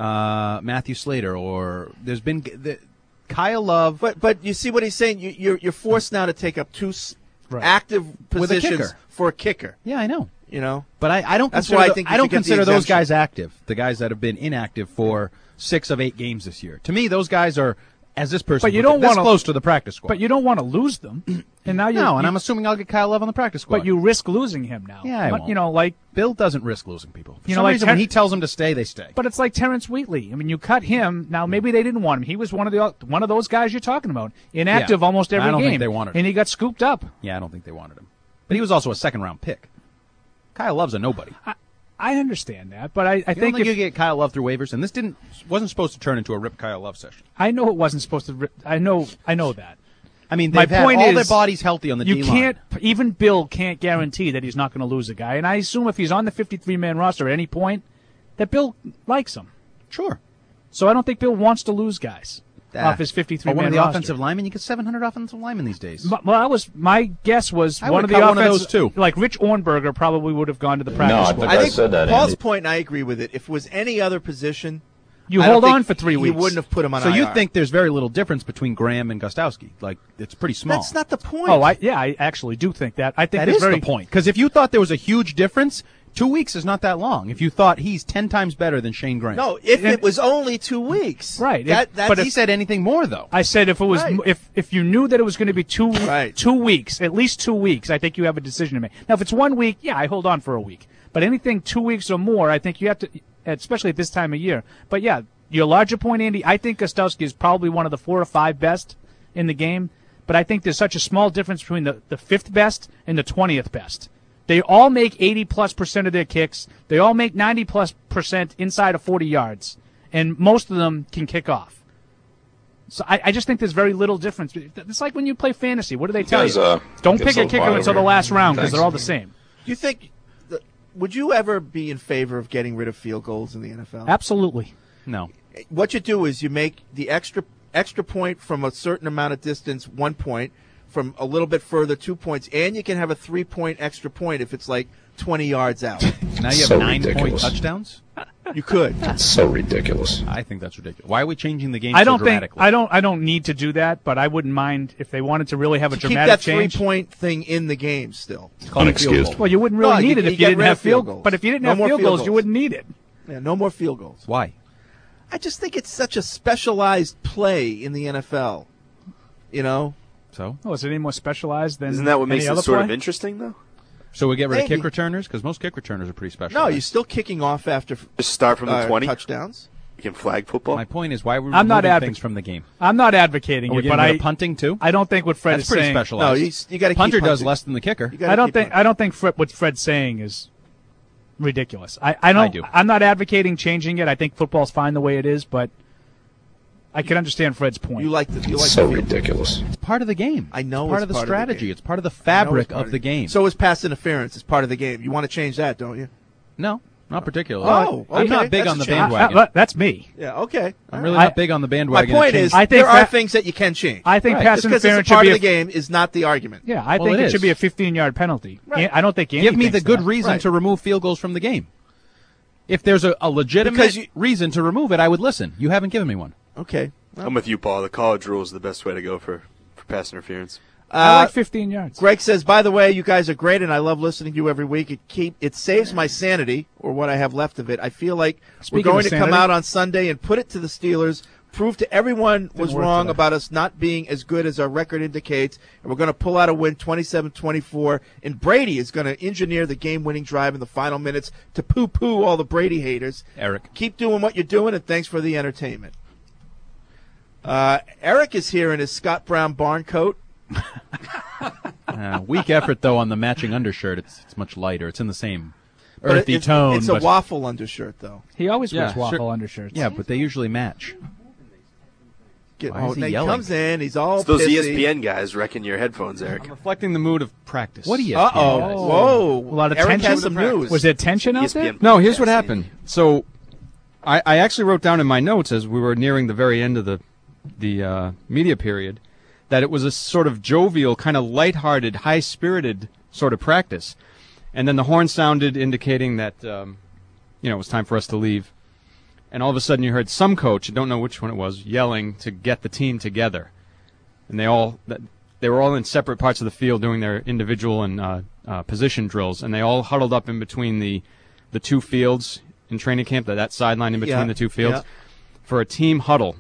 Speaker 10: uh, Matthew Slater, or there's been the, Kyle Love.
Speaker 7: But but you see what he's saying. You, you're you're forced now to take up two s
Speaker 10: Right.
Speaker 7: active
Speaker 10: With a
Speaker 7: positions
Speaker 10: kicker.
Speaker 7: for a kicker.
Speaker 10: Yeah, I know.
Speaker 7: You know,
Speaker 10: But I, I don't
Speaker 7: That's
Speaker 10: consider
Speaker 7: why I
Speaker 10: the-
Speaker 7: think you
Speaker 10: I don't
Speaker 7: should get the
Speaker 10: consider those
Speaker 7: exemption.
Speaker 10: guys active. The guys that have been inactive for six of eight games this year. To me, those guys are, as this person,
Speaker 9: But you
Speaker 10: puts it,
Speaker 9: don't
Speaker 10: this
Speaker 9: wanna-
Speaker 10: close to the practice squad.
Speaker 9: but you don't want to lose them. And now you
Speaker 10: no, and
Speaker 9: you-
Speaker 10: I'm assuming I'll get Kyle Love on the practice squad.
Speaker 9: but you risk losing him now.
Speaker 10: Yeah, I
Speaker 9: But,
Speaker 10: won't.
Speaker 9: you know, like
Speaker 10: Bill doesn't risk losing people. For
Speaker 9: You know,
Speaker 10: some
Speaker 9: like
Speaker 10: reason,
Speaker 9: Ter-
Speaker 10: when he tells them to stay, they stay.
Speaker 9: But it's like Terrence Wheatley. I mean, you cut him. Now, maybe they didn't want him. He was one of the one of those guys you're talking about, inactive
Speaker 10: Yeah.
Speaker 9: almost every
Speaker 10: I don't
Speaker 9: game.
Speaker 10: think they wanted him.
Speaker 9: and he got scooped up.
Speaker 10: Yeah, I don't think they wanted him. But he was also a second round pick. Kyle Love's a nobody.
Speaker 9: I, I understand that, but I, I
Speaker 10: You don't
Speaker 9: think
Speaker 10: think
Speaker 9: if,
Speaker 10: you get Kyle Love through waivers, and this didn't wasn't supposed to turn into a Rip Kyle Love session.
Speaker 9: I know it wasn't supposed to. ri- I know. I know that.
Speaker 10: I mean,
Speaker 9: My
Speaker 10: they've had
Speaker 9: point
Speaker 10: all
Speaker 9: is,
Speaker 10: their bodies healthy on the
Speaker 9: you
Speaker 10: D-line.
Speaker 9: can't. Even Bill can't guarantee that he's not going to lose a guy. And I assume if he's on the fifty-three man roster at any point, that Bill likes him.
Speaker 10: Sure.
Speaker 9: So I don't think Bill wants to lose guys off his fifty-three
Speaker 10: Or one
Speaker 9: man
Speaker 10: of the
Speaker 9: roster.
Speaker 10: offensive linemen. You get seven hundred offensive linemen these days.
Speaker 9: M- Well, I was my guess was
Speaker 10: I
Speaker 9: one of
Speaker 10: would've
Speaker 9: the
Speaker 10: cut one of
Speaker 9: offensive,
Speaker 10: those, too.
Speaker 9: like Rich Ornberger probably would have gone to the practice
Speaker 6: I
Speaker 9: squad.
Speaker 6: think
Speaker 7: I
Speaker 6: I
Speaker 7: think
Speaker 6: said that,
Speaker 7: Paul's
Speaker 6: Andy.
Speaker 7: point, and I agree with it. If it was any other position,
Speaker 9: You
Speaker 7: I don't
Speaker 9: hold
Speaker 7: think
Speaker 9: on for three
Speaker 7: he
Speaker 9: weeks.
Speaker 7: wouldn't have put him on
Speaker 10: So
Speaker 7: I R.
Speaker 10: you think there's very little difference between Graham and Gostkowski? Like, it's pretty small.
Speaker 7: that's not the point?
Speaker 9: Oh, I yeah, I actually do think that. I think
Speaker 10: That
Speaker 9: there's
Speaker 10: is
Speaker 9: very,
Speaker 10: the point. Because if you thought there was a huge difference, two weeks is not that long. If you thought he's ten times better than Shane Graham.
Speaker 7: No, if it was only two weeks,
Speaker 9: Right.
Speaker 7: That,
Speaker 9: If-
Speaker 7: that's,
Speaker 9: but
Speaker 10: He said anything more, though.
Speaker 9: I said if it was
Speaker 7: Right.
Speaker 9: if if you knew that it was going to be two
Speaker 7: Right.
Speaker 9: two weeks, at least two weeks, I think you have a decision to make. Now, if it's one week, yeah, I hold on for a week. But anything two weeks or more, I think you have to, especially at this time of year. But yeah, your larger point, Andy, I think Gostkowski is probably one of the four or five best in the game. But I think there's such a small difference between the, the fifth best and the twentieth best. They all make eighty plus percent of their kicks. They all make ninety plus percent inside of forty yards, and most of them can kick off. So I, I just think there's very little difference. It's like when you play fantasy. What do they tell
Speaker 6: guys,
Speaker 9: you?
Speaker 6: uh,
Speaker 9: Don't
Speaker 6: get
Speaker 9: pick
Speaker 6: so
Speaker 9: a kicker
Speaker 6: quiet
Speaker 9: until
Speaker 6: over
Speaker 9: the
Speaker 6: here.
Speaker 9: last round because
Speaker 6: Thanks.
Speaker 9: they're all the same.
Speaker 7: Do you think? The, would you ever be in favor of getting rid of field goals in the N F L?
Speaker 9: Absolutely.
Speaker 10: No.
Speaker 7: What you do is you make the extra extra point from a certain amount of distance one point, from a little bit further two points, and you can have a three point extra point if it's like twenty yards out.
Speaker 10: Now you have
Speaker 6: So
Speaker 10: nine point
Speaker 6: ridiculous.
Speaker 10: touchdowns?
Speaker 7: You could.
Speaker 6: That's so ridiculous.
Speaker 10: I think that's ridiculous. Why are we changing the game
Speaker 9: I
Speaker 10: so
Speaker 9: don't think
Speaker 10: dramatically?
Speaker 9: I don't I don't need to do that, but I wouldn't mind if they wanted to really have a
Speaker 7: Keep
Speaker 9: dramatic
Speaker 7: that
Speaker 9: change.
Speaker 7: three point thing in the game still.
Speaker 10: Call it field
Speaker 6: Unexcused.
Speaker 10: goal.
Speaker 9: Well, you wouldn't really
Speaker 7: No,
Speaker 9: need
Speaker 7: you-
Speaker 9: it
Speaker 7: you
Speaker 9: if
Speaker 7: get
Speaker 9: you didn't
Speaker 7: rid
Speaker 9: have
Speaker 7: of field
Speaker 9: field
Speaker 7: goals.
Speaker 9: But if you didn't
Speaker 7: No
Speaker 9: have
Speaker 7: more
Speaker 9: field
Speaker 7: field
Speaker 9: goals, you
Speaker 7: goals.
Speaker 9: wouldn't need it.
Speaker 7: Yeah, no more field goals.
Speaker 10: Why?
Speaker 7: I just think it's such a specialized play in the N F L. You know?
Speaker 10: So?
Speaker 9: Oh, is it any more specialized than
Speaker 2: Isn't that what
Speaker 9: any
Speaker 2: makes it
Speaker 9: other
Speaker 2: sort
Speaker 9: play?
Speaker 2: of interesting, though?
Speaker 10: So we get rid of
Speaker 7: Maybe.
Speaker 10: kick returners because most kick returners are pretty special.
Speaker 7: No, you're still kicking off after
Speaker 2: Just start from the
Speaker 7: uh,
Speaker 2: twenty.
Speaker 7: touchdowns.
Speaker 2: You can flag football.
Speaker 10: My point is why we're
Speaker 9: I'm not
Speaker 10: removing
Speaker 9: advoc-
Speaker 10: things from the game.
Speaker 9: I'm not advocating
Speaker 10: Are we
Speaker 9: it,
Speaker 10: getting
Speaker 9: but
Speaker 10: rid
Speaker 9: I
Speaker 10: of punting too.
Speaker 9: I don't think what Fred
Speaker 10: That's
Speaker 9: is
Speaker 10: pretty
Speaker 9: saying.
Speaker 10: specialized.
Speaker 7: No, you, you got to
Speaker 10: Punter
Speaker 7: keep
Speaker 10: does
Speaker 7: punting.
Speaker 10: less than the kicker.
Speaker 7: You gotta
Speaker 9: I don't
Speaker 7: keep
Speaker 9: think
Speaker 7: punting.
Speaker 9: I don't think Fred, what Fred's saying is ridiculous. I, I don't.
Speaker 10: I do.
Speaker 9: I'm not advocating changing it. I think football's fine the way it is, but I can understand Fred's point.
Speaker 7: You like the you like
Speaker 6: So
Speaker 7: the field.
Speaker 6: ridiculous.
Speaker 10: It's part of the game.
Speaker 7: I know
Speaker 10: It's part
Speaker 7: it's
Speaker 10: of the
Speaker 7: part of the
Speaker 10: strategy.
Speaker 7: game.
Speaker 10: It's part of the
Speaker 7: I know
Speaker 10: fabric
Speaker 7: it's part
Speaker 10: of the game.
Speaker 7: So is pass interference. It's part of the game. You want to change that, don't you?
Speaker 10: no, not particularly.
Speaker 7: Oh,
Speaker 10: I'm
Speaker 7: okay.
Speaker 10: not big
Speaker 7: That's
Speaker 10: on the
Speaker 7: a change.
Speaker 10: bandwagon.
Speaker 9: I- I- that's me.
Speaker 7: Yeah. Okay.
Speaker 10: I'm really
Speaker 9: I-
Speaker 10: not big on the
Speaker 7: My
Speaker 10: bandwagon.
Speaker 7: point
Speaker 10: of
Speaker 7: is,
Speaker 10: change.
Speaker 9: I think
Speaker 7: there are
Speaker 9: fa-
Speaker 7: things that you can change.
Speaker 9: I think
Speaker 10: Right.
Speaker 9: pass
Speaker 7: Just because it's
Speaker 9: interference
Speaker 7: a
Speaker 9: should
Speaker 7: part
Speaker 9: be
Speaker 7: of
Speaker 9: a
Speaker 7: the game is not the argument.
Speaker 9: Yeah, I
Speaker 10: Well,
Speaker 9: think
Speaker 10: it
Speaker 9: it, should
Speaker 10: is.
Speaker 9: be a fifteen-yard penalty.
Speaker 7: Right.
Speaker 9: I don't think Andy
Speaker 10: Give me
Speaker 9: thinks
Speaker 10: the good
Speaker 9: that.
Speaker 10: reason
Speaker 7: Right.
Speaker 10: to remove field goals from the game. If there's a, a legitimate
Speaker 7: Because you-
Speaker 10: reason to remove it, I would listen. You haven't given me one.
Speaker 7: Okay. Well,
Speaker 2: I'm with you, Paul. The college rule is the best way to go for, for pass interference.
Speaker 9: I
Speaker 7: uh,
Speaker 9: like fifteen yards.
Speaker 7: Greg says, by the way, you guys are great, and I love listening to you every week. It keep it saves my sanity, or what I have left of it. I feel like
Speaker 9: Speaking
Speaker 7: we're going
Speaker 9: of
Speaker 7: to come
Speaker 9: sanity-
Speaker 7: out on Sunday and put it to the Steelers, prove to everyone was
Speaker 9: work
Speaker 7: wrong
Speaker 9: today.
Speaker 7: about us not being as good as our record indicates, and we're going to pull out a win twenty-seven twenty-four, and Brady is going to engineer the game-winning drive in the final minutes to poo-poo all the Brady haters.
Speaker 10: Eric.
Speaker 7: Keep doing what you're doing, and thanks for the entertainment. Uh, Eric is here in his Scott Brown barn coat.
Speaker 10: Uh, weak effort, though, on the matching undershirt. It's it's much lighter. It's in the same
Speaker 7: But
Speaker 10: earthy
Speaker 7: it's,
Speaker 10: tone.
Speaker 7: It's a
Speaker 10: but-
Speaker 7: waffle undershirt, though.
Speaker 9: He always
Speaker 10: Yeah,
Speaker 9: wears waffle
Speaker 10: sure.
Speaker 9: undershirts.
Speaker 10: Yeah, but they usually match.
Speaker 7: Get,
Speaker 10: Why
Speaker 7: oh,
Speaker 10: is he
Speaker 7: then he
Speaker 10: yelling?
Speaker 7: comes in. He's all
Speaker 2: It's those
Speaker 7: pissy.
Speaker 2: E S P N guys wrecking your headphones, Eric.
Speaker 10: I'm reflecting the mood of practice. What do you?
Speaker 7: Uh oh! Whoa!
Speaker 9: A lot of
Speaker 7: Eric
Speaker 9: tension.
Speaker 7: has some news.
Speaker 9: Was there tension out there?
Speaker 2: ESPN
Speaker 4: No, here's what
Speaker 2: podcast.
Speaker 4: happened. So, I, I actually wrote down in my notes as we were nearing the very end of the the uh, media period that it was a sort of jovial, kind of lighthearted, high-spirited sort of practice, and then the horn sounded, indicating that um, you know it was time for us to leave. And all of a sudden, you heard some coach, I don't know which one it was, yelling to get the team together, and they all they were all in separate parts of the field doing their individual and uh, uh, position drills, and they all huddled up in between the the two fields in training camp, that, that sideline in between
Speaker 7: Yeah,
Speaker 4: the two fields,
Speaker 7: yeah.
Speaker 4: for a team huddle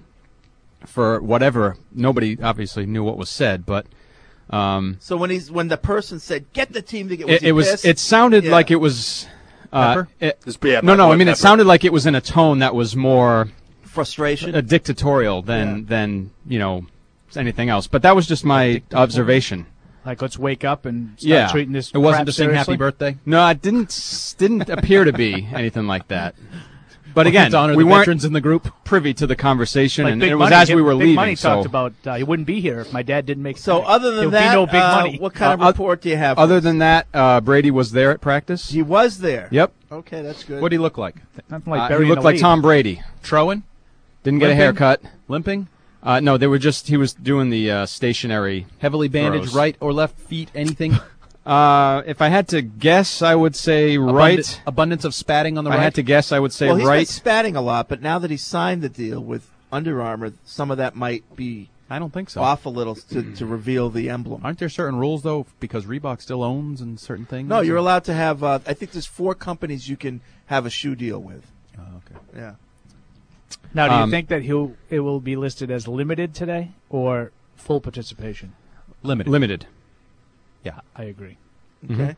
Speaker 4: for whatever. Nobody obviously knew what was said, but um,
Speaker 7: So when he's when the person said, "Get the team together," was
Speaker 4: it,
Speaker 7: he
Speaker 4: it was.
Speaker 7: pissed?
Speaker 4: It sounded
Speaker 7: Yeah.
Speaker 4: like it was. Uh,
Speaker 10: Pepper?
Speaker 4: it-
Speaker 2: Just- yeah,
Speaker 4: no,
Speaker 2: my
Speaker 4: no.
Speaker 2: boy
Speaker 4: I mean, it
Speaker 2: Pepper.
Speaker 4: sounded like it was in a tone that was more
Speaker 7: frustration.
Speaker 4: uh, dictatorial than
Speaker 7: Yeah.
Speaker 4: than you know anything else. But that was just my observation.
Speaker 9: Like, let's wake up and start
Speaker 4: Yeah,
Speaker 9: treating this.
Speaker 10: It wasn't
Speaker 9: crap
Speaker 10: to sing
Speaker 9: seriously?
Speaker 10: happy birthday.
Speaker 4: No, it didn't didn't appear to be anything like that. But
Speaker 10: Wanted
Speaker 4: again,
Speaker 10: to honor
Speaker 4: we
Speaker 10: the
Speaker 4: weren't
Speaker 10: veterans in the group.
Speaker 4: privy to the conversation,
Speaker 9: Like
Speaker 4: and
Speaker 9: Big
Speaker 4: it was
Speaker 9: Money,
Speaker 4: as we were
Speaker 9: Big
Speaker 4: leaving.
Speaker 9: Money
Speaker 4: so
Speaker 9: talked about uh, he wouldn't be here if my dad didn't make.
Speaker 7: So
Speaker 9: tonight.
Speaker 7: other than
Speaker 9: There'll
Speaker 7: that,
Speaker 9: be no Big
Speaker 7: uh,
Speaker 9: Money.
Speaker 7: what kind of
Speaker 4: Uh,
Speaker 7: report do you have? for
Speaker 4: other
Speaker 7: us?
Speaker 4: than that, uh, Brady was there at practice.
Speaker 7: he was there.
Speaker 4: Yep.
Speaker 7: Okay, that's good.
Speaker 10: What do you look like?
Speaker 9: Nothing like
Speaker 4: Uh, he
Speaker 9: burying
Speaker 4: looked
Speaker 9: the
Speaker 4: like
Speaker 9: lead.
Speaker 4: Tom Brady.
Speaker 10: Trowan?
Speaker 4: Didn't get a
Speaker 10: Limping?
Speaker 4: haircut.
Speaker 10: Limping?
Speaker 4: Uh, no, they were just. He was doing the uh, stationary.
Speaker 10: Heavily bandaged
Speaker 4: throws.
Speaker 10: right or left feet? Anything?
Speaker 4: Uh, if I had to guess, I would say
Speaker 10: Abundant-
Speaker 4: right.
Speaker 10: abundance of spatting on the
Speaker 4: If I
Speaker 10: right?
Speaker 4: had to guess, I would say
Speaker 7: well, he's
Speaker 4: right.
Speaker 7: been spatting a lot, but now that he's signed the deal with Under Armour, some of that might be
Speaker 10: I don't think so.
Speaker 7: off a little to, to reveal the emblem.
Speaker 10: Aren't there certain rules, though, because Reebok still owns and certain things?
Speaker 7: No, you're allowed to have. Uh, I think there's four companies you can have a shoe deal with.
Speaker 10: Oh, okay.
Speaker 7: Yeah.
Speaker 9: Now, do you
Speaker 4: Um,
Speaker 9: think that he'll it will be listed as limited today or full participation?
Speaker 10: Limited.
Speaker 4: Limited.
Speaker 9: Yeah, I agree.
Speaker 7: Okay.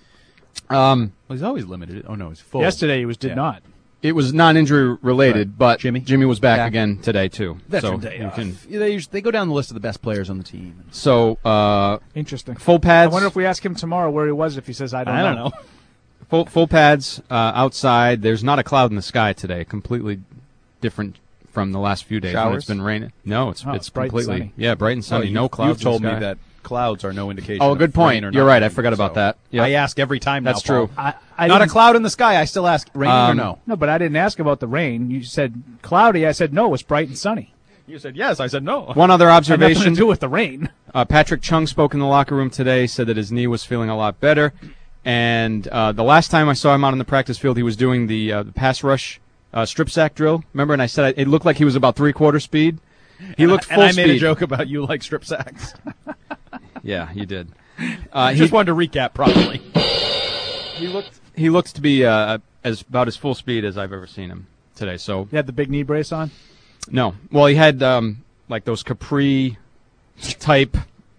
Speaker 4: Um,
Speaker 10: Well, he's always limited. Oh, no, he's full.
Speaker 9: Yesterday he was did
Speaker 10: Yeah.
Speaker 9: not.
Speaker 4: it was non-injury related,
Speaker 10: Right.
Speaker 4: but
Speaker 10: Jimmy?
Speaker 4: Jimmy was back
Speaker 10: Back.
Speaker 4: again today too.
Speaker 10: Veteran
Speaker 4: so
Speaker 10: day
Speaker 4: you
Speaker 10: off.
Speaker 4: can.
Speaker 10: Yeah, They, usually, they go down the list of the best players on the team.
Speaker 4: So uh,
Speaker 9: Interesting.
Speaker 4: full
Speaker 9: I
Speaker 4: pads.
Speaker 9: wonder if we ask him tomorrow where he was. If he says I don't,
Speaker 10: I don't know.
Speaker 4: full full pads uh, outside. There's not a cloud in the sky today. Completely different from the last few days when
Speaker 10: Showers?
Speaker 4: it's been raining. No, it's
Speaker 9: Oh,
Speaker 4: it's
Speaker 9: it's bright and
Speaker 4: completely
Speaker 9: sunny.
Speaker 4: yeah bright and sunny.
Speaker 10: Oh,
Speaker 4: no
Speaker 10: you've-
Speaker 4: clouds.
Speaker 10: You've told
Speaker 4: in the
Speaker 10: me
Speaker 4: sky.
Speaker 10: that clouds are no indication.
Speaker 4: Oh,
Speaker 10: of
Speaker 4: good
Speaker 10: rain
Speaker 4: point.
Speaker 10: or
Speaker 4: You're
Speaker 10: not
Speaker 4: right. I
Speaker 10: raining,
Speaker 4: forgot about
Speaker 10: so
Speaker 4: that. Yep.
Speaker 10: I ask every time.
Speaker 4: That's
Speaker 10: now,
Speaker 4: true.
Speaker 10: Paul.
Speaker 9: I, I
Speaker 10: Not a
Speaker 9: didn't-
Speaker 10: cloud in the sky. I still ask raining or
Speaker 4: Um,
Speaker 10: no.
Speaker 9: No, but I didn't ask about the rain. You said cloudy. I said no. It's bright and sunny.
Speaker 10: You said yes. I said no.
Speaker 4: One other
Speaker 9: Had nothing
Speaker 4: observation.
Speaker 9: to do with the rain.
Speaker 4: Uh, Patrick Chung spoke in the locker room today, said that his knee was feeling a lot better. And uh, the last time I saw him out on the practice field, he was doing the, uh, the pass rush uh, strip sack drill. Remember? And I said I, it looked like he was about three-quarter speed. He looked
Speaker 10: and
Speaker 4: full
Speaker 10: I made
Speaker 4: speed.
Speaker 10: a joke about you like strip sacks.
Speaker 4: Yeah, you did. Uh,
Speaker 10: I
Speaker 4: he,
Speaker 10: just wanted to recap properly.
Speaker 4: he looked he looked to be uh, as about as full speed as I've ever seen him today. So
Speaker 9: You had the big knee brace on.
Speaker 4: no, well he had um, like those capri type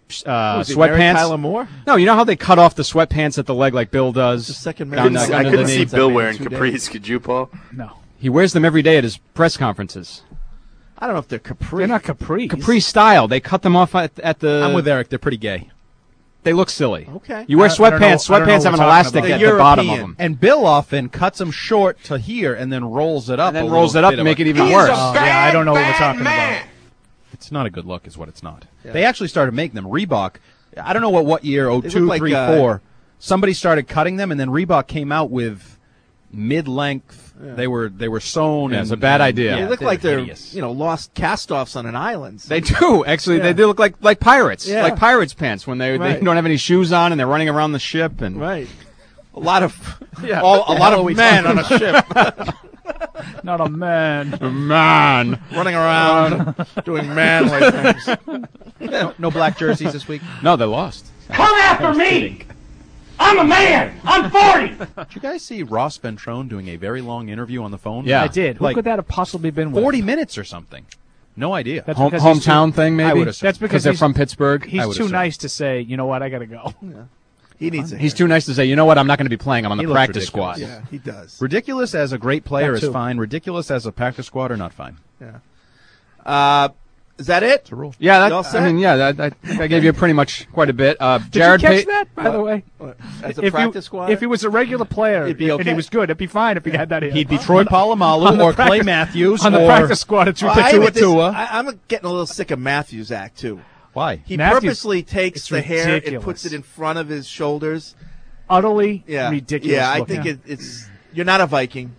Speaker 4: uh,
Speaker 7: Who is he, Mary
Speaker 4: sweatpants.
Speaker 7: Tyler Moore?
Speaker 4: No, you know how they cut off the sweatpants at the leg like Bill does.
Speaker 7: The second
Speaker 4: down
Speaker 7: Mary
Speaker 4: the-
Speaker 7: Tyler
Speaker 2: I
Speaker 4: under
Speaker 2: couldn't
Speaker 4: the
Speaker 2: see
Speaker 4: knee.
Speaker 2: Bill wearing
Speaker 7: two
Speaker 2: capris.
Speaker 7: days.
Speaker 2: Could you, Paul?
Speaker 9: No.
Speaker 4: He wears them every day at his press conferences.
Speaker 7: I don't know if they're capri.
Speaker 9: They're not capris.
Speaker 4: Capri style. They cut them off at, at the.
Speaker 10: I'm with Eric. They're pretty gay.
Speaker 4: They look silly.
Speaker 7: Okay.
Speaker 4: You wear
Speaker 9: I- I don't know-
Speaker 4: sweatpants.
Speaker 9: I don't know
Speaker 4: Sweatpants have
Speaker 9: what
Speaker 4: an
Speaker 9: we're
Speaker 4: elastic
Speaker 9: talking
Speaker 4: at
Speaker 7: about.
Speaker 4: the bottom of
Speaker 7: European.
Speaker 4: them.
Speaker 10: And Bill often cuts them short to here and then rolls it up.
Speaker 4: And then
Speaker 10: a
Speaker 4: rolls
Speaker 10: little
Speaker 4: it up
Speaker 10: bit
Speaker 4: and
Speaker 10: of
Speaker 4: make
Speaker 10: a-
Speaker 4: it even
Speaker 10: He's
Speaker 4: worse.
Speaker 10: a
Speaker 9: Oh, yeah, I don't know what we're talking about.
Speaker 10: It's not a good look, is what it's not. They actually started making them. Reebok, I don't know what, what year, oh
Speaker 7: They
Speaker 10: two,
Speaker 7: look like,
Speaker 10: three,
Speaker 7: uh,
Speaker 10: four. Somebody started cutting them, and then Reebok came out with mid-length.
Speaker 7: Yeah.
Speaker 10: They were they were sewn.
Speaker 4: Yeah,
Speaker 10: and,
Speaker 4: it's a bad
Speaker 10: and-
Speaker 4: idea.
Speaker 7: They
Speaker 10: yeah,
Speaker 7: look like they're
Speaker 10: hideous.
Speaker 7: you know lost cast-offs on an island.
Speaker 4: They do actually.
Speaker 7: Yeah.
Speaker 4: They do look like like pirates,
Speaker 7: Yeah.
Speaker 4: like pirates' pants when they
Speaker 7: Right.
Speaker 4: they don't have any shoes on and they're running around the ship and
Speaker 7: Right. A lot of
Speaker 4: Yeah.
Speaker 7: all, a
Speaker 10: What the
Speaker 7: lot
Speaker 10: hell are
Speaker 7: of
Speaker 10: we
Speaker 7: men on
Speaker 10: talking
Speaker 7: a ship
Speaker 9: Not a man.
Speaker 4: man.
Speaker 7: running around doing manly things.
Speaker 10: no, no black jerseys this week.
Speaker 4: No, they lost.
Speaker 20: Come after me! I'm a man! I'm forty!
Speaker 10: Did you guys see Ross Ventrone doing a very long interview on the phone?
Speaker 4: Yeah.
Speaker 9: I did. Who
Speaker 10: Like
Speaker 9: could that have possibly been with?
Speaker 10: forty minutes or something. No idea.
Speaker 9: That's
Speaker 4: Home,
Speaker 9: because he's too-
Speaker 4: hometown thing, maybe.
Speaker 10: I would assume.
Speaker 9: That's because
Speaker 4: they're
Speaker 9: he's-
Speaker 4: from Pittsburgh.
Speaker 10: I
Speaker 9: He's
Speaker 10: would
Speaker 9: too
Speaker 10: assume.
Speaker 9: nice to say, you know what, I got to go.
Speaker 7: He needs it.
Speaker 4: He's too nice to say. You know what? I'm not going to be playing. I'm on
Speaker 10: He
Speaker 4: the
Speaker 10: looks
Speaker 4: practice
Speaker 10: ridiculous.
Speaker 4: squad.
Speaker 7: Yeah, he does.
Speaker 10: Ridiculous as a great player
Speaker 9: That
Speaker 10: is
Speaker 9: too.
Speaker 10: fine. Ridiculous as a practice squad are not fine.
Speaker 7: Yeah. Uh, is that it?
Speaker 10: It's a rule.
Speaker 4: Yeah,
Speaker 7: You all
Speaker 4: that,
Speaker 7: set?
Speaker 4: I mean, yeah, that, I think I gave you pretty much quite a bit. Uh,
Speaker 9: Did
Speaker 4: Jared
Speaker 9: you catch
Speaker 4: Pa-
Speaker 9: that, by the way?
Speaker 7: What, as a
Speaker 9: If
Speaker 7: practice
Speaker 9: he,
Speaker 7: squad?
Speaker 9: if he was a regular player
Speaker 7: It'd be
Speaker 9: and he
Speaker 7: okay.
Speaker 9: was good, it'd be fine if he had that.
Speaker 10: He'd be Troy Polamalu
Speaker 9: On the
Speaker 10: or Clay
Speaker 9: practice-
Speaker 10: Matthews
Speaker 9: on the
Speaker 10: or
Speaker 9: practice squad. It's
Speaker 7: Well, I,
Speaker 9: ridiculous.
Speaker 7: with this-
Speaker 10: Tua.
Speaker 7: I, I'm getting a little sick of Matthews' act too.
Speaker 10: Why?
Speaker 7: He
Speaker 9: Matthews-
Speaker 7: purposely takes
Speaker 9: it's
Speaker 7: the hair and
Speaker 9: ridiculous.
Speaker 7: puts it in front of his shoulders.
Speaker 9: Utterly
Speaker 7: Yeah,
Speaker 9: ridiculous.
Speaker 7: Yeah, I
Speaker 9: looking.
Speaker 7: think it, it's you're not a Viking.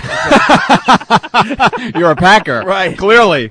Speaker 4: You're a Packer,
Speaker 7: Right.
Speaker 4: Clearly,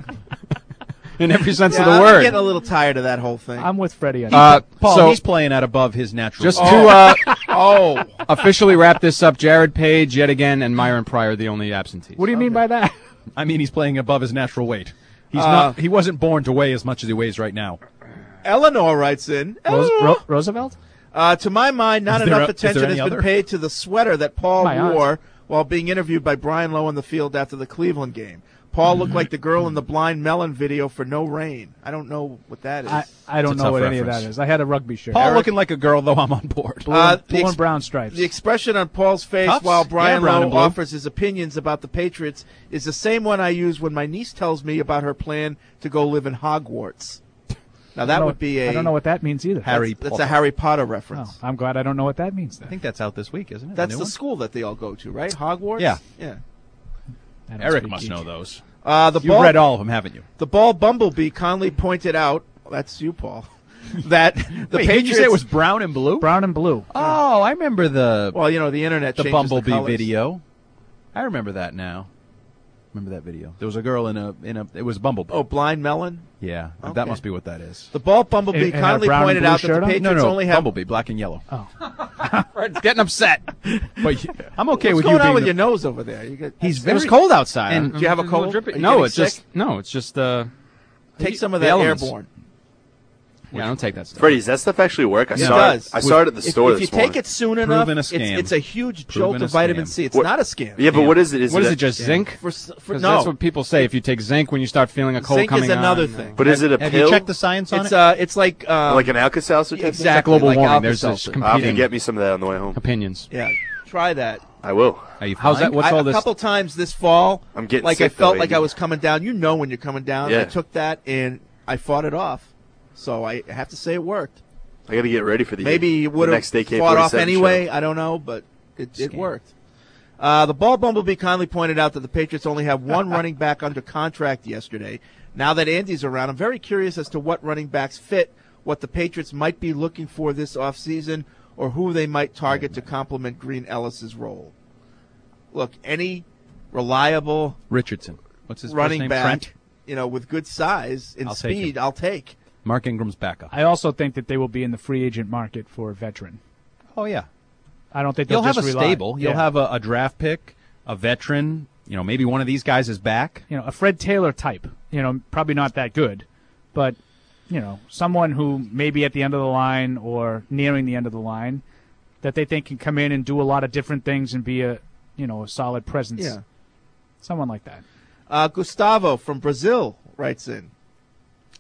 Speaker 4: in every sense
Speaker 7: Yeah,
Speaker 4: of the
Speaker 7: I'm
Speaker 4: word.
Speaker 7: getting a little tired of that whole thing.
Speaker 9: I'm with Freddie. On
Speaker 4: Uh,
Speaker 10: Paul,
Speaker 4: so
Speaker 10: he's playing at above his natural.
Speaker 4: just
Speaker 10: weight.
Speaker 4: to uh,
Speaker 7: oh,
Speaker 4: officially wrap this up, Jared Page yet again and Myron Pryor the only absentees.
Speaker 9: what do you mean by that?
Speaker 10: I mean, he's playing above his natural weight. He's
Speaker 7: Uh,
Speaker 10: not. He wasn't born to weigh as much as he weighs right now.
Speaker 7: Eleanor writes in.
Speaker 9: Ros-
Speaker 7: Eleanor.
Speaker 9: Ro- Roosevelt?
Speaker 7: Uh, to my mind, not
Speaker 10: Is there
Speaker 7: enough
Speaker 10: a- is there
Speaker 7: attention
Speaker 10: any
Speaker 7: has been
Speaker 10: other?
Speaker 7: paid to the sweater that Paul
Speaker 9: My aunt.
Speaker 7: wore while being interviewed by Brian Lowe on the field after the Cleveland game. Paul looked like the girl in the Blind Melon video for No Rain. I don't know what that is.
Speaker 9: I, I don't
Speaker 10: It's a
Speaker 9: know
Speaker 10: tough
Speaker 9: what any of
Speaker 10: reference.
Speaker 9: that is. I had a rugby shirt.
Speaker 10: Paul
Speaker 7: Eric-
Speaker 10: looking like a girl, though. I'm on board.
Speaker 9: Blue,
Speaker 7: Uh,
Speaker 9: and- blue
Speaker 7: the ex-
Speaker 9: and brown stripes.
Speaker 7: The expression on Paul's face
Speaker 10: Cuffs?
Speaker 7: while Brian
Speaker 10: Yeah, brown
Speaker 7: Lowe
Speaker 10: and blue.
Speaker 7: offers his opinions about the Patriots is the same one I use when my niece tells me about her plan to go live in Hogwarts. Now
Speaker 9: I don't
Speaker 7: that
Speaker 9: know-
Speaker 7: would be a
Speaker 9: I don't know what that means either.
Speaker 10: Harry
Speaker 7: that's, that's
Speaker 10: Potter.
Speaker 7: a Harry Potter
Speaker 9: Oh,
Speaker 7: reference.
Speaker 9: I'm glad I don't know what that means.
Speaker 10: I
Speaker 9: Then.
Speaker 10: think that's out this week, isn't it?
Speaker 7: That's
Speaker 10: new
Speaker 7: the
Speaker 10: one?
Speaker 7: school that they all go to, right? Hogwarts.
Speaker 10: Yeah.
Speaker 7: Yeah.
Speaker 9: I don't
Speaker 10: Eric
Speaker 9: speak
Speaker 10: must
Speaker 9: geek.
Speaker 10: know those.
Speaker 7: Uh, the
Speaker 10: You've
Speaker 7: ball,
Speaker 10: read all of them, haven't you?
Speaker 7: The ball bumblebee kindly pointed out. That's you, Paul. That the
Speaker 10: Wait,
Speaker 7: Patriots.
Speaker 10: did you say it was brown and blue?
Speaker 9: Brown and blue.
Speaker 10: Oh, I remember the
Speaker 7: well, you know, the internet.
Speaker 10: the
Speaker 7: changes
Speaker 10: Bumblebee
Speaker 7: the colors.
Speaker 10: video. I remember that now. Remember that video? There was a girl in a in a. It was Bumblebee.
Speaker 7: Oh, Blind Melon.
Speaker 10: yeah,
Speaker 7: okay.
Speaker 10: that must be what that is.
Speaker 7: The ball bumblebee
Speaker 9: And- and had a
Speaker 7: kindly
Speaker 9: brown and
Speaker 7: pointed
Speaker 9: blue
Speaker 7: out that the
Speaker 9: shirt on?
Speaker 7: Patriots
Speaker 10: No, no,
Speaker 7: only have.
Speaker 10: Bumblebee, black and yellow.
Speaker 9: Oh.
Speaker 4: Fred's getting upset.
Speaker 10: But I'm okay
Speaker 7: What's
Speaker 10: with
Speaker 7: going
Speaker 10: you
Speaker 7: on
Speaker 10: being
Speaker 7: with
Speaker 10: the-
Speaker 7: your nose over there? You get,
Speaker 10: He's
Speaker 4: It
Speaker 10: very
Speaker 4: was cold outside.
Speaker 10: And-
Speaker 7: Do you have a
Speaker 4: It's little
Speaker 7: cold?
Speaker 4: drippy.
Speaker 7: Are you
Speaker 4: No,
Speaker 7: getting
Speaker 4: it's
Speaker 7: sick?
Speaker 4: just no, it's just uh.
Speaker 7: Take some of
Speaker 4: the
Speaker 7: that
Speaker 4: elements.
Speaker 7: airborne.
Speaker 4: Yeah, I don't take that stuff.
Speaker 2: Freddie, does that stuff actually work? I
Speaker 7: It
Speaker 2: saw
Speaker 7: does.
Speaker 2: it. I saw it at the
Speaker 7: If-
Speaker 2: store
Speaker 7: If,
Speaker 2: this
Speaker 7: you
Speaker 2: morning.
Speaker 7: take it soon enough,
Speaker 10: Proven a
Speaker 7: it's,
Speaker 10: scam.
Speaker 7: it's a huge
Speaker 10: Proven
Speaker 7: jolt
Speaker 10: a
Speaker 7: of vitamin
Speaker 10: scam.
Speaker 7: C. It's
Speaker 2: What-
Speaker 7: not a scam.
Speaker 2: Yeah, but what is it? Is
Speaker 4: What
Speaker 2: it
Speaker 4: is
Speaker 2: a-
Speaker 4: it? Just zinc?
Speaker 7: For, s- for
Speaker 4: 'Cause
Speaker 7: no,
Speaker 4: that's what people say. If you take zinc when you start feeling a cold
Speaker 7: zinc
Speaker 4: coming
Speaker 7: is another
Speaker 4: on.
Speaker 7: thing.
Speaker 2: But is it a
Speaker 10: Have
Speaker 2: pill?
Speaker 10: you checked the science on
Speaker 7: It's
Speaker 10: it?
Speaker 7: uh, it's like um,
Speaker 2: like an Alka-Seltzer? type thing?
Speaker 7: exactly
Speaker 4: global
Speaker 7: like
Speaker 4: warming. There's this
Speaker 7: Alka-Seltzer.
Speaker 2: I'll have to
Speaker 4: competing
Speaker 2: get me some of that on the way home.
Speaker 4: opinions.
Speaker 7: Yeah, try that.
Speaker 2: I will.
Speaker 10: Are you
Speaker 4: How's
Speaker 10: fine?
Speaker 4: that? What's
Speaker 7: I,
Speaker 4: all
Speaker 7: a
Speaker 4: this?
Speaker 7: couple times this fall,
Speaker 2: I'm getting
Speaker 7: like
Speaker 2: sick,
Speaker 7: I felt
Speaker 2: though,
Speaker 7: like
Speaker 2: Andy.
Speaker 7: I was coming down. You know when you're coming down.
Speaker 2: Yeah.
Speaker 7: I took that and I fought it off. So I have to say it worked.
Speaker 2: I got to get ready for the
Speaker 7: Maybe it
Speaker 2: the
Speaker 7: would have
Speaker 2: next day K
Speaker 7: fought off
Speaker 2: forty-seven
Speaker 7: anyway.
Speaker 2: show.
Speaker 7: I don't know, but it, it worked. Uh, the ball bumblebee kindly pointed out that the Patriots only have one running back under contract yesterday. Now that Andy's around, I'm very curious as to what running backs fit what the Patriots might be looking for this offseason or who they might target to complement Green Ellis's role. Look, any reliable
Speaker 10: Richardson. What's his first
Speaker 7: running
Speaker 10: name?
Speaker 7: back,
Speaker 10: Trent?
Speaker 7: you know, with good size and
Speaker 10: I'll take
Speaker 7: speed,
Speaker 10: him.
Speaker 7: I'll take.
Speaker 10: Mark Ingram's backup.
Speaker 9: I also think that they will be in the free agent market for a veteran.
Speaker 10: Oh yeah.
Speaker 9: I don't think they'll
Speaker 10: You'll have
Speaker 9: just
Speaker 10: a
Speaker 9: rely-
Speaker 10: stable. You'll
Speaker 9: Yeah.
Speaker 10: have a, a draft pick, a veteran. You know, maybe one of these guys is back.
Speaker 9: you know, a Fred Taylor type. You know, probably not that good, but you know, someone who may be at the end of the line or nearing the end of the line that they think can come in and do a lot of different things and be a, you know, a solid presence.
Speaker 7: Yeah.
Speaker 9: Someone like that.
Speaker 7: Uh, Gustavo from Brazil writes in.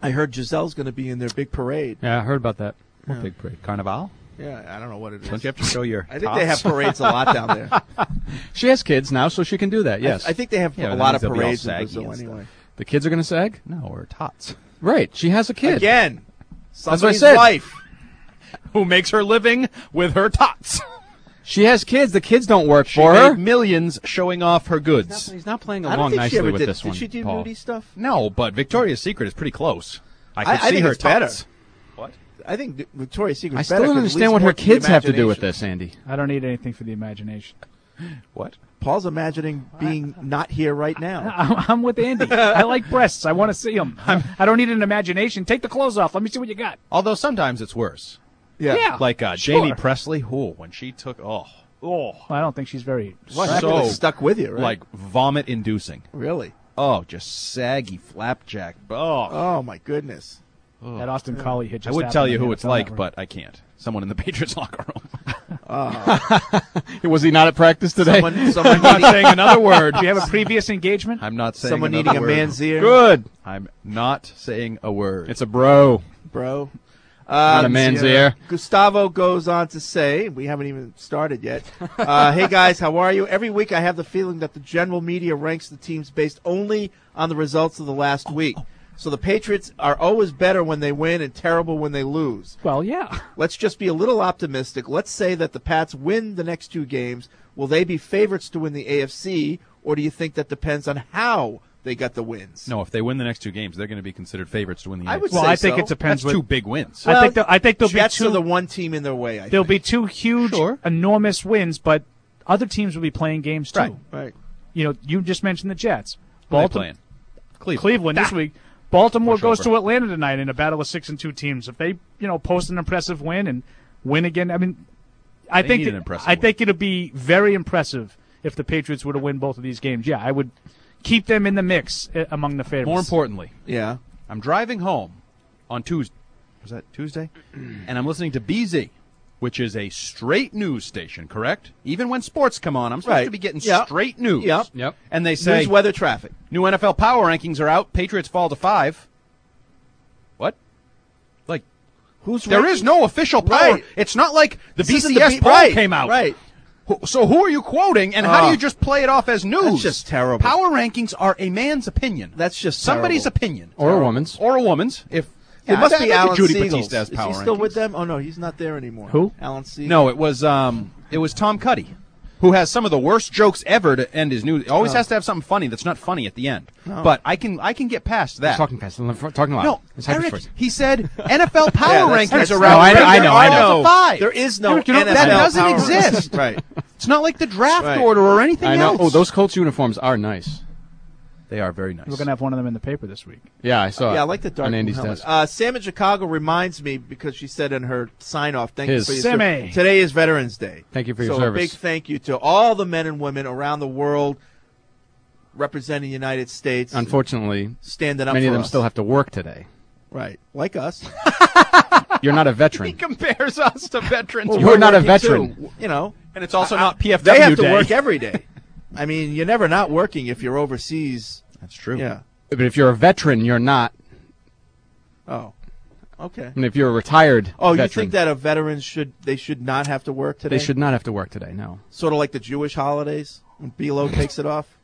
Speaker 7: I heard Giselle's going to be in their big parade.
Speaker 4: Yeah, I heard about that.
Speaker 10: What
Speaker 7: Yeah.
Speaker 10: big parade? Carnival?
Speaker 7: Yeah, I don't know what it is.
Speaker 10: Don't you have to show your
Speaker 7: I think they have
Speaker 10: tops?
Speaker 7: parades a lot down there.
Speaker 4: She has kids now, so she can do that. Yes,
Speaker 7: I, I think they have
Speaker 10: Yeah,
Speaker 7: a
Speaker 10: but
Speaker 7: lot
Speaker 10: that
Speaker 7: of
Speaker 10: means they'll be all
Speaker 7: parades in
Speaker 10: saggy
Speaker 7: Brazil
Speaker 10: and stuff.
Speaker 7: anyway.
Speaker 4: the kids are going to sag.
Speaker 10: No, or tots.
Speaker 4: Right, she has a kid.
Speaker 7: Again,
Speaker 4: That's what I
Speaker 7: somebody's
Speaker 4: said.
Speaker 7: wife.
Speaker 10: Who makes her living with her tots?
Speaker 4: She has kids. The kids don't work
Speaker 10: She
Speaker 4: for
Speaker 10: made
Speaker 4: her.
Speaker 10: millions showing off her goods.
Speaker 4: He's not playing
Speaker 7: I don't
Speaker 4: along
Speaker 7: think she
Speaker 4: nicely
Speaker 7: ever
Speaker 4: with
Speaker 7: did.
Speaker 4: this
Speaker 7: Did
Speaker 4: one.
Speaker 7: she do
Speaker 4: Paul.
Speaker 7: nudie stuff?
Speaker 10: No, but Victoria's Secret is pretty close. I
Speaker 7: I-
Speaker 10: could
Speaker 7: I
Speaker 10: see
Speaker 7: think
Speaker 10: her
Speaker 7: it's better.
Speaker 10: tots. What?
Speaker 7: I think Victoria's Secret.
Speaker 4: I still don't understand what her kids have to do with this, Andy.
Speaker 9: I don't need anything for the imagination.
Speaker 10: What?
Speaker 7: Paul's imagining being not here right now.
Speaker 9: I'm, I'm with Andy. I like breasts. I want to see them. I don't need an imagination. Take the clothes off. Let me see what you got.
Speaker 10: Although sometimes it's worse.
Speaker 7: Yeah.
Speaker 9: Yeah.
Speaker 10: Like uh,
Speaker 9: Sure.
Speaker 10: Jamie Presley, oh, when she took, oh, oh,
Speaker 9: I don't think she's very.
Speaker 7: Well, that
Speaker 10: so
Speaker 7: was stuck with you, right?
Speaker 10: like vomit-inducing.
Speaker 7: Really?
Speaker 10: Oh, just saggy flapjack. Oh,
Speaker 7: Oh my goodness.
Speaker 9: That Austin Collie hit.
Speaker 10: I
Speaker 9: Just
Speaker 10: would
Speaker 9: happened
Speaker 10: tell
Speaker 9: to
Speaker 10: you
Speaker 9: me.
Speaker 10: who
Speaker 9: It's
Speaker 10: it's
Speaker 9: on
Speaker 10: like,
Speaker 9: that
Speaker 10: but I can't. Someone in the Patriots locker room.
Speaker 4: Was he not at practice today?
Speaker 7: Someone, someone
Speaker 10: I'm not
Speaker 7: needing,
Speaker 10: saying another word.
Speaker 9: Do you have a previous engagement?
Speaker 10: I'm not saying
Speaker 7: someone
Speaker 10: another
Speaker 7: needing a
Speaker 10: word.
Speaker 7: man's ear,
Speaker 4: Good.
Speaker 10: I'm not saying a word.
Speaker 4: It's a bro.
Speaker 7: bro.
Speaker 4: Not a
Speaker 7: Um,
Speaker 4: man's
Speaker 7: yeah.
Speaker 4: ear.
Speaker 7: Gustavo goes on to say, we haven't even started yet. Uh, hey guys, how are you? Every week I have the feeling that the general media ranks the teams based only on the results of the last week. So the Patriots are always better when they win and terrible when they lose.
Speaker 9: Well, yeah.
Speaker 7: Let's just be a little optimistic. Let's say that the Pats win the next two games. Will they be favorites to win the A F C, or do you think that depends on how they got the wins?
Speaker 10: No, if they win the next two games, they're going to be considered favorites to win the
Speaker 7: I
Speaker 10: A F C.
Speaker 7: would
Speaker 9: Well,
Speaker 7: say
Speaker 9: I think
Speaker 7: so.
Speaker 9: it depends.
Speaker 10: That's
Speaker 9: what-
Speaker 10: two big wins.
Speaker 9: I think. The, I think there'll
Speaker 7: Jets
Speaker 9: be two.
Speaker 7: are the one team in their way. I
Speaker 9: There'll
Speaker 7: think.
Speaker 9: be two huge,
Speaker 10: Sure.
Speaker 9: enormous wins, but other teams will be playing games too.
Speaker 10: Right.
Speaker 7: Right.
Speaker 9: You know, you just mentioned the Jets.
Speaker 10: Who are they
Speaker 9: Baltimore,
Speaker 10: playing? Cleveland.
Speaker 9: Cleveland this week. Baltimore
Speaker 10: Push
Speaker 9: goes
Speaker 10: over.
Speaker 9: to Atlanta tonight in a battle of six and two teams. If they, you know, post an impressive win and win again, I mean, I
Speaker 10: They
Speaker 9: think
Speaker 10: need
Speaker 9: that-
Speaker 10: an impressive
Speaker 9: I
Speaker 10: win.
Speaker 9: think it'll be very impressive if the Patriots were to win both of these games. Yeah, I would keep them in the mix uh, among the favorites.
Speaker 10: More importantly,
Speaker 7: Yeah.
Speaker 10: I'm driving home on Tuesday. Was that Tuesday? And I'm listening to B Z, which is a straight news station, correct? Even when sports come on, I'm supposed
Speaker 7: Right.
Speaker 10: to be getting
Speaker 7: Yep.
Speaker 10: straight news.
Speaker 7: Yep.
Speaker 4: Yep.
Speaker 10: And they say
Speaker 7: News, weather, traffic.
Speaker 10: new N F L power rankings are out. Patriots fall to five. What? Like,
Speaker 7: Who's
Speaker 10: there
Speaker 7: ranking?
Speaker 10: is no official power.
Speaker 7: Right.
Speaker 10: It's not like the
Speaker 7: This isn't
Speaker 10: B C S
Speaker 7: the B-
Speaker 10: poll
Speaker 7: right,
Speaker 10: came out.
Speaker 7: Right.
Speaker 10: Who- So who are you quoting, and how do
Speaker 7: Oh.
Speaker 10: you just play it off as news?
Speaker 7: That's just terrible.
Speaker 10: Power rankings are a man's opinion.
Speaker 7: That's just
Speaker 10: somebody's
Speaker 7: terrible.
Speaker 10: opinion,
Speaker 4: Or a woman's.
Speaker 10: or a woman's. If
Speaker 7: It
Speaker 10: Yeah,
Speaker 7: must
Speaker 10: that-
Speaker 7: be
Speaker 10: look at
Speaker 7: Alan
Speaker 10: Judy
Speaker 7: Siegels.
Speaker 10: Batista's
Speaker 7: Is
Speaker 10: power
Speaker 7: he still
Speaker 10: rankings.
Speaker 7: with them? Oh no, he's not there anymore.
Speaker 9: Who?
Speaker 7: Alan Siegel.
Speaker 10: No, it was um, it was Tom Cuddy, who has some of the worst jokes ever to end his news. Always
Speaker 7: Oh.
Speaker 10: has to have something funny that's not funny at the end.
Speaker 7: Oh.
Speaker 10: But I can I can get past that.
Speaker 4: He's talking fast. Talking loud.
Speaker 10: No,
Speaker 4: It's hyper
Speaker 10: Eric,
Speaker 4: voice.
Speaker 10: he said N F L power
Speaker 7: Yeah, that's-
Speaker 10: rankings
Speaker 7: that's-
Speaker 10: are
Speaker 7: no,
Speaker 10: out.
Speaker 4: I know,
Speaker 10: There
Speaker 4: I know, I
Speaker 10: are
Speaker 4: know.
Speaker 10: no five.
Speaker 7: There is no
Speaker 10: Eric, you know,
Speaker 7: N F L
Speaker 10: that doesn't
Speaker 7: power
Speaker 10: exist.
Speaker 7: rankings. Right.
Speaker 10: It's not like the draft
Speaker 7: Right.
Speaker 10: order or anything
Speaker 4: I know.
Speaker 10: else.
Speaker 4: Oh, those Colts uniforms are nice.
Speaker 10: They are very nice.
Speaker 9: We're gonna have one of them in the paper this week.
Speaker 4: Yeah, I saw. it
Speaker 7: Yeah, I like the dark
Speaker 4: on
Speaker 7: blue
Speaker 4: Andy's
Speaker 7: helmet.
Speaker 4: desk.
Speaker 7: Uh, Sam in Chicago reminds me because she said in her sign off, "Thank
Speaker 4: His.
Speaker 7: you for your
Speaker 9: Sammy.
Speaker 7: service." Today is Veterans Day.
Speaker 4: Thank you for your
Speaker 7: so
Speaker 4: service.
Speaker 7: a big thank you to all the men and women around the world representing the United States.
Speaker 4: Unfortunately,
Speaker 7: standing up
Speaker 4: many
Speaker 7: for
Speaker 4: of them
Speaker 7: us.
Speaker 4: still have to work today.
Speaker 7: Right, like us.
Speaker 4: You're not a
Speaker 10: He
Speaker 4: veteran.
Speaker 10: compares us to veterans.
Speaker 7: Well,
Speaker 4: You're
Speaker 7: we're
Speaker 4: not a
Speaker 7: working
Speaker 4: veteran.
Speaker 7: too, you know,
Speaker 10: And it's also
Speaker 7: I-
Speaker 10: not P F
Speaker 7: They
Speaker 10: W
Speaker 7: have to
Speaker 10: day.
Speaker 7: work every day. I mean, you're never not working if you're overseas.
Speaker 10: That's true.
Speaker 7: Yeah.
Speaker 4: But if you're a veteran, you're not.
Speaker 7: Oh. Okay.
Speaker 4: And if you're a retired
Speaker 7: Oh, you
Speaker 4: veteran,
Speaker 7: think that a veteran should they should not have to work today?
Speaker 4: they should not have to work today? No.
Speaker 7: Sort of like the Jewish holidays when Bilo takes it off.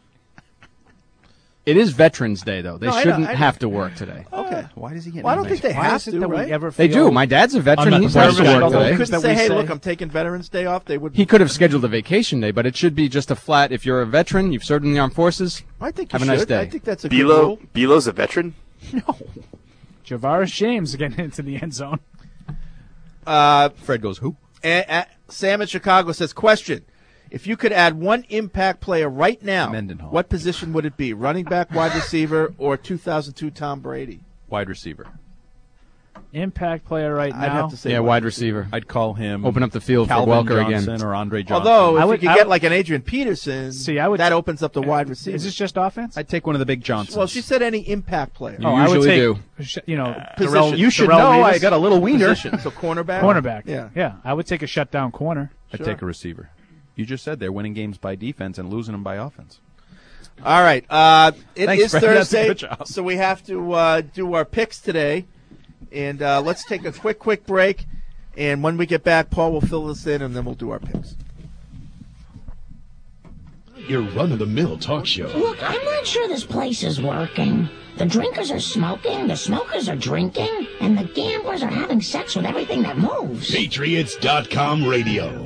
Speaker 4: It is Veterans Day, though. They
Speaker 7: No, I know,
Speaker 4: shouldn't
Speaker 7: I know.
Speaker 4: have to work today.
Speaker 7: Okay.
Speaker 10: Why does he get?
Speaker 7: Well, I don't think they
Speaker 9: Why
Speaker 7: have
Speaker 9: is it
Speaker 7: to,
Speaker 9: that
Speaker 7: right?
Speaker 9: we ever
Speaker 4: They
Speaker 9: feel
Speaker 4: do. My dad's a veteran.
Speaker 9: I'm
Speaker 4: He
Speaker 9: not
Speaker 4: has to
Speaker 9: deserving
Speaker 4: work
Speaker 9: of the
Speaker 7: You
Speaker 4: today.
Speaker 9: things
Speaker 7: couldn't
Speaker 9: that
Speaker 7: say,
Speaker 9: we
Speaker 7: "Hey,
Speaker 9: say.
Speaker 7: look, I'm taking Veterans Day off." They would.
Speaker 4: He could have scheduled a vacation day, but it should be just a flat. If you're a veteran, you've served in the armed forces.
Speaker 7: I think you
Speaker 4: have a nice
Speaker 7: should.
Speaker 4: day.
Speaker 7: I think that's a good
Speaker 2: Bilo,
Speaker 7: rule.
Speaker 2: Bilo's a veteran.
Speaker 9: Javaris James getting into the end zone.
Speaker 7: Uh,
Speaker 10: Fred goes who?
Speaker 7: a- a- Sam in Chicago says, question. If you could add one impact player right now,
Speaker 10: Mendenhall.
Speaker 7: what position would it be? Running back, wide receiver, or two thousand two Tom Brady?
Speaker 10: Wide receiver.
Speaker 9: Impact player right
Speaker 7: I'd
Speaker 9: now.
Speaker 7: have to say
Speaker 4: Yeah, wide receiver.
Speaker 10: I'd call him.
Speaker 4: Open up the field for
Speaker 10: Calvin
Speaker 4: Welker again.
Speaker 10: Johnson or Andre Johnson.
Speaker 7: Although, if
Speaker 9: I would-
Speaker 7: you
Speaker 9: I
Speaker 7: could get
Speaker 9: would-
Speaker 7: like an Adrian Peterson,
Speaker 9: See, I would-
Speaker 7: that opens up the wide receiver.
Speaker 9: Is this just offense?
Speaker 10: I'd take one of the big Johnsons.
Speaker 7: well, she said any impact player.
Speaker 4: You
Speaker 9: oh, I would
Speaker 4: usually
Speaker 9: take,
Speaker 4: do.
Speaker 9: sh- You know,
Speaker 7: Position.
Speaker 9: Darrell-
Speaker 10: you should
Speaker 9: Darrell
Speaker 10: know.
Speaker 9: Revis.
Speaker 10: I got a little wiener.
Speaker 7: Position. So cornerback?
Speaker 9: cornerback.
Speaker 7: Yeah.
Speaker 9: yeah. I would take a shutdown corner.
Speaker 10: I'd
Speaker 7: Sure.
Speaker 10: take a receiver. You just said they're winning games by defense and losing them by offense.
Speaker 7: All right. Uh, it
Speaker 4: Thanks,
Speaker 7: is
Speaker 4: Fred. That's a
Speaker 7: Thursday,
Speaker 4: good job.
Speaker 7: so we have to uh, do our picks today. And uh, let's take a quick, quick break. And when we get back, Paul will fill this in, and then we'll do our picks.
Speaker 11: Your run-of-the-mill talk show.
Speaker 1: Look, I'm not sure this place is working. The drinkers are smoking, the smokers are drinking, and the gamblers are having sex with everything that moves.
Speaker 11: Patriots dot com radio.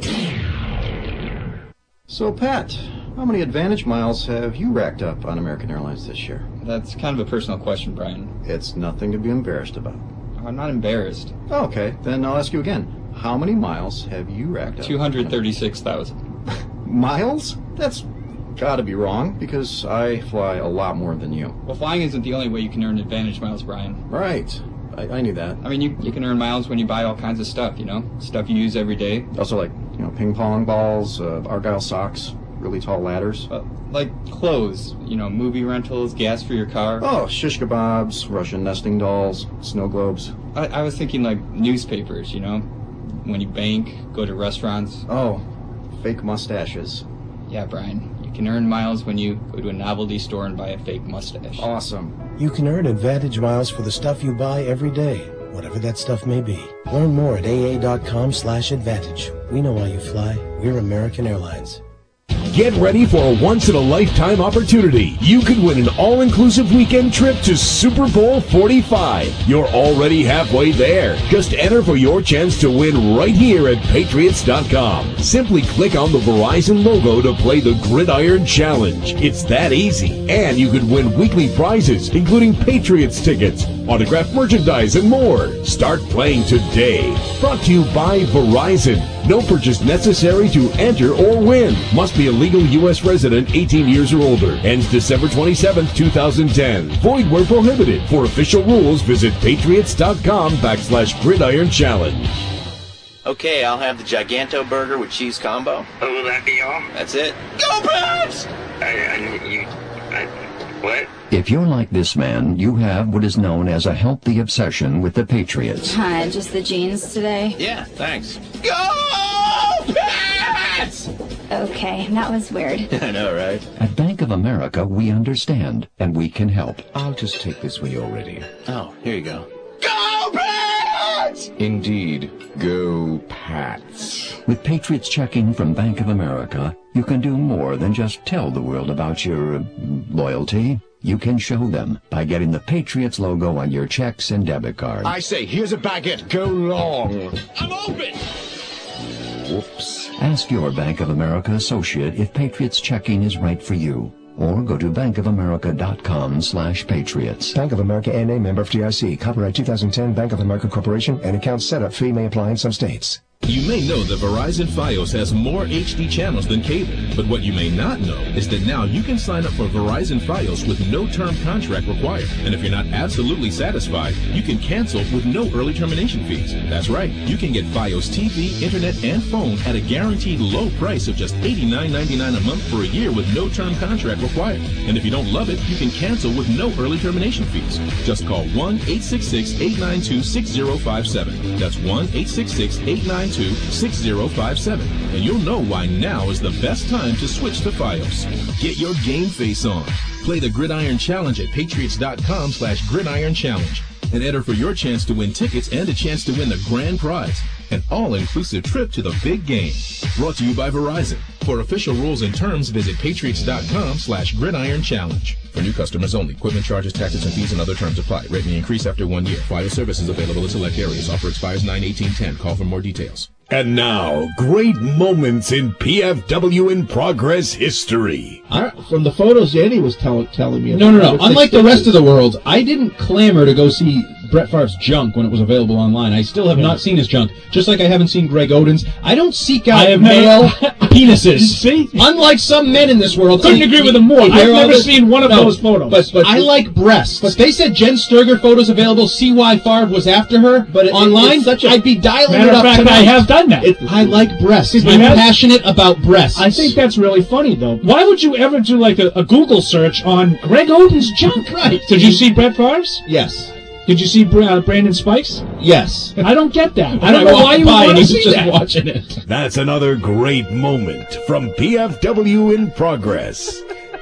Speaker 13: So, Pat, how many Advantage miles have you racked up on American Airlines this year?
Speaker 14: That's kind of a personal question, Brian.
Speaker 13: It's nothing to be embarrassed about.
Speaker 14: I'm not embarrassed.
Speaker 13: Oh, okay, then I'll ask you again. How many miles have you racked up?
Speaker 14: two hundred thirty-six thousand.
Speaker 13: Miles? That's gotta be wrong, because I fly a lot more than you.
Speaker 14: Well, flying isn't the only way you can earn Advantage miles, Brian.
Speaker 13: Right. I, I knew that.
Speaker 14: I mean, you, you can earn miles when you buy all kinds of stuff, you know? Stuff you use every day.
Speaker 13: Also, like, you know, ping pong balls, uh, Argyle socks, really tall ladders.
Speaker 14: Uh, like clothes, you know, movie rentals, gas for your car.
Speaker 13: Oh, shish kebabs, Russian nesting dolls, snow globes.
Speaker 14: I, I was thinking like newspapers, you know? When you bank, go to restaurants.
Speaker 13: Oh, fake mustaches.
Speaker 14: Yeah, Brian. You can earn miles when you go to a novelty store and buy a fake mustache.
Speaker 13: Awesome.
Speaker 15: You can earn Advantage miles for the stuff you buy every day, whatever that stuff may be. Learn more at A A dot com slash advantage. We know why you fly. We're American Airlines.
Speaker 11: Get ready for a once-in-a-lifetime opportunity. You could win an all-inclusive weekend trip to Super Bowl forty-five. You're already halfway there. Just enter for your chance to win right here at Patriots dot com. Simply click on the Verizon logo to play the Gridiron Challenge. It's that easy. And you could win weekly prizes, including Patriots tickets, autographed merchandise, and more. Start playing today. Brought to you by Verizon. No purchase necessary to enter or win. Must be a legal U S resident eighteen years or older. Ends December twenty-seventh, twenty ten. Void where prohibited. For official rules, visit Patriots dot com backslash Gridiron Challenge.
Speaker 17: Okay, I'll have the Giganto burger with cheese combo.
Speaker 18: Oh, will that be all?
Speaker 17: That's it.
Speaker 18: Go Pats! I, I, you, I, what?
Speaker 19: If you're like this man, you have what is known as a healthy obsession with the Patriots.
Speaker 21: Hi, just the jeans today?
Speaker 17: Yeah, thanks.
Speaker 21: Go Pats! Okay, that was weird.
Speaker 17: I know, right?
Speaker 19: At Bank of America, we understand, and we can help.
Speaker 6: I'll just take this when you're ready.
Speaker 17: Oh, here you go.
Speaker 21: Go Pats!
Speaker 6: Indeed. Go Pats.
Speaker 19: With Patriots checking from Bank of America, you can do more than just tell the world about your uh, loyalty. You can show them by getting the Patriots logo on your checks and debit cards.
Speaker 3: I say, here's a baguette. Go long.
Speaker 20: I'm open!
Speaker 19: Whoops. Ask your Bank of America associate if Patriots checking is right for you. Or go to bank of america dot com slash patriots.
Speaker 23: Bank of America N A member F D I C. Copyright two thousand ten Bank of America Corporation. And account setup fee may apply in some states.
Speaker 16: You may know that Verizon Fios has more H D channels than cable, but what you may not know is that now you can sign up for Verizon Fios with no term contract required. And if you're not absolutely satisfied, you can cancel with no early termination fees. That's right, you can get Fios T V, internet, and phone at a guaranteed low price of just eighty-nine ninety-nine a month for a year with no term contract required. And if you don't love it, you can cancel with no early termination fees. Just call one eight six six, eight nine two, six zero five seven. That's one eight six six, eight nine two, six zero five seven, and you'll know why now is the best time to switch to Fios. Get your game face on. Play the Gridiron Challenge at Patriots dot com slash Gridiron Challenge and enter for your chance to win tickets and a chance to win the grand prize, an all-inclusive trip to the big game. Brought to you by Verizon. For official rules and terms, visit Patriots dot com slash Gridiron Challenge. For new customers only. Equipment charges, taxes, and fees and other terms apply. Rate may increase after one year. Fios service is available in select areas. Offer expires nine eighteen ten. Call for more details.
Speaker 11: And now, great moments in P F W in Progress history.
Speaker 24: I, from the photos Andy was tell, telling me.
Speaker 25: No, no, no. Unlike the rest of the world, I didn't clamor to go see Brett Favre's junk when it was available online. I still have yeah. not seen his junk, just like I haven't seen Greg Oden's. I don't seek out male penises.
Speaker 9: See?
Speaker 25: Unlike some men in this world.
Speaker 9: Couldn't agree with him more. I've never seen one of no, those photos.
Speaker 25: But, but I like breasts. But they said Jen Sturger photos available, see why Favre was after her. But it, online, it, such a, I'd be dialing
Speaker 9: matter
Speaker 25: it up
Speaker 9: fact,
Speaker 25: tonight.
Speaker 9: I have done that.
Speaker 25: It, I like breasts. I'm
Speaker 9: have,
Speaker 25: passionate about breasts.
Speaker 9: I think that's really funny, though. Why would you ever do like a, a Google search on Greg Oden's junk?
Speaker 25: Right.
Speaker 9: Did you see Brett Favre's?
Speaker 25: Yes.
Speaker 9: Did you see uh, Brandon Spikes?
Speaker 25: Yes.
Speaker 9: I don't get that. I don't know why you would want to see
Speaker 25: just
Speaker 9: that.
Speaker 25: Watching it.
Speaker 11: That's another great moment from P F W in Progress.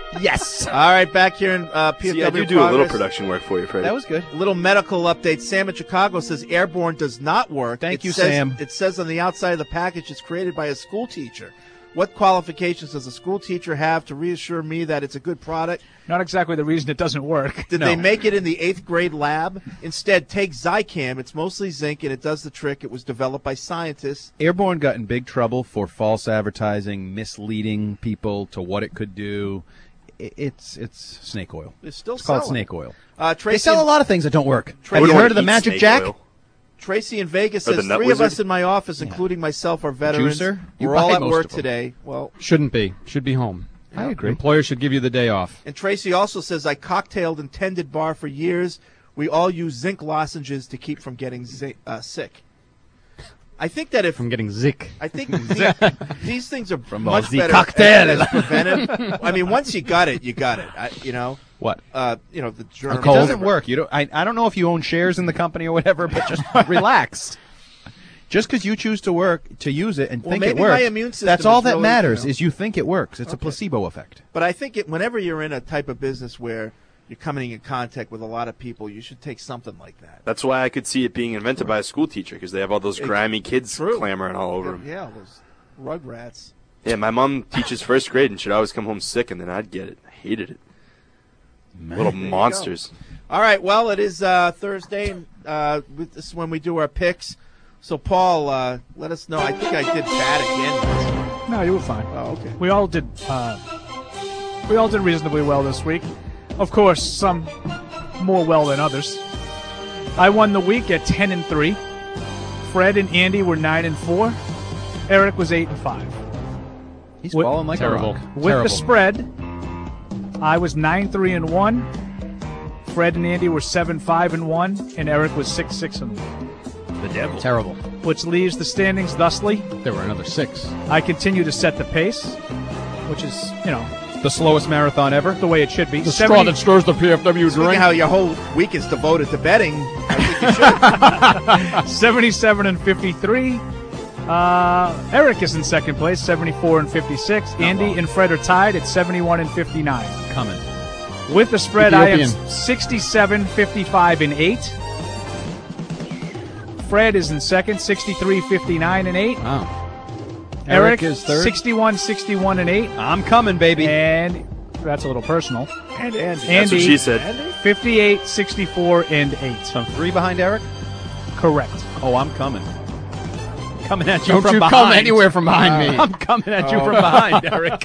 Speaker 7: Yes. All right, back here in uh, P F W
Speaker 2: See, I do do a little
Speaker 7: Progress.
Speaker 2: production work for you, Freddie.
Speaker 10: That was good.
Speaker 7: Little medical update. Sam in Chicago says airborne does not work.
Speaker 10: Thank
Speaker 7: It
Speaker 10: you,
Speaker 7: says-
Speaker 10: Sam.
Speaker 7: It says on the outside of the package it's created by a school teacher. What qualifications does a school teacher have to reassure me that it's a good product?
Speaker 9: Not exactly the reason it doesn't work.
Speaker 7: Did they make it in the eighth grade lab? Instead, take Zycam. It's mostly zinc, and it does the trick. It was developed by scientists.
Speaker 10: Airborne got in big trouble for false advertising, misleading people to what it could do. I- It's it's snake oil.
Speaker 7: It's still
Speaker 10: It's called
Speaker 7: selling.
Speaker 10: snake oil.
Speaker 7: Uh, Tracy
Speaker 10: They sell a
Speaker 7: and-
Speaker 10: lot of things that don't work.
Speaker 7: Tracy-
Speaker 10: Have you
Speaker 7: Wouldn't
Speaker 10: heard of the
Speaker 7: wanna eat
Speaker 10: Magic
Speaker 7: snake
Speaker 10: Jack?
Speaker 7: oil. Tracy in Vegas
Speaker 2: Or the
Speaker 7: says
Speaker 2: Nut
Speaker 7: three
Speaker 2: Wizard?
Speaker 7: of us in my office, including myself, are veterans.
Speaker 4: Juicer? You
Speaker 7: We're all
Speaker 4: buy
Speaker 7: at
Speaker 4: most
Speaker 7: work
Speaker 4: of them.
Speaker 7: today. Well,
Speaker 4: Shouldn't be. Should be home.
Speaker 7: I agree.
Speaker 4: Employer should give you the day off.
Speaker 7: and Tracy also says, I cocktailed and tended bar for years. We all use zinc lozenges to keep from getting zi- uh, sick. I think that if
Speaker 4: From getting zick.
Speaker 7: I think these, these things are
Speaker 10: From
Speaker 7: much
Speaker 10: all the
Speaker 7: better
Speaker 10: cocktail.
Speaker 7: as, as preventive. I mean, once you got it, you got it. I, you know
Speaker 10: What?
Speaker 7: Uh, you know the germ.
Speaker 10: It doesn't work. You don't. I, I don't know if you own shares in the company or whatever, but just relax. Just because you choose to work to use it and
Speaker 7: Well,
Speaker 10: think it
Speaker 7: maybe my
Speaker 10: works,
Speaker 7: immune system
Speaker 10: that's all
Speaker 7: is
Speaker 10: that
Speaker 7: really,
Speaker 10: matters.
Speaker 7: you know-
Speaker 10: Is you think it works. It's a placebo effect.
Speaker 7: But I think it, whenever you're in a type of business where you're coming in contact with a lot of people, you should take something like that.
Speaker 2: That's why I could see it being invented by a school teacher, because they have all those
Speaker 7: Ex-
Speaker 2: grimy kids
Speaker 7: True.
Speaker 2: clamoring all over them.
Speaker 7: Yeah, those rugrats.
Speaker 2: Yeah, my mom teaches first grade, and she'd always come home sick, and then I'd get it. I hated it. Little
Speaker 7: There you
Speaker 2: monsters.
Speaker 7: All right, well, it is uh, Thursday, and uh, with- this is when we do our picks. So, Paul, uh, let us know. I think I did bad again.
Speaker 9: No, you were fine.
Speaker 7: Oh, okay.
Speaker 9: We all did. Uh, we all did reasonably well this week. Of course, some more well than others. I won the week at ten and three. Fred and Andy were nine and four. Eric was eight and five.
Speaker 10: He's
Speaker 9: With-
Speaker 10: falling like
Speaker 4: Terrible.
Speaker 10: a rock.
Speaker 9: With
Speaker 4: Terrible.
Speaker 9: the spread, I was nine three and one. Fred and Andy were seven five and one, and Eric was six six and one.
Speaker 10: The devil.
Speaker 4: Terrible.
Speaker 9: Which leaves the standings thusly.
Speaker 4: There were another six.
Speaker 9: I continue to set the pace, which is, you know,
Speaker 10: The slowest marathon ever.
Speaker 9: the way it should be.
Speaker 4: The straw that stirs the P F W
Speaker 7: Speaking
Speaker 4: drink.
Speaker 7: of how your whole week is devoted to betting, I think you should.
Speaker 9: seventy-seven and fifty-three. Uh, Eric is in second place, seventy-four and fifty-six. Andy
Speaker 10: wrong.
Speaker 9: and Fred are tied at seventy-one and fifty-nine.
Speaker 10: Coming.
Speaker 9: With the spread, I am
Speaker 4: Ethiopian.
Speaker 9: sixty-seven, fifty-five, and eight. Fred is in second, sixty-three, fifty-nine, and eight.
Speaker 4: Wow.
Speaker 9: Eric,
Speaker 4: Eric is third.
Speaker 9: sixty-one, sixty-one, and eight.
Speaker 10: I'm coming, baby.
Speaker 9: And that's a little personal.
Speaker 7: And Andy.
Speaker 9: Andy,
Speaker 2: That's what she said.
Speaker 9: fifty-eight, sixty-four, and eight.
Speaker 10: So I'm three behind Eric.
Speaker 9: Correct.
Speaker 10: Oh, I'm coming. Coming at you
Speaker 4: Don't
Speaker 10: from
Speaker 4: you
Speaker 10: behind.
Speaker 4: come anywhere from behind me.
Speaker 10: I'm coming at you
Speaker 7: Oh.
Speaker 10: from behind, Eric.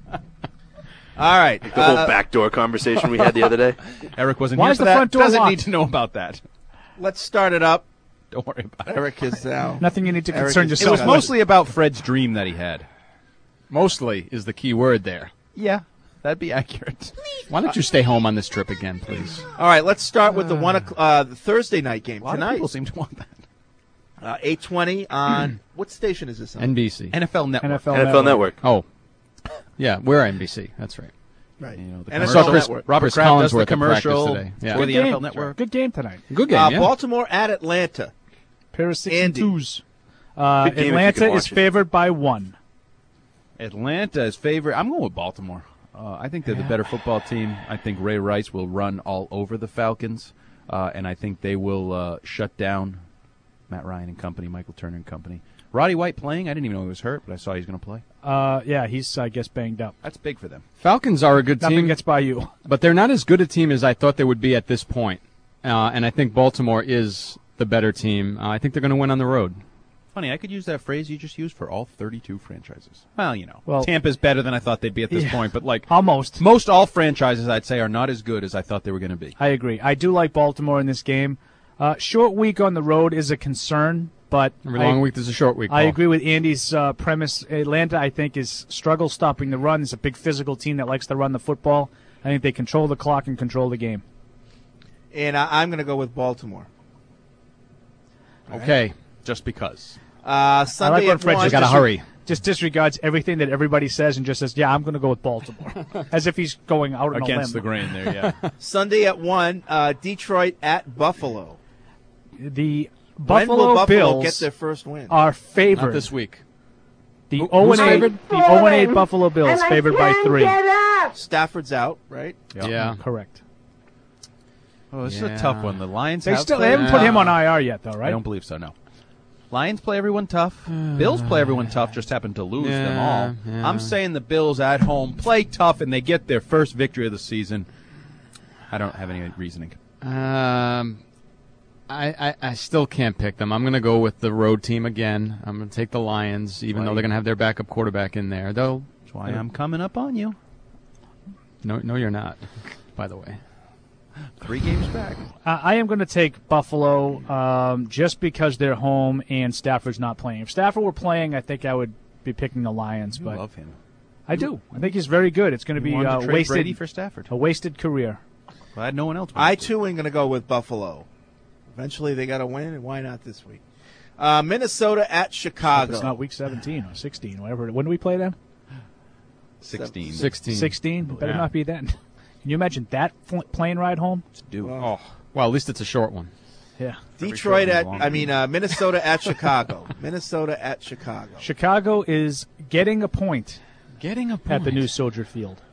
Speaker 7: All right.
Speaker 2: The
Speaker 7: uh,
Speaker 2: whole backdoor conversation we had the other day.
Speaker 10: Eric wasn't
Speaker 9: Why
Speaker 10: here
Speaker 9: is
Speaker 10: for
Speaker 9: the
Speaker 10: that.
Speaker 9: front door
Speaker 10: Doesn't
Speaker 9: locked?
Speaker 10: need to know about that.
Speaker 7: Let's start it up.
Speaker 10: Don't worry about it.
Speaker 7: Eric is now.
Speaker 9: Nothing you need to
Speaker 7: Eric
Speaker 9: concern
Speaker 7: is-
Speaker 10: It
Speaker 9: yourself
Speaker 10: was
Speaker 9: with.
Speaker 10: mostly about Fred's dream that he had.
Speaker 4: Mostly is the key word there.
Speaker 10: Yeah, that'd be accurate.
Speaker 4: Why don't you stay home on this trip again, please?
Speaker 7: All right, let's start with the one o'clock, uh, the Thursday night game
Speaker 10: A lot of
Speaker 7: tonight.
Speaker 10: people seem to want that.
Speaker 7: Uh, eight twenty on what station is this on?
Speaker 4: N B C.
Speaker 10: N F L Network.
Speaker 9: N F L
Speaker 2: N F L Network.
Speaker 4: Oh. Yeah, we're N B C. That's right.
Speaker 7: right.
Speaker 10: You know, the
Speaker 7: N F L
Speaker 4: I saw Chris,
Speaker 7: Network.
Speaker 10: Robert
Speaker 4: Chris
Speaker 10: Kraft does
Speaker 4: Collinsworth
Speaker 10: the
Speaker 4: at practice
Speaker 10: commercial
Speaker 4: today. Yeah.
Speaker 10: for the
Speaker 9: Good
Speaker 10: N F
Speaker 9: game.
Speaker 10: L Network.
Speaker 9: Good game tonight.
Speaker 4: Good game,
Speaker 7: Uh,
Speaker 4: yeah.
Speaker 7: Baltimore at Atlanta.
Speaker 9: Pair of six
Speaker 7: Andy.
Speaker 9: and twos. Uh,
Speaker 2: Good game if you
Speaker 9: Atlanta
Speaker 2: can
Speaker 9: is
Speaker 2: watch it.
Speaker 9: favored by one.
Speaker 10: Atlanta is favorite. I'm going with Baltimore. Uh, I think they're the better football team. I think Ray Rice will run all over the Falcons, uh, and I think they will uh, shut down Matt Ryan and company, Michael Turner and company. Roddy White playing. I didn't even know he was hurt, but I saw he's going to play.
Speaker 9: Uh, yeah, he's, I guess, banged up.
Speaker 10: That's big for them.
Speaker 4: Falcons are a good
Speaker 9: Nothing
Speaker 4: team,
Speaker 9: gets by you.
Speaker 4: but they're not as good a team as I thought they would be at this point. Uh, and I think Baltimore is the better team. Uh, I think they're going to win on the road.
Speaker 10: Funny, I could use that phrase you just used for all thirty-two franchises. Well, you know,
Speaker 9: Well-
Speaker 10: Tampa's better than I thought they'd be at this
Speaker 9: Yeah.
Speaker 10: point, but like
Speaker 9: Almost.
Speaker 10: most all franchises, I'd say are not as good as I thought they were going to be.
Speaker 9: I agree. I do like Baltimore in this game. Uh, short week on the road is a concern, but
Speaker 4: Every
Speaker 9: I,
Speaker 4: long week, there's a short week.
Speaker 9: I
Speaker 4: Paul.
Speaker 9: agree with Andy's uh, premise. Atlanta, I think, is struggle stopping the run. It's a big physical team that likes to run the football. I think they control the clock and control the game.
Speaker 7: And I, I'm going to go with Baltimore.
Speaker 4: Okay.
Speaker 10: Just because.
Speaker 7: Uh,
Speaker 9: I like
Speaker 7: Sunday
Speaker 9: when
Speaker 7: at
Speaker 9: Fred
Speaker 7: one.
Speaker 9: just,
Speaker 4: gotta
Speaker 9: disre-
Speaker 4: hurry.
Speaker 9: just disregards everything that everybody says and just says, yeah, I'm going to go with Baltimore. As if he's going out on
Speaker 10: Against
Speaker 9: a
Speaker 10: the
Speaker 9: limb.
Speaker 10: grain there, yeah.
Speaker 7: Sunday at one. Uh, Detroit at Buffalo.
Speaker 9: The
Speaker 7: When
Speaker 9: Buffalo
Speaker 7: will Buffalo
Speaker 9: Bills
Speaker 7: get their first win?
Speaker 9: are favored.
Speaker 4: Not this week.
Speaker 9: The
Speaker 4: Who-
Speaker 9: oh
Speaker 4: who's
Speaker 9: and eight,
Speaker 4: favored?
Speaker 9: the oh and eight Buffalo Bills favored by three.
Speaker 7: Stafford's out, right?
Speaker 10: Yep.
Speaker 4: Yeah.
Speaker 9: Correct.
Speaker 10: Oh, this is
Speaker 4: Yeah.
Speaker 10: a tough one. The Lions
Speaker 9: They
Speaker 10: have
Speaker 9: still
Speaker 10: played-
Speaker 9: they haven't put him on I R yet, though, right?
Speaker 10: I don't believe so, no. Lions play everyone tough. Bills play everyone tough, just happen to lose them all.
Speaker 4: Yeah, yeah.
Speaker 10: I'm saying the Bills at home play tough, and they get their first victory of the season. I don't have any reasoning.
Speaker 4: Um, I, I, I still can't pick them. I'm going to go with the road team again. I'm going to take the Lions, even
Speaker 10: Why?
Speaker 4: though they're going to have their backup quarterback in there. Though,
Speaker 10: That's why I'm coming up on you.
Speaker 4: No, no, you're not. By the way,
Speaker 10: three games back.
Speaker 9: Uh, I am going to take Buffalo um, just because they're home and Stafford's not playing. If Stafford were playing, I think I would be picking the Lions.
Speaker 10: You
Speaker 9: but
Speaker 10: love him.
Speaker 9: I do. I think he's very good. It's going to
Speaker 10: You
Speaker 9: be
Speaker 10: wanted to
Speaker 9: uh,
Speaker 10: trade
Speaker 9: wasted.
Speaker 10: Brady for Stafford.
Speaker 9: A wasted career.
Speaker 10: Glad no one else.
Speaker 7: I too am going to go with Buffalo. Eventually, they got to win, and why not this week? Uh, Minnesota at Chicago.
Speaker 9: It's not week seventeen or sixteen, whatever. When do we play them?
Speaker 10: Sixteen.
Speaker 4: Sixteen.
Speaker 9: Sixteen. Better
Speaker 4: Yeah.
Speaker 9: not be then. Can you imagine that fl- plane ride home?
Speaker 10: Do.
Speaker 4: Oh, well, at least it's a short one.
Speaker 9: Yeah.
Speaker 7: Detroit
Speaker 10: Every
Speaker 7: at,
Speaker 10: short one's
Speaker 7: I
Speaker 10: long.
Speaker 7: mean, uh, Minnesota at Chicago. Minnesota at Chicago.
Speaker 9: Chicago is getting a point
Speaker 4: Getting a point
Speaker 9: at the new Soldier Field.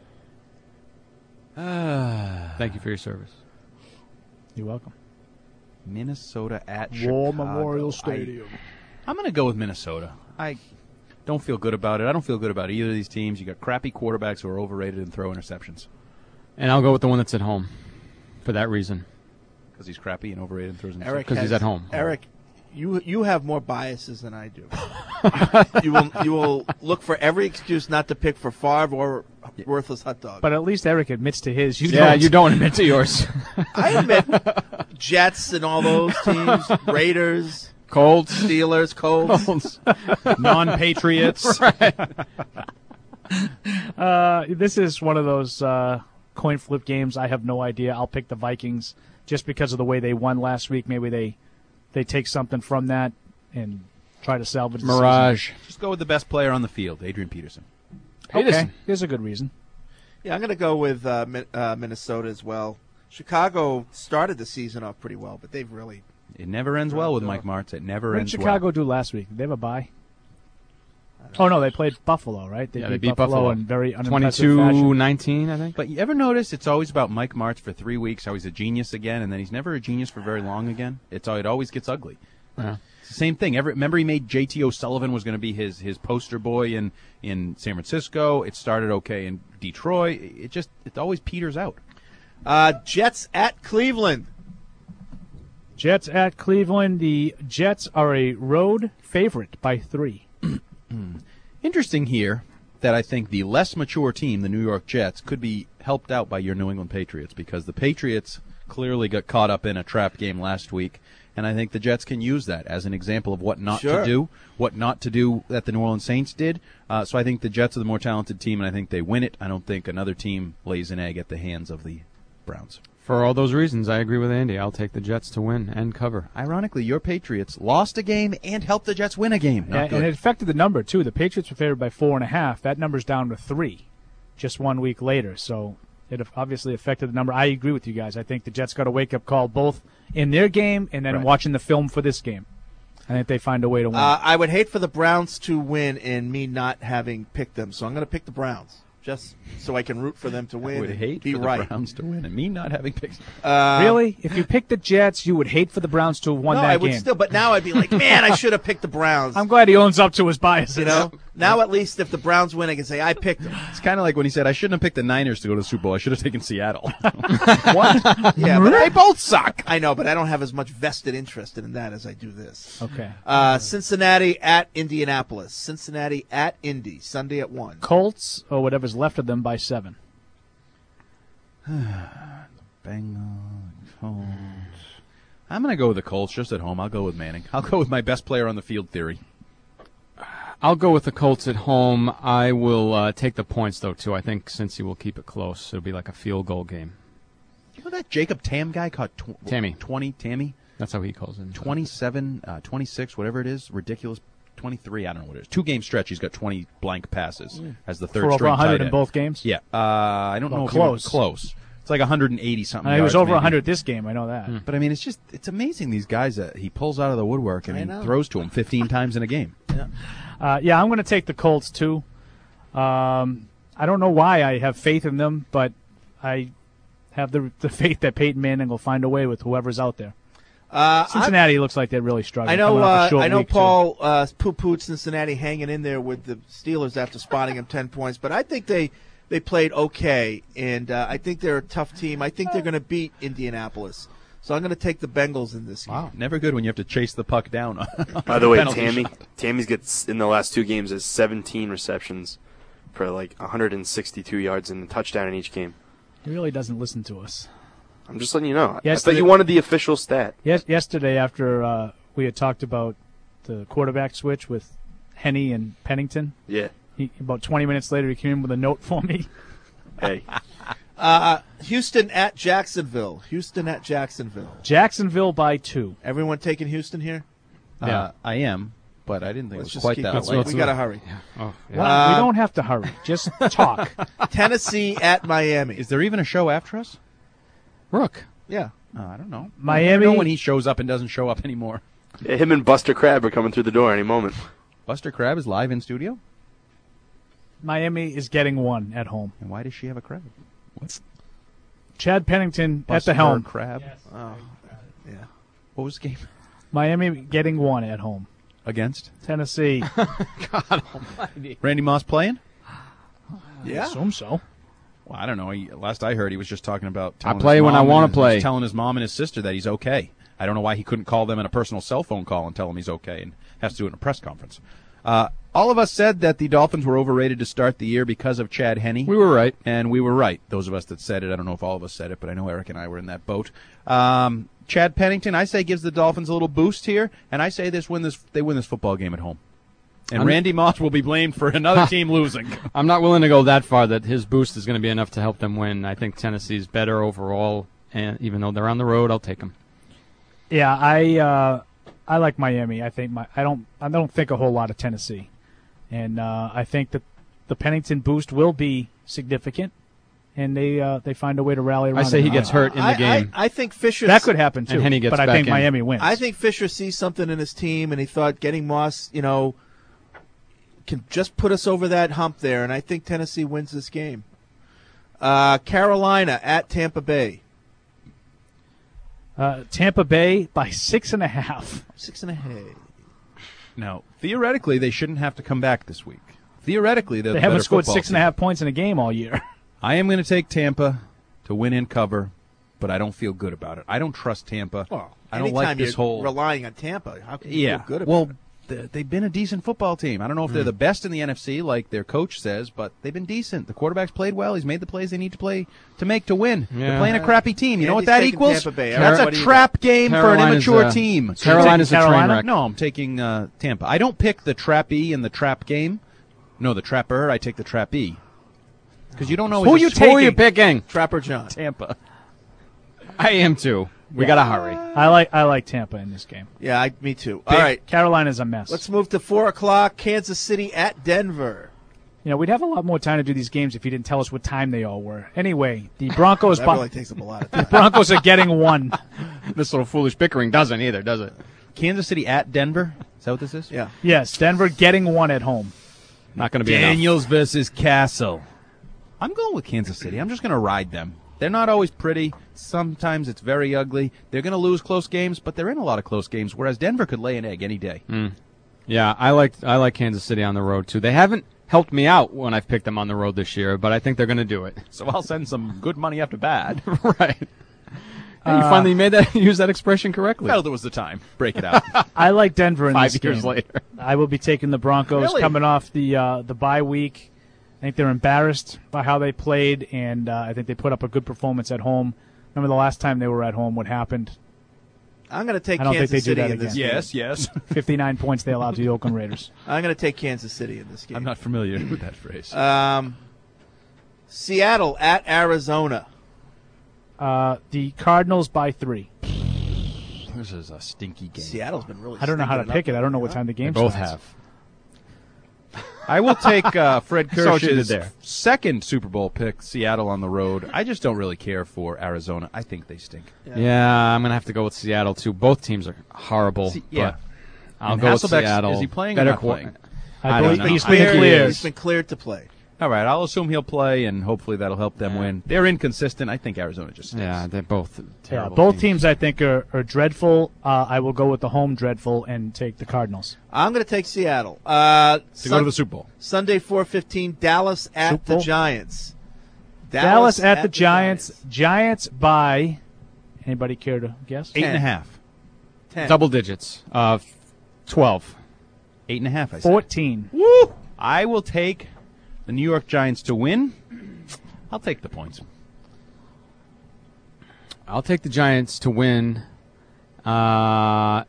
Speaker 4: Thank you for your service.
Speaker 9: You're welcome.
Speaker 10: Minnesota at
Speaker 9: War
Speaker 10: Chicago.
Speaker 9: Memorial
Speaker 10: I-
Speaker 9: Stadium.
Speaker 10: I'm going to go with Minnesota. I don't feel good about it. I don't feel good about either of these teams. You got crappy quarterbacks who are overrated and throw interceptions
Speaker 4: And I'll go with the one that's at home for that reason.
Speaker 10: because he's crappy and overrated and throws interceptions.
Speaker 7: Eric
Speaker 4: 'Cause he's
Speaker 7: has-
Speaker 4: at home.
Speaker 7: Eric, you you have more biases than I do. you will you will look for every excuse not to pick for Favre or worthless hot dog.
Speaker 9: But at least Eric admits to his. You
Speaker 4: yeah,
Speaker 9: don't.
Speaker 4: you don't admit to yours.
Speaker 7: I admit Jets and all those teams, Raiders,
Speaker 4: Colts,
Speaker 7: Steelers, Colts,
Speaker 10: non-patriots.
Speaker 9: Uh, this is one of those uh, coin flip games. I have no idea. I'll pick the Vikings just because of the way they won last week. Maybe they they take something from that and try to salvage the
Speaker 4: Mirage.
Speaker 10: Just go with the best player on the field, Adrian Peterson.
Speaker 9: season. Okay,
Speaker 4: Peterson.
Speaker 9: there's a good reason.
Speaker 7: Yeah, I'm going to go with uh, Min- uh, Minnesota as well. Chicago started the season off pretty well, but they've really.
Speaker 10: It never ends well with Mike Martz. It never
Speaker 9: What did
Speaker 10: ends
Speaker 9: Chicago
Speaker 10: well.
Speaker 9: do last week? Did they have a bye? Oh, no, they played Buffalo, right? They
Speaker 4: Yeah,
Speaker 9: beat,
Speaker 4: they beat
Speaker 9: Buffalo,
Speaker 4: Buffalo.
Speaker 9: in very unimpressive
Speaker 4: twenty-two
Speaker 9: fashion.
Speaker 4: nineteen, I think.
Speaker 10: But you ever notice it's always about Mike Martz for three weeks, how he's a genius again, and then he's never a genius for very long again? It's It always gets ugly.
Speaker 4: Yeah.
Speaker 10: It's the same thing. Every, remember he made J T O'Sullivan was going to be his, his poster boy in, in San Francisco. It started okay in Detroit. It just it always peters out.
Speaker 7: Uh, Jets at Cleveland.
Speaker 9: Jets at Cleveland. The Jets are a road favorite by three.
Speaker 10: Interesting here that I think the less mature team, the New York Jets, could be helped out by your New England Patriots because the Patriots clearly got caught up in a trap game last week, and I think the Jets can use that as an example of what not
Speaker 7: Sure.
Speaker 10: to do, what not to do that the New Orleans Saints did. Uh, so I think the Jets are the more talented team, and I think they win it. I don't think another team lays an egg at the hands of the Browns.
Speaker 4: For all those reasons, I agree with Andy. I'll take the Jets to win and cover.
Speaker 10: Ironically, your Patriots lost a game and helped the Jets win a game. Not
Speaker 9: And,
Speaker 10: good.
Speaker 9: and it affected the number, too. The Patriots were favored by four and a half. That number's down to three just one week later. So it obviously affected the number. I agree with you guys. I think the Jets got a wake-up call both in their game and then
Speaker 10: Right.
Speaker 9: watching the film for this game. I think they find a way to win.
Speaker 7: Uh, I would hate for the Browns to win and me not having picked them, so I'm going to pick the Browns just so I can root for them to win.
Speaker 10: I would
Speaker 7: and
Speaker 10: hate
Speaker 7: be
Speaker 10: for the
Speaker 7: right.
Speaker 10: Browns to win, and me not having picked.
Speaker 7: Uh,
Speaker 9: really? If you picked the Jets, you would hate for the Browns to have won
Speaker 7: no,
Speaker 9: that
Speaker 7: I would
Speaker 9: game.
Speaker 7: still, but now I'd be like, man, I should have picked the Browns.
Speaker 9: I'm glad he owns up to his biases.
Speaker 7: You know, now at least if the Browns win, I can say I picked them.
Speaker 10: It's kind of like when he said, I shouldn't have picked the Niners to go to the Super Bowl. I should have taken Seattle.
Speaker 7: What? Yeah, but
Speaker 10: they both suck.
Speaker 7: I know, but I don't have as much vested interest in that as I do this.
Speaker 9: Okay.
Speaker 7: Uh, Cincinnati at Indianapolis. Cincinnati at Indy, Sunday at one.
Speaker 9: Colts, or whatever's left of them, by seven.
Speaker 10: Bengals, Colts. I'm going to go with the Colts just at home. I'll go with Manning. I'll go with my best player on the field theory.
Speaker 4: I'll go with the Colts at home. I will uh, take the points, though, too. I think Cincy will keep it close. It'll be like a field goal game.
Speaker 10: You know that Jacob Tam guy caught tw-
Speaker 4: Tammy.
Speaker 10: twenty, Tammy?
Speaker 4: That's how he calls it.
Speaker 10: twenty-seven, uh, twenty-six, whatever it is, ridiculous. twenty-three, I don't know what it is. Two game stretch, he's got twenty blank passes
Speaker 9: Mm.
Speaker 10: as the third
Speaker 9: For over
Speaker 10: string
Speaker 9: one hundred
Speaker 10: tight
Speaker 9: in
Speaker 10: end.
Speaker 9: both games?
Speaker 10: Yeah, uh, I don't
Speaker 9: Well,
Speaker 10: know if he went
Speaker 9: close.
Speaker 10: close. It's like one hundred eighty something.
Speaker 9: Uh, he was
Speaker 10: yards,
Speaker 9: over
Speaker 10: maybe.
Speaker 9: one hundred this game. I know that.
Speaker 10: But I mean, it's just it's amazing these guys that he pulls out of the woodwork and
Speaker 9: I
Speaker 10: he
Speaker 9: know.
Speaker 10: throws to them fifteen times in a game.
Speaker 9: Uh, yeah, I'm going to take the Colts too. Um, I don't know why I have faith in them, but I have the the faith that Peyton Manning will find a way with whoever's out there.
Speaker 7: Uh,
Speaker 9: Cincinnati I'm, looks like they're really struggling.
Speaker 7: I know.
Speaker 9: coming off a
Speaker 7: Uh,
Speaker 9: short
Speaker 7: I know.
Speaker 9: week,
Speaker 7: Paul uh, poo-pooed Cincinnati hanging in there with the Steelers after spotting him ten points, but I think they they played okay, and uh, I think they're a tough team. I think they're going to beat Indianapolis, so I'm going to take the Bengals in this game.
Speaker 10: Wow, never good when you have to chase the puck down.
Speaker 2: By the way,
Speaker 10: Penalty
Speaker 2: Tammy,
Speaker 10: shot.
Speaker 2: Tammy's gets in the last two games has seventeen receptions for like one hundred sixty-two yards and a touchdown in each game.
Speaker 9: He really doesn't listen to us.
Speaker 2: I'm just letting you know.
Speaker 9: Yes,
Speaker 2: I thought you wanted the official stat.
Speaker 9: Yes, yesterday after uh, we had talked about the quarterback switch with Henne and Pennington.
Speaker 2: Yeah.
Speaker 9: He, about twenty minutes later, he came in with a note for me.
Speaker 2: Hey.
Speaker 7: Uh, Houston at Jacksonville. Houston at Jacksonville.
Speaker 9: Jacksonville by two.
Speaker 7: Everyone taking Houston here?
Speaker 10: Yeah, uh, I am, but I didn't think
Speaker 7: Let's
Speaker 10: it was
Speaker 7: just
Speaker 10: quite
Speaker 7: keep
Speaker 10: that
Speaker 7: going.
Speaker 10: late.
Speaker 7: We got to hurry.
Speaker 4: Yeah. Oh, yeah.
Speaker 9: Well,
Speaker 7: Uh,
Speaker 9: we don't have to hurry. Just talk.
Speaker 7: Tennessee at Miami.
Speaker 10: Is there even a show after us?
Speaker 4: Rook.
Speaker 7: Yeah.
Speaker 10: Oh, I don't know.
Speaker 9: Miami.
Speaker 10: I don't know when he shows up and doesn't show up anymore.
Speaker 2: Yeah, him and Buster Crabbe are coming through the door any moment.
Speaker 10: Buster Crabbe is live in studio?
Speaker 9: Miami is getting one at home.
Speaker 10: And why does she have a crab? What?
Speaker 9: Chad Pennington
Speaker 10: Buster
Speaker 9: at the helm.
Speaker 10: Crabbe?
Speaker 7: Oh, yeah.
Speaker 10: What was the game?
Speaker 9: Miami getting one at home.
Speaker 10: Against?
Speaker 9: Tennessee.
Speaker 4: God almighty.
Speaker 10: Randy Moss playing?
Speaker 7: Yeah.
Speaker 9: I assume so.
Speaker 10: Well, I don't know. He, last I heard, he was just talking about telling
Speaker 4: I play
Speaker 10: his
Speaker 4: when I
Speaker 10: mom
Speaker 4: wanna
Speaker 10: and-
Speaker 4: play.
Speaker 10: he was telling his mom and his sister that he's okay. I don't know why he couldn't call them in a personal cell phone call and tell them he's okay and has to do it in a press conference. Uh, all of us said that the Dolphins were overrated to start the year because of Chad Henne.
Speaker 4: We were right.
Speaker 10: And we were right. Those of us that said it, I don't know if all of us said it, but I know Eric and I were in that boat. Um, Chad Pennington, I say, gives the Dolphins a little boost here, and I say this win this they win this football game at home. And
Speaker 4: I'm-
Speaker 10: Randy Moss will be blamed for another team losing.
Speaker 4: I'm not willing to go that far that his boost is going to be enough to help them win. I think Tennessee's better overall, and even though they're on the road, I'll take them.
Speaker 9: Yeah, I uh, I like Miami. I think my I don't I don't think a whole lot of Tennessee, and uh, I think that the Pennington boost will be significant, and they uh, they find a way to rally around.
Speaker 4: I say he
Speaker 9: him.
Speaker 4: gets hurt in the
Speaker 7: I,
Speaker 4: game.
Speaker 7: I, I think Fisher.
Speaker 9: That could happen too.
Speaker 4: And Henne gets
Speaker 9: but I
Speaker 4: back
Speaker 9: think
Speaker 4: in.
Speaker 9: Miami wins.
Speaker 7: I think Fisher sees something in his team, and he thought getting Moss, you know, can just put us over that hump there, and I think Tennessee wins this game. Uh, Carolina at Tampa Bay.
Speaker 9: uh, Tampa Bay by six and a half.
Speaker 7: Six and a half.
Speaker 10: Now, theoretically, they shouldn't have to come back this week. Theoretically, they're
Speaker 9: They
Speaker 10: the
Speaker 9: haven't
Speaker 10: better
Speaker 9: scored
Speaker 10: football
Speaker 9: six and a
Speaker 10: team.
Speaker 9: half points in a game all year.
Speaker 10: I am going to take Tampa to win and cover, but I don't feel good about it. I don't trust Tampa.
Speaker 7: Well,
Speaker 10: I don't
Speaker 7: anytime
Speaker 10: like this
Speaker 7: you're
Speaker 10: whole
Speaker 7: relying on Tampa. How can you
Speaker 10: yeah.
Speaker 7: feel good about
Speaker 10: well,
Speaker 7: it?
Speaker 10: th- they've been a decent football team. I don't know if they're the best in the N F C, like their coach says, but they've been decent. The quarterback's played well. He's made the plays they need to play to make to win.
Speaker 4: Yeah.
Speaker 10: They're playing a crappy team. You know what
Speaker 7: Andy's
Speaker 10: that
Speaker 7: taking
Speaker 10: equals?
Speaker 7: Tampa Bay.
Speaker 10: That's
Speaker 7: What
Speaker 10: a
Speaker 7: do you
Speaker 10: trap game for an
Speaker 4: Carolina's,
Speaker 10: immature
Speaker 4: uh,
Speaker 10: team.
Speaker 4: Carolina's a train
Speaker 9: Carolina?
Speaker 4: wreck.
Speaker 10: No, I'm taking uh, Tampa. I don't pick the trappee in the trap game. No, the trapper. I take the trappee. Because you don't know
Speaker 4: Who
Speaker 10: is
Speaker 4: you
Speaker 10: it-
Speaker 4: taking? Who are you picking?
Speaker 7: Trapper John.
Speaker 10: Tampa.
Speaker 4: I am too. We
Speaker 9: Yeah.
Speaker 4: got to hurry.
Speaker 9: I like I like Tampa in this game.
Speaker 7: Yeah, I, me too. All right,
Speaker 9: Carolina's a mess.
Speaker 7: let's move to four o'clock. Kansas City at Denver.
Speaker 9: You know, we'd have a lot more time to do these games if you didn't tell us what time they all were. Anyway, the Broncos.
Speaker 7: That
Speaker 9: by-
Speaker 7: really takes up a lot of
Speaker 9: the
Speaker 7: time.
Speaker 9: Broncos are getting one.
Speaker 4: This little foolish bickering doesn't either, does it?
Speaker 10: Kansas City at Denver. Is that what this is?
Speaker 7: Yeah.
Speaker 9: Yes, Denver getting one at home.
Speaker 4: Not going to be enough.
Speaker 10: Daniels versus Castle. I'm going with Kansas City. I'm just going to ride them. They're not always pretty. Sometimes it's very ugly. They're going to lose close games, but they're in a lot of close games, whereas Denver could lay an egg any day.
Speaker 4: Mm. Yeah, I like I like Kansas City on the road too. They haven't helped me out when I've picked them on the road this year, but I think they're going to do it.
Speaker 10: So I'll send some good money after bad.
Speaker 4: Right. Hey, you
Speaker 9: Uh,
Speaker 4: finally made that use that expression correctly.
Speaker 10: Felt it was the time. Break it out.
Speaker 9: I like Denver in
Speaker 4: Five
Speaker 9: this
Speaker 4: years
Speaker 9: game.
Speaker 4: later.
Speaker 9: I will be taking the Broncos
Speaker 10: Really?
Speaker 9: coming off the uh, the bye week. I think they're embarrassed by how they played, and uh, I think they put up a good performance at home. Remember the last time they were at home, what happened?
Speaker 7: I'm going to take
Speaker 9: I don't
Speaker 7: Kansas
Speaker 9: think they do
Speaker 7: City
Speaker 9: that
Speaker 7: in this
Speaker 9: again.
Speaker 7: game.
Speaker 10: yes, yes.
Speaker 9: fifty-nine points they allowed to the Oakland Raiders.
Speaker 7: I'm going to take Kansas City in this game.
Speaker 10: I'm not familiar with that phrase.
Speaker 7: Um, Seattle at Arizona.
Speaker 9: Uh, the Cardinals by three.
Speaker 10: This is a stinky game.
Speaker 7: Seattle's been really.
Speaker 9: I don't know how to
Speaker 7: stinking
Speaker 9: pick
Speaker 7: up
Speaker 9: it. I don't know what
Speaker 7: lately,
Speaker 9: time the
Speaker 4: They
Speaker 9: game
Speaker 4: both
Speaker 9: starts.
Speaker 4: have.
Speaker 10: I will take uh, Fred
Speaker 4: Saw what you did
Speaker 10: Kirsch's
Speaker 4: there.
Speaker 10: second Super Bowl pick, Seattle on the road. I just don't really care for Arizona. I think they stink.
Speaker 4: Yeah, I'm going to have to go with Seattle too. Both teams are horrible.
Speaker 10: See, yeah.
Speaker 4: but I'll
Speaker 10: And
Speaker 4: go with
Speaker 10: Hasselbeck's-
Speaker 4: Seattle.
Speaker 10: is he playing or
Speaker 4: Better
Speaker 10: not
Speaker 4: qua-
Speaker 10: playing?
Speaker 9: I
Speaker 4: I
Speaker 9: believe
Speaker 4: don't know.
Speaker 9: he's
Speaker 4: I
Speaker 9: been
Speaker 4: think he
Speaker 9: cleared.
Speaker 4: is.
Speaker 7: He's been cleared to play.
Speaker 10: All right, I'll assume he'll play, and hopefully that'll help them win. They're inconsistent. I think Arizona just stinks.
Speaker 4: Yeah, they're both
Speaker 9: Yeah,
Speaker 4: terrible.
Speaker 9: both
Speaker 4: teams.
Speaker 9: teams I think are, are dreadful. Uh, I will go with the home dreadful and take the Cardinals.
Speaker 7: I'm going to take Seattle. Uh,
Speaker 10: To go to the Super Bowl.
Speaker 7: Sunday, four fifteen, Dallas at
Speaker 9: Super
Speaker 7: the
Speaker 9: Bowl?
Speaker 7: Giants.
Speaker 9: Dallas, at, the, Giants. Giants. by, anybody care to guess?
Speaker 10: Eight and a half.
Speaker 7: Ten.
Speaker 4: Double digits. Uh, twelve.
Speaker 10: Eight and a half, I said.
Speaker 9: fourteen.
Speaker 10: Woo! I will take the New York Giants to win. I'll take the points.
Speaker 4: I'll take the Giants to win. Uh,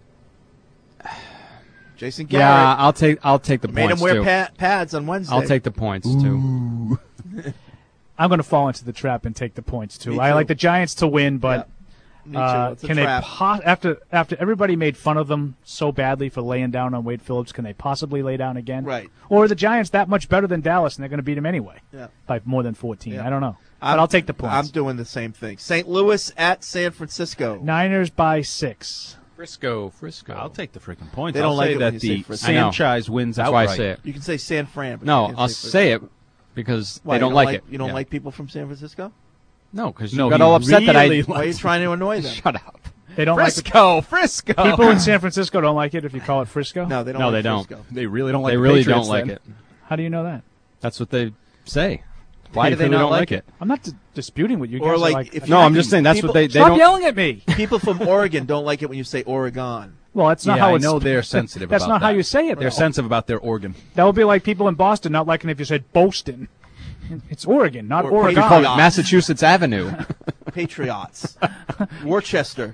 Speaker 7: Jason Garrett.
Speaker 4: yeah, I'll take I'll take the
Speaker 7: Made him
Speaker 4: points
Speaker 7: wear
Speaker 4: too.
Speaker 7: pa- pads on Wednesday.
Speaker 4: I'll take the points too.
Speaker 9: I'm going to fall into the trap and take the points too.
Speaker 7: Me
Speaker 9: I
Speaker 7: too.
Speaker 9: like the Giants to win, but
Speaker 7: Me too.
Speaker 9: uh,
Speaker 7: It's a
Speaker 9: can they
Speaker 7: trap.
Speaker 9: po- after after everybody made fun of them so badly for laying down on Wade Phillips, can they possibly lay down again?
Speaker 7: Right.
Speaker 9: Or are the Giants that much better than Dallas and they're going to beat them anyway?
Speaker 7: Yeah.
Speaker 9: By more than fourteen.
Speaker 7: Yeah.
Speaker 9: I don't know.
Speaker 7: I'm,
Speaker 9: but I'll take the points.
Speaker 7: I'm doing the same thing. Saint Louis at San Francisco.
Speaker 9: Niners by six.
Speaker 4: Frisco, Frisco.
Speaker 10: I'll take the freaking points.
Speaker 7: They don't
Speaker 10: I'll
Speaker 7: like
Speaker 10: say
Speaker 7: it when
Speaker 10: that
Speaker 7: you say
Speaker 10: the
Speaker 7: Frisco.
Speaker 4: I know.
Speaker 10: franchise wins
Speaker 4: That's why
Speaker 10: outright.
Speaker 4: I say it.
Speaker 7: You can say San Fran. But
Speaker 4: No,
Speaker 7: you can't
Speaker 4: I'll
Speaker 7: say
Speaker 4: say it
Speaker 7: Frisco.
Speaker 4: because
Speaker 7: Why,
Speaker 4: they
Speaker 7: you
Speaker 4: don't like
Speaker 7: like
Speaker 4: it.
Speaker 7: You don't
Speaker 4: Yeah.
Speaker 7: like people from San Francisco?
Speaker 4: No, because
Speaker 10: No,
Speaker 4: you got
Speaker 10: he
Speaker 4: all upset that I.
Speaker 10: really
Speaker 7: Why are you trying to annoy them?
Speaker 4: Shut up.
Speaker 9: They don't
Speaker 10: Frisco,
Speaker 9: like
Speaker 10: Frisco.
Speaker 9: it. People in San Francisco don't like it if you call it Frisco?
Speaker 7: No, they don't.
Speaker 4: No,
Speaker 7: like
Speaker 4: they don't.
Speaker 7: Frisco.
Speaker 10: They really don't like
Speaker 4: They
Speaker 10: the
Speaker 4: really
Speaker 10: Patriots
Speaker 4: don't like
Speaker 10: then.
Speaker 4: it.
Speaker 9: How do you know that?
Speaker 4: That's what they say.
Speaker 10: Why do they
Speaker 4: really
Speaker 10: not
Speaker 4: don't
Speaker 10: like
Speaker 4: like
Speaker 10: it?
Speaker 4: it?
Speaker 9: I'm not d- disputing what you guys
Speaker 7: Or
Speaker 9: are
Speaker 7: like,
Speaker 9: like.
Speaker 7: if
Speaker 4: No,
Speaker 7: you-
Speaker 4: I'm just saying that's
Speaker 7: people-
Speaker 4: what they. They
Speaker 9: Stop
Speaker 4: don't.
Speaker 9: yelling at me.
Speaker 7: People from Oregon don't like it when you say Oregon.
Speaker 9: Well, that's not
Speaker 10: Yeah,
Speaker 9: how
Speaker 10: I
Speaker 9: it's.
Speaker 10: know they're sensitive
Speaker 9: That's
Speaker 10: about
Speaker 9: not how
Speaker 10: that.
Speaker 9: you say it.
Speaker 10: They're
Speaker 9: though.
Speaker 10: sensitive about their organ.
Speaker 9: That would be like people in Boston not liking if you said Boston. It's Oregon, not
Speaker 7: Or
Speaker 9: Oregon.
Speaker 4: You call it
Speaker 7: Patriots.
Speaker 4: Massachusetts Avenue.
Speaker 7: Patriots. Worcester.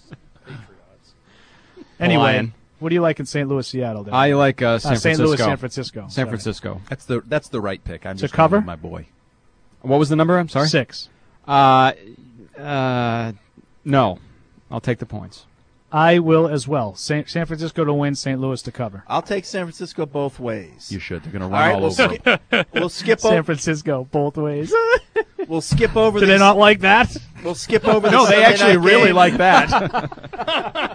Speaker 9: Anyway,
Speaker 4: Lion.
Speaker 9: what do you like in Saint Louis, Seattle? Then?
Speaker 4: I like uh, San
Speaker 9: Uh, Saint
Speaker 4: Francisco.
Speaker 9: Louis, San Francisco.
Speaker 4: San
Speaker 9: Sorry.
Speaker 4: Francisco.
Speaker 10: That's the that's the right pick. I'm
Speaker 9: To
Speaker 10: just
Speaker 9: cover?
Speaker 10: going with my boy.
Speaker 4: What was the number? I'm sorry.
Speaker 9: Six.
Speaker 4: Uh, uh, no. I'll take the points.
Speaker 9: I will as well. Saint, San Francisco to win, Saint Louis to cover.
Speaker 7: I'll take San Francisco both ways.
Speaker 10: You should. They're going to
Speaker 7: All
Speaker 10: run
Speaker 7: right,
Speaker 10: all,
Speaker 7: we'll,
Speaker 10: over. them.
Speaker 7: skip, we'll skip
Speaker 9: San
Speaker 7: over.
Speaker 9: Francisco, both ways.
Speaker 7: We'll skip over.
Speaker 9: Do
Speaker 7: this,
Speaker 9: they not like that?
Speaker 7: We'll skip over.
Speaker 10: No,
Speaker 7: the
Speaker 10: they
Speaker 7: Sunday
Speaker 10: actually
Speaker 7: night
Speaker 10: really
Speaker 7: game.
Speaker 10: like that.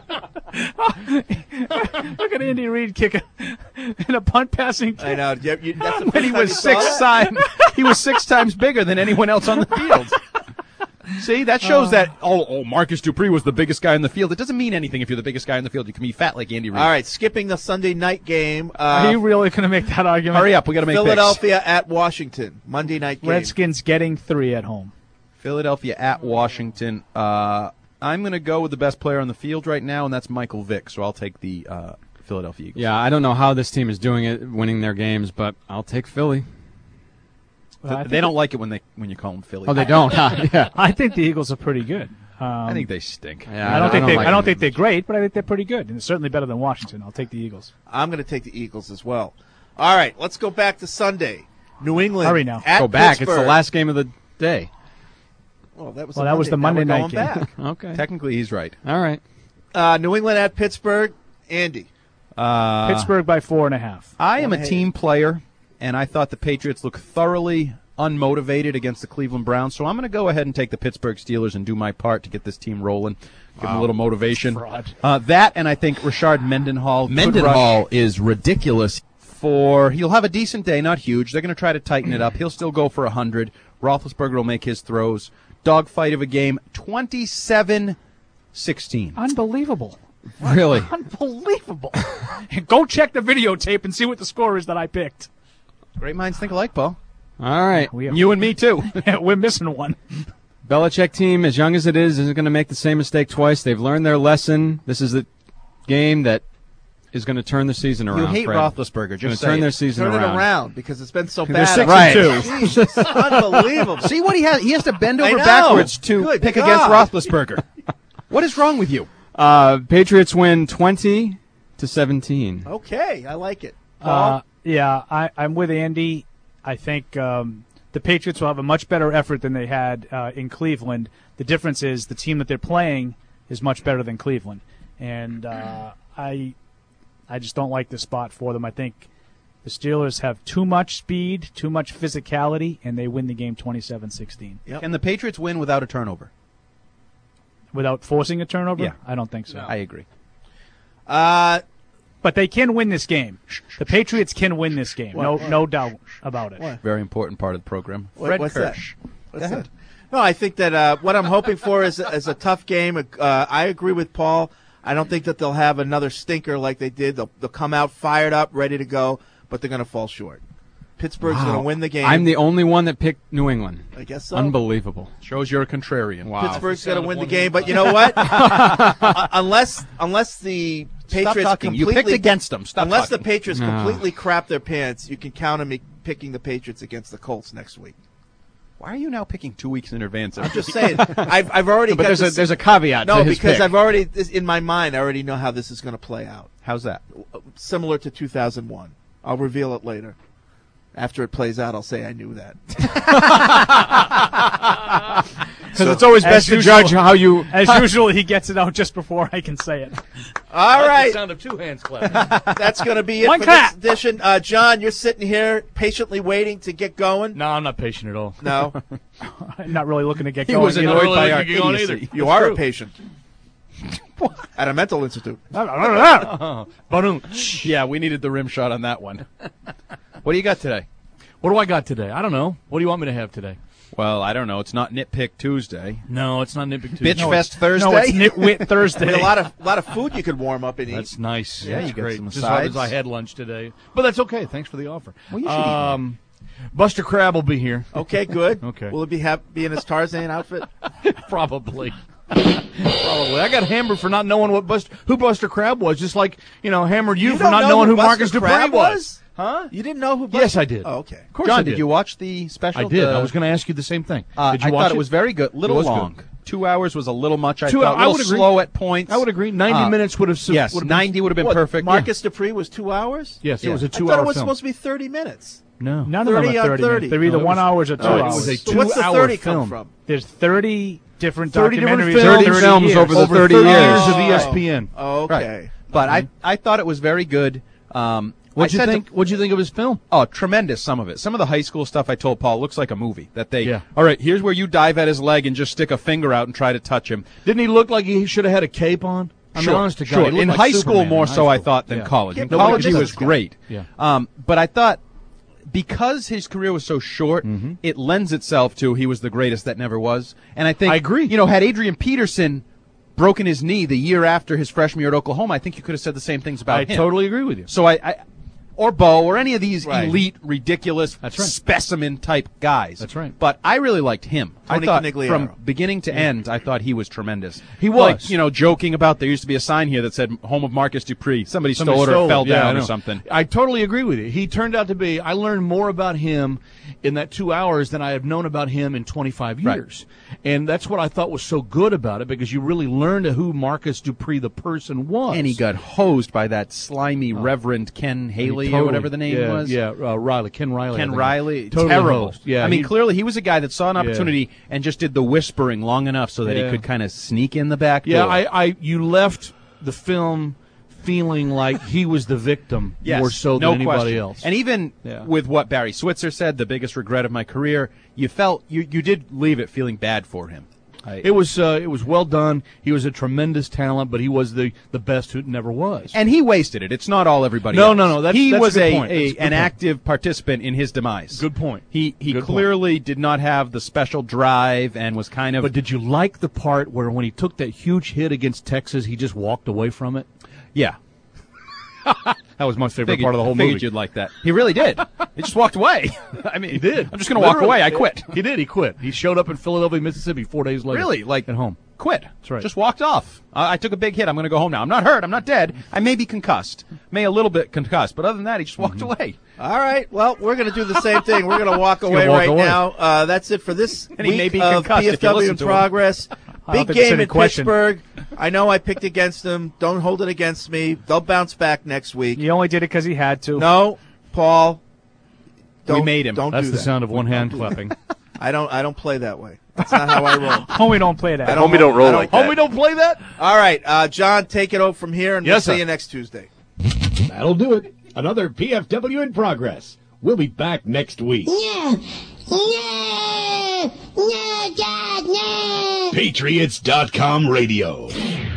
Speaker 9: Look at Andy Reid kick a, in a punt passing.
Speaker 7: I know. You, you, that's the
Speaker 10: When
Speaker 7: first
Speaker 10: he
Speaker 7: time you
Speaker 10: was
Speaker 7: saw
Speaker 10: six
Speaker 7: that?
Speaker 10: times, he was six times bigger than anyone else on the field. See, that shows that oh, oh, Marcus Dupree was the biggest guy in the field. It doesn't mean anything if you're the biggest guy in the field. You can be fat like Andy Reid.
Speaker 7: All right, skipping the Sunday night game. Uh,
Speaker 9: Are you really going to make that argument?
Speaker 10: Hurry up, we got to make
Speaker 7: Philadelphia at Washington, Monday night game.
Speaker 9: Redskins getting three at home.
Speaker 10: picks. Philadelphia at Washington. Uh, I'm going to go with the best player on the field right now, and that's Michael Vick. So I'll take the uh, Philadelphia Eagles.
Speaker 4: Yeah, I don't know how this team is doing it, winning their games, but I'll take Philly.
Speaker 9: Well, I
Speaker 10: Th-
Speaker 9: think
Speaker 10: they don't
Speaker 9: the-
Speaker 10: like it when they when you call them Philly.
Speaker 4: Oh, they don't. Huh? Yeah.
Speaker 9: I think the Eagles are pretty good. Um,
Speaker 10: I think they stink.
Speaker 4: Yeah,
Speaker 9: I don't think they.
Speaker 4: like
Speaker 9: I don't
Speaker 4: them.
Speaker 9: think they're great, but I think they're pretty good, and it's certainly better than Washington. I'll take the Eagles.
Speaker 7: I'm going to take the Eagles as well. All right, let's go back to Sunday. New England.
Speaker 9: Hurry now.
Speaker 7: At
Speaker 4: Go back.
Speaker 7: Pittsburgh.
Speaker 4: It's the last game of the day.
Speaker 7: Well, that was
Speaker 9: Well,
Speaker 7: the
Speaker 9: that was the Monday
Speaker 7: Now we're
Speaker 9: night
Speaker 7: going
Speaker 9: game.
Speaker 7: back.
Speaker 4: Okay.
Speaker 10: Technically, he's right.
Speaker 4: All right.
Speaker 7: uh, New England at Pittsburgh. Andy.
Speaker 10: Uh,
Speaker 9: Pittsburgh by four and a half.
Speaker 10: I am a
Speaker 7: Hey.
Speaker 10: team player, and I thought the Patriots looked thoroughly unmotivated against the Cleveland Browns, so I'm going to go ahead and take the Pittsburgh Steelers and do my part to get this team rolling, give them a little motivation.
Speaker 9: Fraud.
Speaker 10: Uh, that, and I think Rashard Mendenhall. could rush
Speaker 1: Mendenhall is ridiculous.
Speaker 10: for he'll have a decent day, not huge. They're going to try to tighten it up. He'll still go for one hundred. Roethlisberger will make his throws. Dogfight of a game, twenty-seven sixteen.
Speaker 9: Unbelievable.
Speaker 4: Really?
Speaker 9: Unbelievable. Go check the videotape and see what the score is that I picked.
Speaker 10: Great minds think alike, Paul.
Speaker 4: All right.
Speaker 9: We
Speaker 10: You and me, too.
Speaker 9: We're missing one.
Speaker 4: Belichick team, as young as it is, isn't going to make the same mistake twice. They've learned their lesson. This is the game that is going to turn the season around.
Speaker 10: You hate
Speaker 4: Fred.
Speaker 10: Roethlisberger.
Speaker 4: Going
Speaker 10: Just
Speaker 4: to turn
Speaker 10: say
Speaker 4: their
Speaker 10: it.
Speaker 4: season
Speaker 7: Turn
Speaker 4: around.
Speaker 7: it around because it's been so
Speaker 4: They're
Speaker 7: bad.
Speaker 4: six
Speaker 10: Right.
Speaker 4: and two.
Speaker 7: Jesus, unbelievable.
Speaker 10: See what he has? He has to bend
Speaker 7: I
Speaker 10: over
Speaker 7: know.
Speaker 10: backwards to
Speaker 7: Good
Speaker 10: pick
Speaker 7: God.
Speaker 10: against Roethlisberger. What is wrong with you?
Speaker 4: Uh, Patriots win twenty to seventeen.
Speaker 7: Okay, I like it.
Speaker 9: Uh, yeah, I, I'm with Andy. I think um, the Patriots will have a much better effort than they had uh, in Cleveland. The difference is the team that they're playing is much better than Cleveland, and uh, I, I just don't like the spot for them. I think the Steelers have too much speed, too much physicality, and they win the game twenty-seven sixteen.
Speaker 7: Yep.
Speaker 10: Can the Patriots win without a turnover?
Speaker 9: Without forcing a turnover?
Speaker 10: Yeah.
Speaker 9: I don't think so.
Speaker 10: I agree.
Speaker 7: Uh,
Speaker 9: But they can win this game. The Patriots can win this game.
Speaker 7: What?
Speaker 9: No,
Speaker 7: What?
Speaker 9: no doubt about it.
Speaker 7: What?
Speaker 10: Very important part of the program.
Speaker 7: What-
Speaker 10: Fred
Speaker 7: what's
Speaker 10: Kirsch.
Speaker 7: that? What's that? No, I think that uh, what I'm hoping for is, is a tough game. Uh, I agree with Paul. I don't think that they'll have another stinker like they did. They'll, they'll come out fired up, ready to go, but they're going to fall short. Pittsburgh's
Speaker 4: Wow.
Speaker 7: going to win the game.
Speaker 4: I'm the only one that picked New England.
Speaker 7: I guess so.
Speaker 4: Unbelievable.
Speaker 10: Shows you're a contrarian.
Speaker 4: Wow.
Speaker 7: Pittsburgh's going to win the game, but you know what? uh, unless unless the
Speaker 10: Stop
Speaker 7: Patriots
Speaker 10: talking. You
Speaker 7: completely
Speaker 10: picked against them. Stop
Speaker 7: unless
Speaker 10: talking.
Speaker 7: the Patriots
Speaker 4: No.
Speaker 7: completely crap their pants, you can count on me picking the Patriots against the Colts next week.
Speaker 10: Why are you now picking two weeks in advance?
Speaker 7: I'm just saying. I've I've already.
Speaker 10: But
Speaker 7: got
Speaker 10: there's a-
Speaker 7: this-
Speaker 10: there's a caveat
Speaker 7: No,
Speaker 10: to his
Speaker 7: because
Speaker 10: pick.
Speaker 7: I've already this, in my mind. I already know how this is going to play out.
Speaker 10: How's that?
Speaker 7: Similar to two thousand one. I'll reveal it later. After it plays out, I'll say I knew that.
Speaker 4: Because it's always best
Speaker 9: As
Speaker 4: to
Speaker 9: usual-
Speaker 4: judge how you.
Speaker 9: As usual, he gets it out just before I can say it.
Speaker 7: All
Speaker 5: That's
Speaker 7: right.
Speaker 5: the sound of two hands clapping.
Speaker 7: That's going to be it
Speaker 9: One
Speaker 7: for
Speaker 9: clap.
Speaker 7: this edition. Uh, John, you're sitting here patiently waiting to get going.
Speaker 5: No, I'm not patient at all.
Speaker 7: No,
Speaker 9: I'm not really looking to get
Speaker 10: He
Speaker 9: going.
Speaker 10: was
Speaker 9: either.
Speaker 10: annoyed
Speaker 5: really
Speaker 10: by
Speaker 5: looking
Speaker 10: our
Speaker 5: to get going
Speaker 10: idiocy.
Speaker 5: either.
Speaker 7: you
Speaker 5: That's
Speaker 7: are
Speaker 5: true.
Speaker 7: a patient at a mental institute.
Speaker 5: Ba-doom.
Speaker 10: Yeah, we needed the rim shot on that one. What do you got today?
Speaker 5: What do I got today? I don't know. What do you want me to have today?
Speaker 10: Well, I don't know. It's not Nitpick Tuesday.
Speaker 5: No, it's not Nitpick Tuesday.
Speaker 10: Bitch
Speaker 5: No,
Speaker 10: Fest Thursday.
Speaker 9: No, it's Nitwit
Speaker 7: I
Speaker 9: Thursday.
Speaker 7: mean, a lot of lot of food you could warm up and eat.
Speaker 5: That's nice.
Speaker 10: Yeah,
Speaker 5: that's
Speaker 10: you get
Speaker 5: great.
Speaker 10: some
Speaker 5: Just as hard
Speaker 10: sides.
Speaker 5: as I had lunch today, but that's okay. Thanks for the offer.
Speaker 10: Well, you should eat
Speaker 5: um, Buster Crab will be here.
Speaker 7: Okay, good.
Speaker 5: Okay.
Speaker 7: Will it be ha- be in his Tarzan outfit?
Speaker 5: Probably. Probably. I got hammered for not knowing what Buster, who Buster Crab was, just like, you know, hammered you,
Speaker 7: You
Speaker 5: for
Speaker 7: don't
Speaker 5: not
Speaker 7: know
Speaker 5: knowing
Speaker 7: who
Speaker 5: who Marcus
Speaker 7: Buster
Speaker 5: Dupree
Speaker 7: Crab
Speaker 5: was.
Speaker 7: was?
Speaker 5: Huh?
Speaker 7: You didn't know who? Buster-
Speaker 5: Yes, I did.
Speaker 7: Oh, okay.
Speaker 5: Of course
Speaker 10: John,
Speaker 5: I
Speaker 10: did
Speaker 5: did.
Speaker 10: you watch the special?
Speaker 5: I did.
Speaker 10: The-
Speaker 5: I was going to ask you the same thing.
Speaker 10: Uh,
Speaker 5: did you
Speaker 10: I
Speaker 5: watch
Speaker 10: thought
Speaker 5: it?
Speaker 10: it was very good. Little
Speaker 5: It was
Speaker 10: long.
Speaker 5: good.
Speaker 10: Two hours was a little much. I
Speaker 5: Two
Speaker 10: thought.
Speaker 5: hours- I
Speaker 10: a
Speaker 5: would
Speaker 10: little
Speaker 5: agree.
Speaker 10: slow at points.
Speaker 5: I would agree. Ninety
Speaker 10: Uh,
Speaker 5: minutes would have.
Speaker 10: Yes,
Speaker 5: would have
Speaker 10: ninety would have been
Speaker 7: What,
Speaker 10: perfect.
Speaker 7: Marcus Dupree was two hours.
Speaker 5: Yes, it
Speaker 10: Yeah.
Speaker 5: was a
Speaker 7: I
Speaker 5: two-hour
Speaker 7: thought it was
Speaker 5: film.
Speaker 7: supposed to be thirty minutes.
Speaker 5: No,
Speaker 9: None of them
Speaker 7: thirty
Speaker 9: are
Speaker 7: on
Speaker 9: thirty.
Speaker 7: thirty.
Speaker 9: minutes. They're either
Speaker 5: No, it
Speaker 9: one
Speaker 5: was-
Speaker 9: hours or two
Speaker 5: no, it
Speaker 9: hours.
Speaker 5: was a
Speaker 7: So what's the
Speaker 5: two-hour
Speaker 7: thirty
Speaker 5: film.
Speaker 7: come from?
Speaker 9: There's thirty different
Speaker 5: thirty different
Speaker 9: documentaries.
Speaker 5: films.
Speaker 9: over
Speaker 4: thirty films
Speaker 9: years.
Speaker 4: over the
Speaker 5: Over
Speaker 4: thirty
Speaker 5: thirty
Speaker 4: years.
Speaker 5: years of E S P N.
Speaker 7: Oh, okay.
Speaker 10: Right. But I, I thought it was very good. Um,
Speaker 5: What'd
Speaker 10: I
Speaker 5: you
Speaker 10: said to-
Speaker 5: think? What'd you think of his film?
Speaker 10: Oh, tremendous! Some of it. Some of the high school stuff I told Paul looks like a movie. That they,
Speaker 5: Yeah.
Speaker 10: all right, here's where you dive at his leg and just stick a finger out and try to touch him.
Speaker 5: Didn't he look like he should have had a cape on? I mean,
Speaker 10: Sure,
Speaker 5: honest to God,
Speaker 10: sure.
Speaker 5: he looked
Speaker 10: In
Speaker 5: like
Speaker 10: high school,
Speaker 5: Superman
Speaker 10: more
Speaker 5: in high
Speaker 10: so I
Speaker 5: school.
Speaker 10: thought than
Speaker 5: Yeah.
Speaker 10: college.
Speaker 7: Yeah,
Speaker 10: In
Speaker 7: but
Speaker 10: college,
Speaker 7: look
Speaker 10: he
Speaker 7: at
Speaker 10: was
Speaker 7: this guy.
Speaker 10: great.
Speaker 5: Yeah.
Speaker 10: Um, but I thought because his career was so short,
Speaker 5: Mm-hmm.
Speaker 10: it lends itself to he was the greatest that never was. And I think
Speaker 5: I agree.
Speaker 10: You know, had Adrian Peterson broken his knee the year after his freshman year at Oklahoma, I think you could have said the same things about
Speaker 5: I
Speaker 10: him.
Speaker 5: totally agree with you.
Speaker 10: So I, I or Bo or any of these
Speaker 5: Right.
Speaker 10: elite, ridiculous,
Speaker 5: That's right.
Speaker 10: specimen type guys.
Speaker 5: That's right.
Speaker 10: But I really liked him.
Speaker 7: Tony
Speaker 10: I thought
Speaker 7: Conigliaro.
Speaker 10: from beginning to end, I thought he was tremendous.
Speaker 5: He
Speaker 10: Like,
Speaker 5: was.
Speaker 10: you know, joking about there used to be a sign here that said "Home of Marcus Dupree." Somebody,
Speaker 5: Somebody
Speaker 10: stole it or fell
Speaker 5: Yeah, I
Speaker 10: down or
Speaker 5: know.
Speaker 10: something.
Speaker 5: I totally agree with you. He turned out to be. I learned more about him in that two hours than I have known about him in twenty-five
Speaker 10: Right.
Speaker 5: years, and that's what I thought was so good about it because you really learned who Marcus Dupree the person was.
Speaker 10: And he got hosed by that slimy Reverend Ken Haley or whatever the name
Speaker 5: yeah,
Speaker 10: was.
Speaker 5: Yeah, uh, Riley, Ken Riley. I
Speaker 10: Ken
Speaker 5: think.
Speaker 10: Riley,
Speaker 5: Totally
Speaker 10: terrible.
Speaker 5: host. Yeah,
Speaker 10: I mean,
Speaker 5: he-
Speaker 10: clearly he was a guy that saw an
Speaker 5: Yeah.
Speaker 10: opportunity and just did the whispering long enough so that
Speaker 5: Yeah.
Speaker 10: he could kind of sneak in the back
Speaker 5: Yeah,
Speaker 10: door.
Speaker 5: I, I, you left the film feeling like he was the victim
Speaker 10: Yes,
Speaker 5: more so
Speaker 10: no
Speaker 5: than anybody
Speaker 10: question.
Speaker 5: else.
Speaker 10: And even
Speaker 5: Yeah.
Speaker 10: with what Barry Switzer said, the biggest regret of my career, you felt you, you did leave it feeling bad for him. I,
Speaker 5: It was uh, it was well done. He was a tremendous talent, but he was the, the best who never was.
Speaker 10: and he wasted it. It's not all everybody
Speaker 5: No,
Speaker 10: else.
Speaker 5: no, no, that's-
Speaker 10: he
Speaker 5: that's
Speaker 10: was
Speaker 5: a good
Speaker 10: a,
Speaker 5: point.
Speaker 10: a
Speaker 5: That's a good
Speaker 10: an
Speaker 5: point.
Speaker 10: active participant in his demise.
Speaker 5: Good point.
Speaker 10: He he
Speaker 5: Good point.
Speaker 10: clearly did not have the special drive and was kind of.
Speaker 5: But did you like the part where when he took that huge hit against Texas, he just walked away from it?
Speaker 10: yeah,
Speaker 5: That was my favorite
Speaker 10: figured,
Speaker 5: part of the whole
Speaker 10: figured
Speaker 5: movie.
Speaker 10: you'd like that. He really did. He just walked away. I mean,
Speaker 5: He did.
Speaker 10: I'm just going to walk
Speaker 5: Literally.
Speaker 10: away. I quit.
Speaker 5: He did. He quit. He showed up in Philadelphia, Mississippi, four days later.
Speaker 10: Really? Like
Speaker 5: at home.
Speaker 10: Quit.
Speaker 5: That's right.
Speaker 10: Just walked off. I, I took a big hit. I'm going to go home now. I'm not hurt. I'm not dead. I may be concussed. May a little bit concussed. But other than that, he just walked away.
Speaker 7: All right. Well, we're going to do the same thing. We're going to walk
Speaker 5: gonna
Speaker 7: away
Speaker 5: walk
Speaker 7: right
Speaker 5: away.
Speaker 7: now. Uh, that's it for this
Speaker 10: And he
Speaker 7: week
Speaker 10: may be
Speaker 7: of
Speaker 10: concussed
Speaker 7: P F
Speaker 10: if you
Speaker 7: W
Speaker 10: listen
Speaker 7: in
Speaker 10: to him.
Speaker 7: progress.
Speaker 9: I don't
Speaker 7: Big
Speaker 9: think there's
Speaker 7: game
Speaker 9: any
Speaker 7: in
Speaker 9: question.
Speaker 7: Pittsburgh. I know I picked against them. Don't hold it against me. They'll bounce back next week.
Speaker 9: He only did it because he had to.
Speaker 7: No, Paul. Don't,
Speaker 10: We made him.
Speaker 7: Don't
Speaker 5: That's
Speaker 7: do
Speaker 5: the
Speaker 7: that.
Speaker 5: sound of one hand clapping.
Speaker 7: I don't. I don't play that way. That's not how I roll.
Speaker 9: Homie don't play that.
Speaker 7: I don't-
Speaker 2: Homie don't roll
Speaker 7: I don't-
Speaker 2: like that.
Speaker 5: Homie, don't play that?
Speaker 7: All right, uh, John, take it over from here, and
Speaker 5: Yes,
Speaker 7: we'll
Speaker 5: sir.
Speaker 7: see you next Tuesday.
Speaker 11: That'll do it. Another P F W in progress. We'll be back next week.
Speaker 21: No! No! No, Dad, no!
Speaker 11: Patriots dot com radio.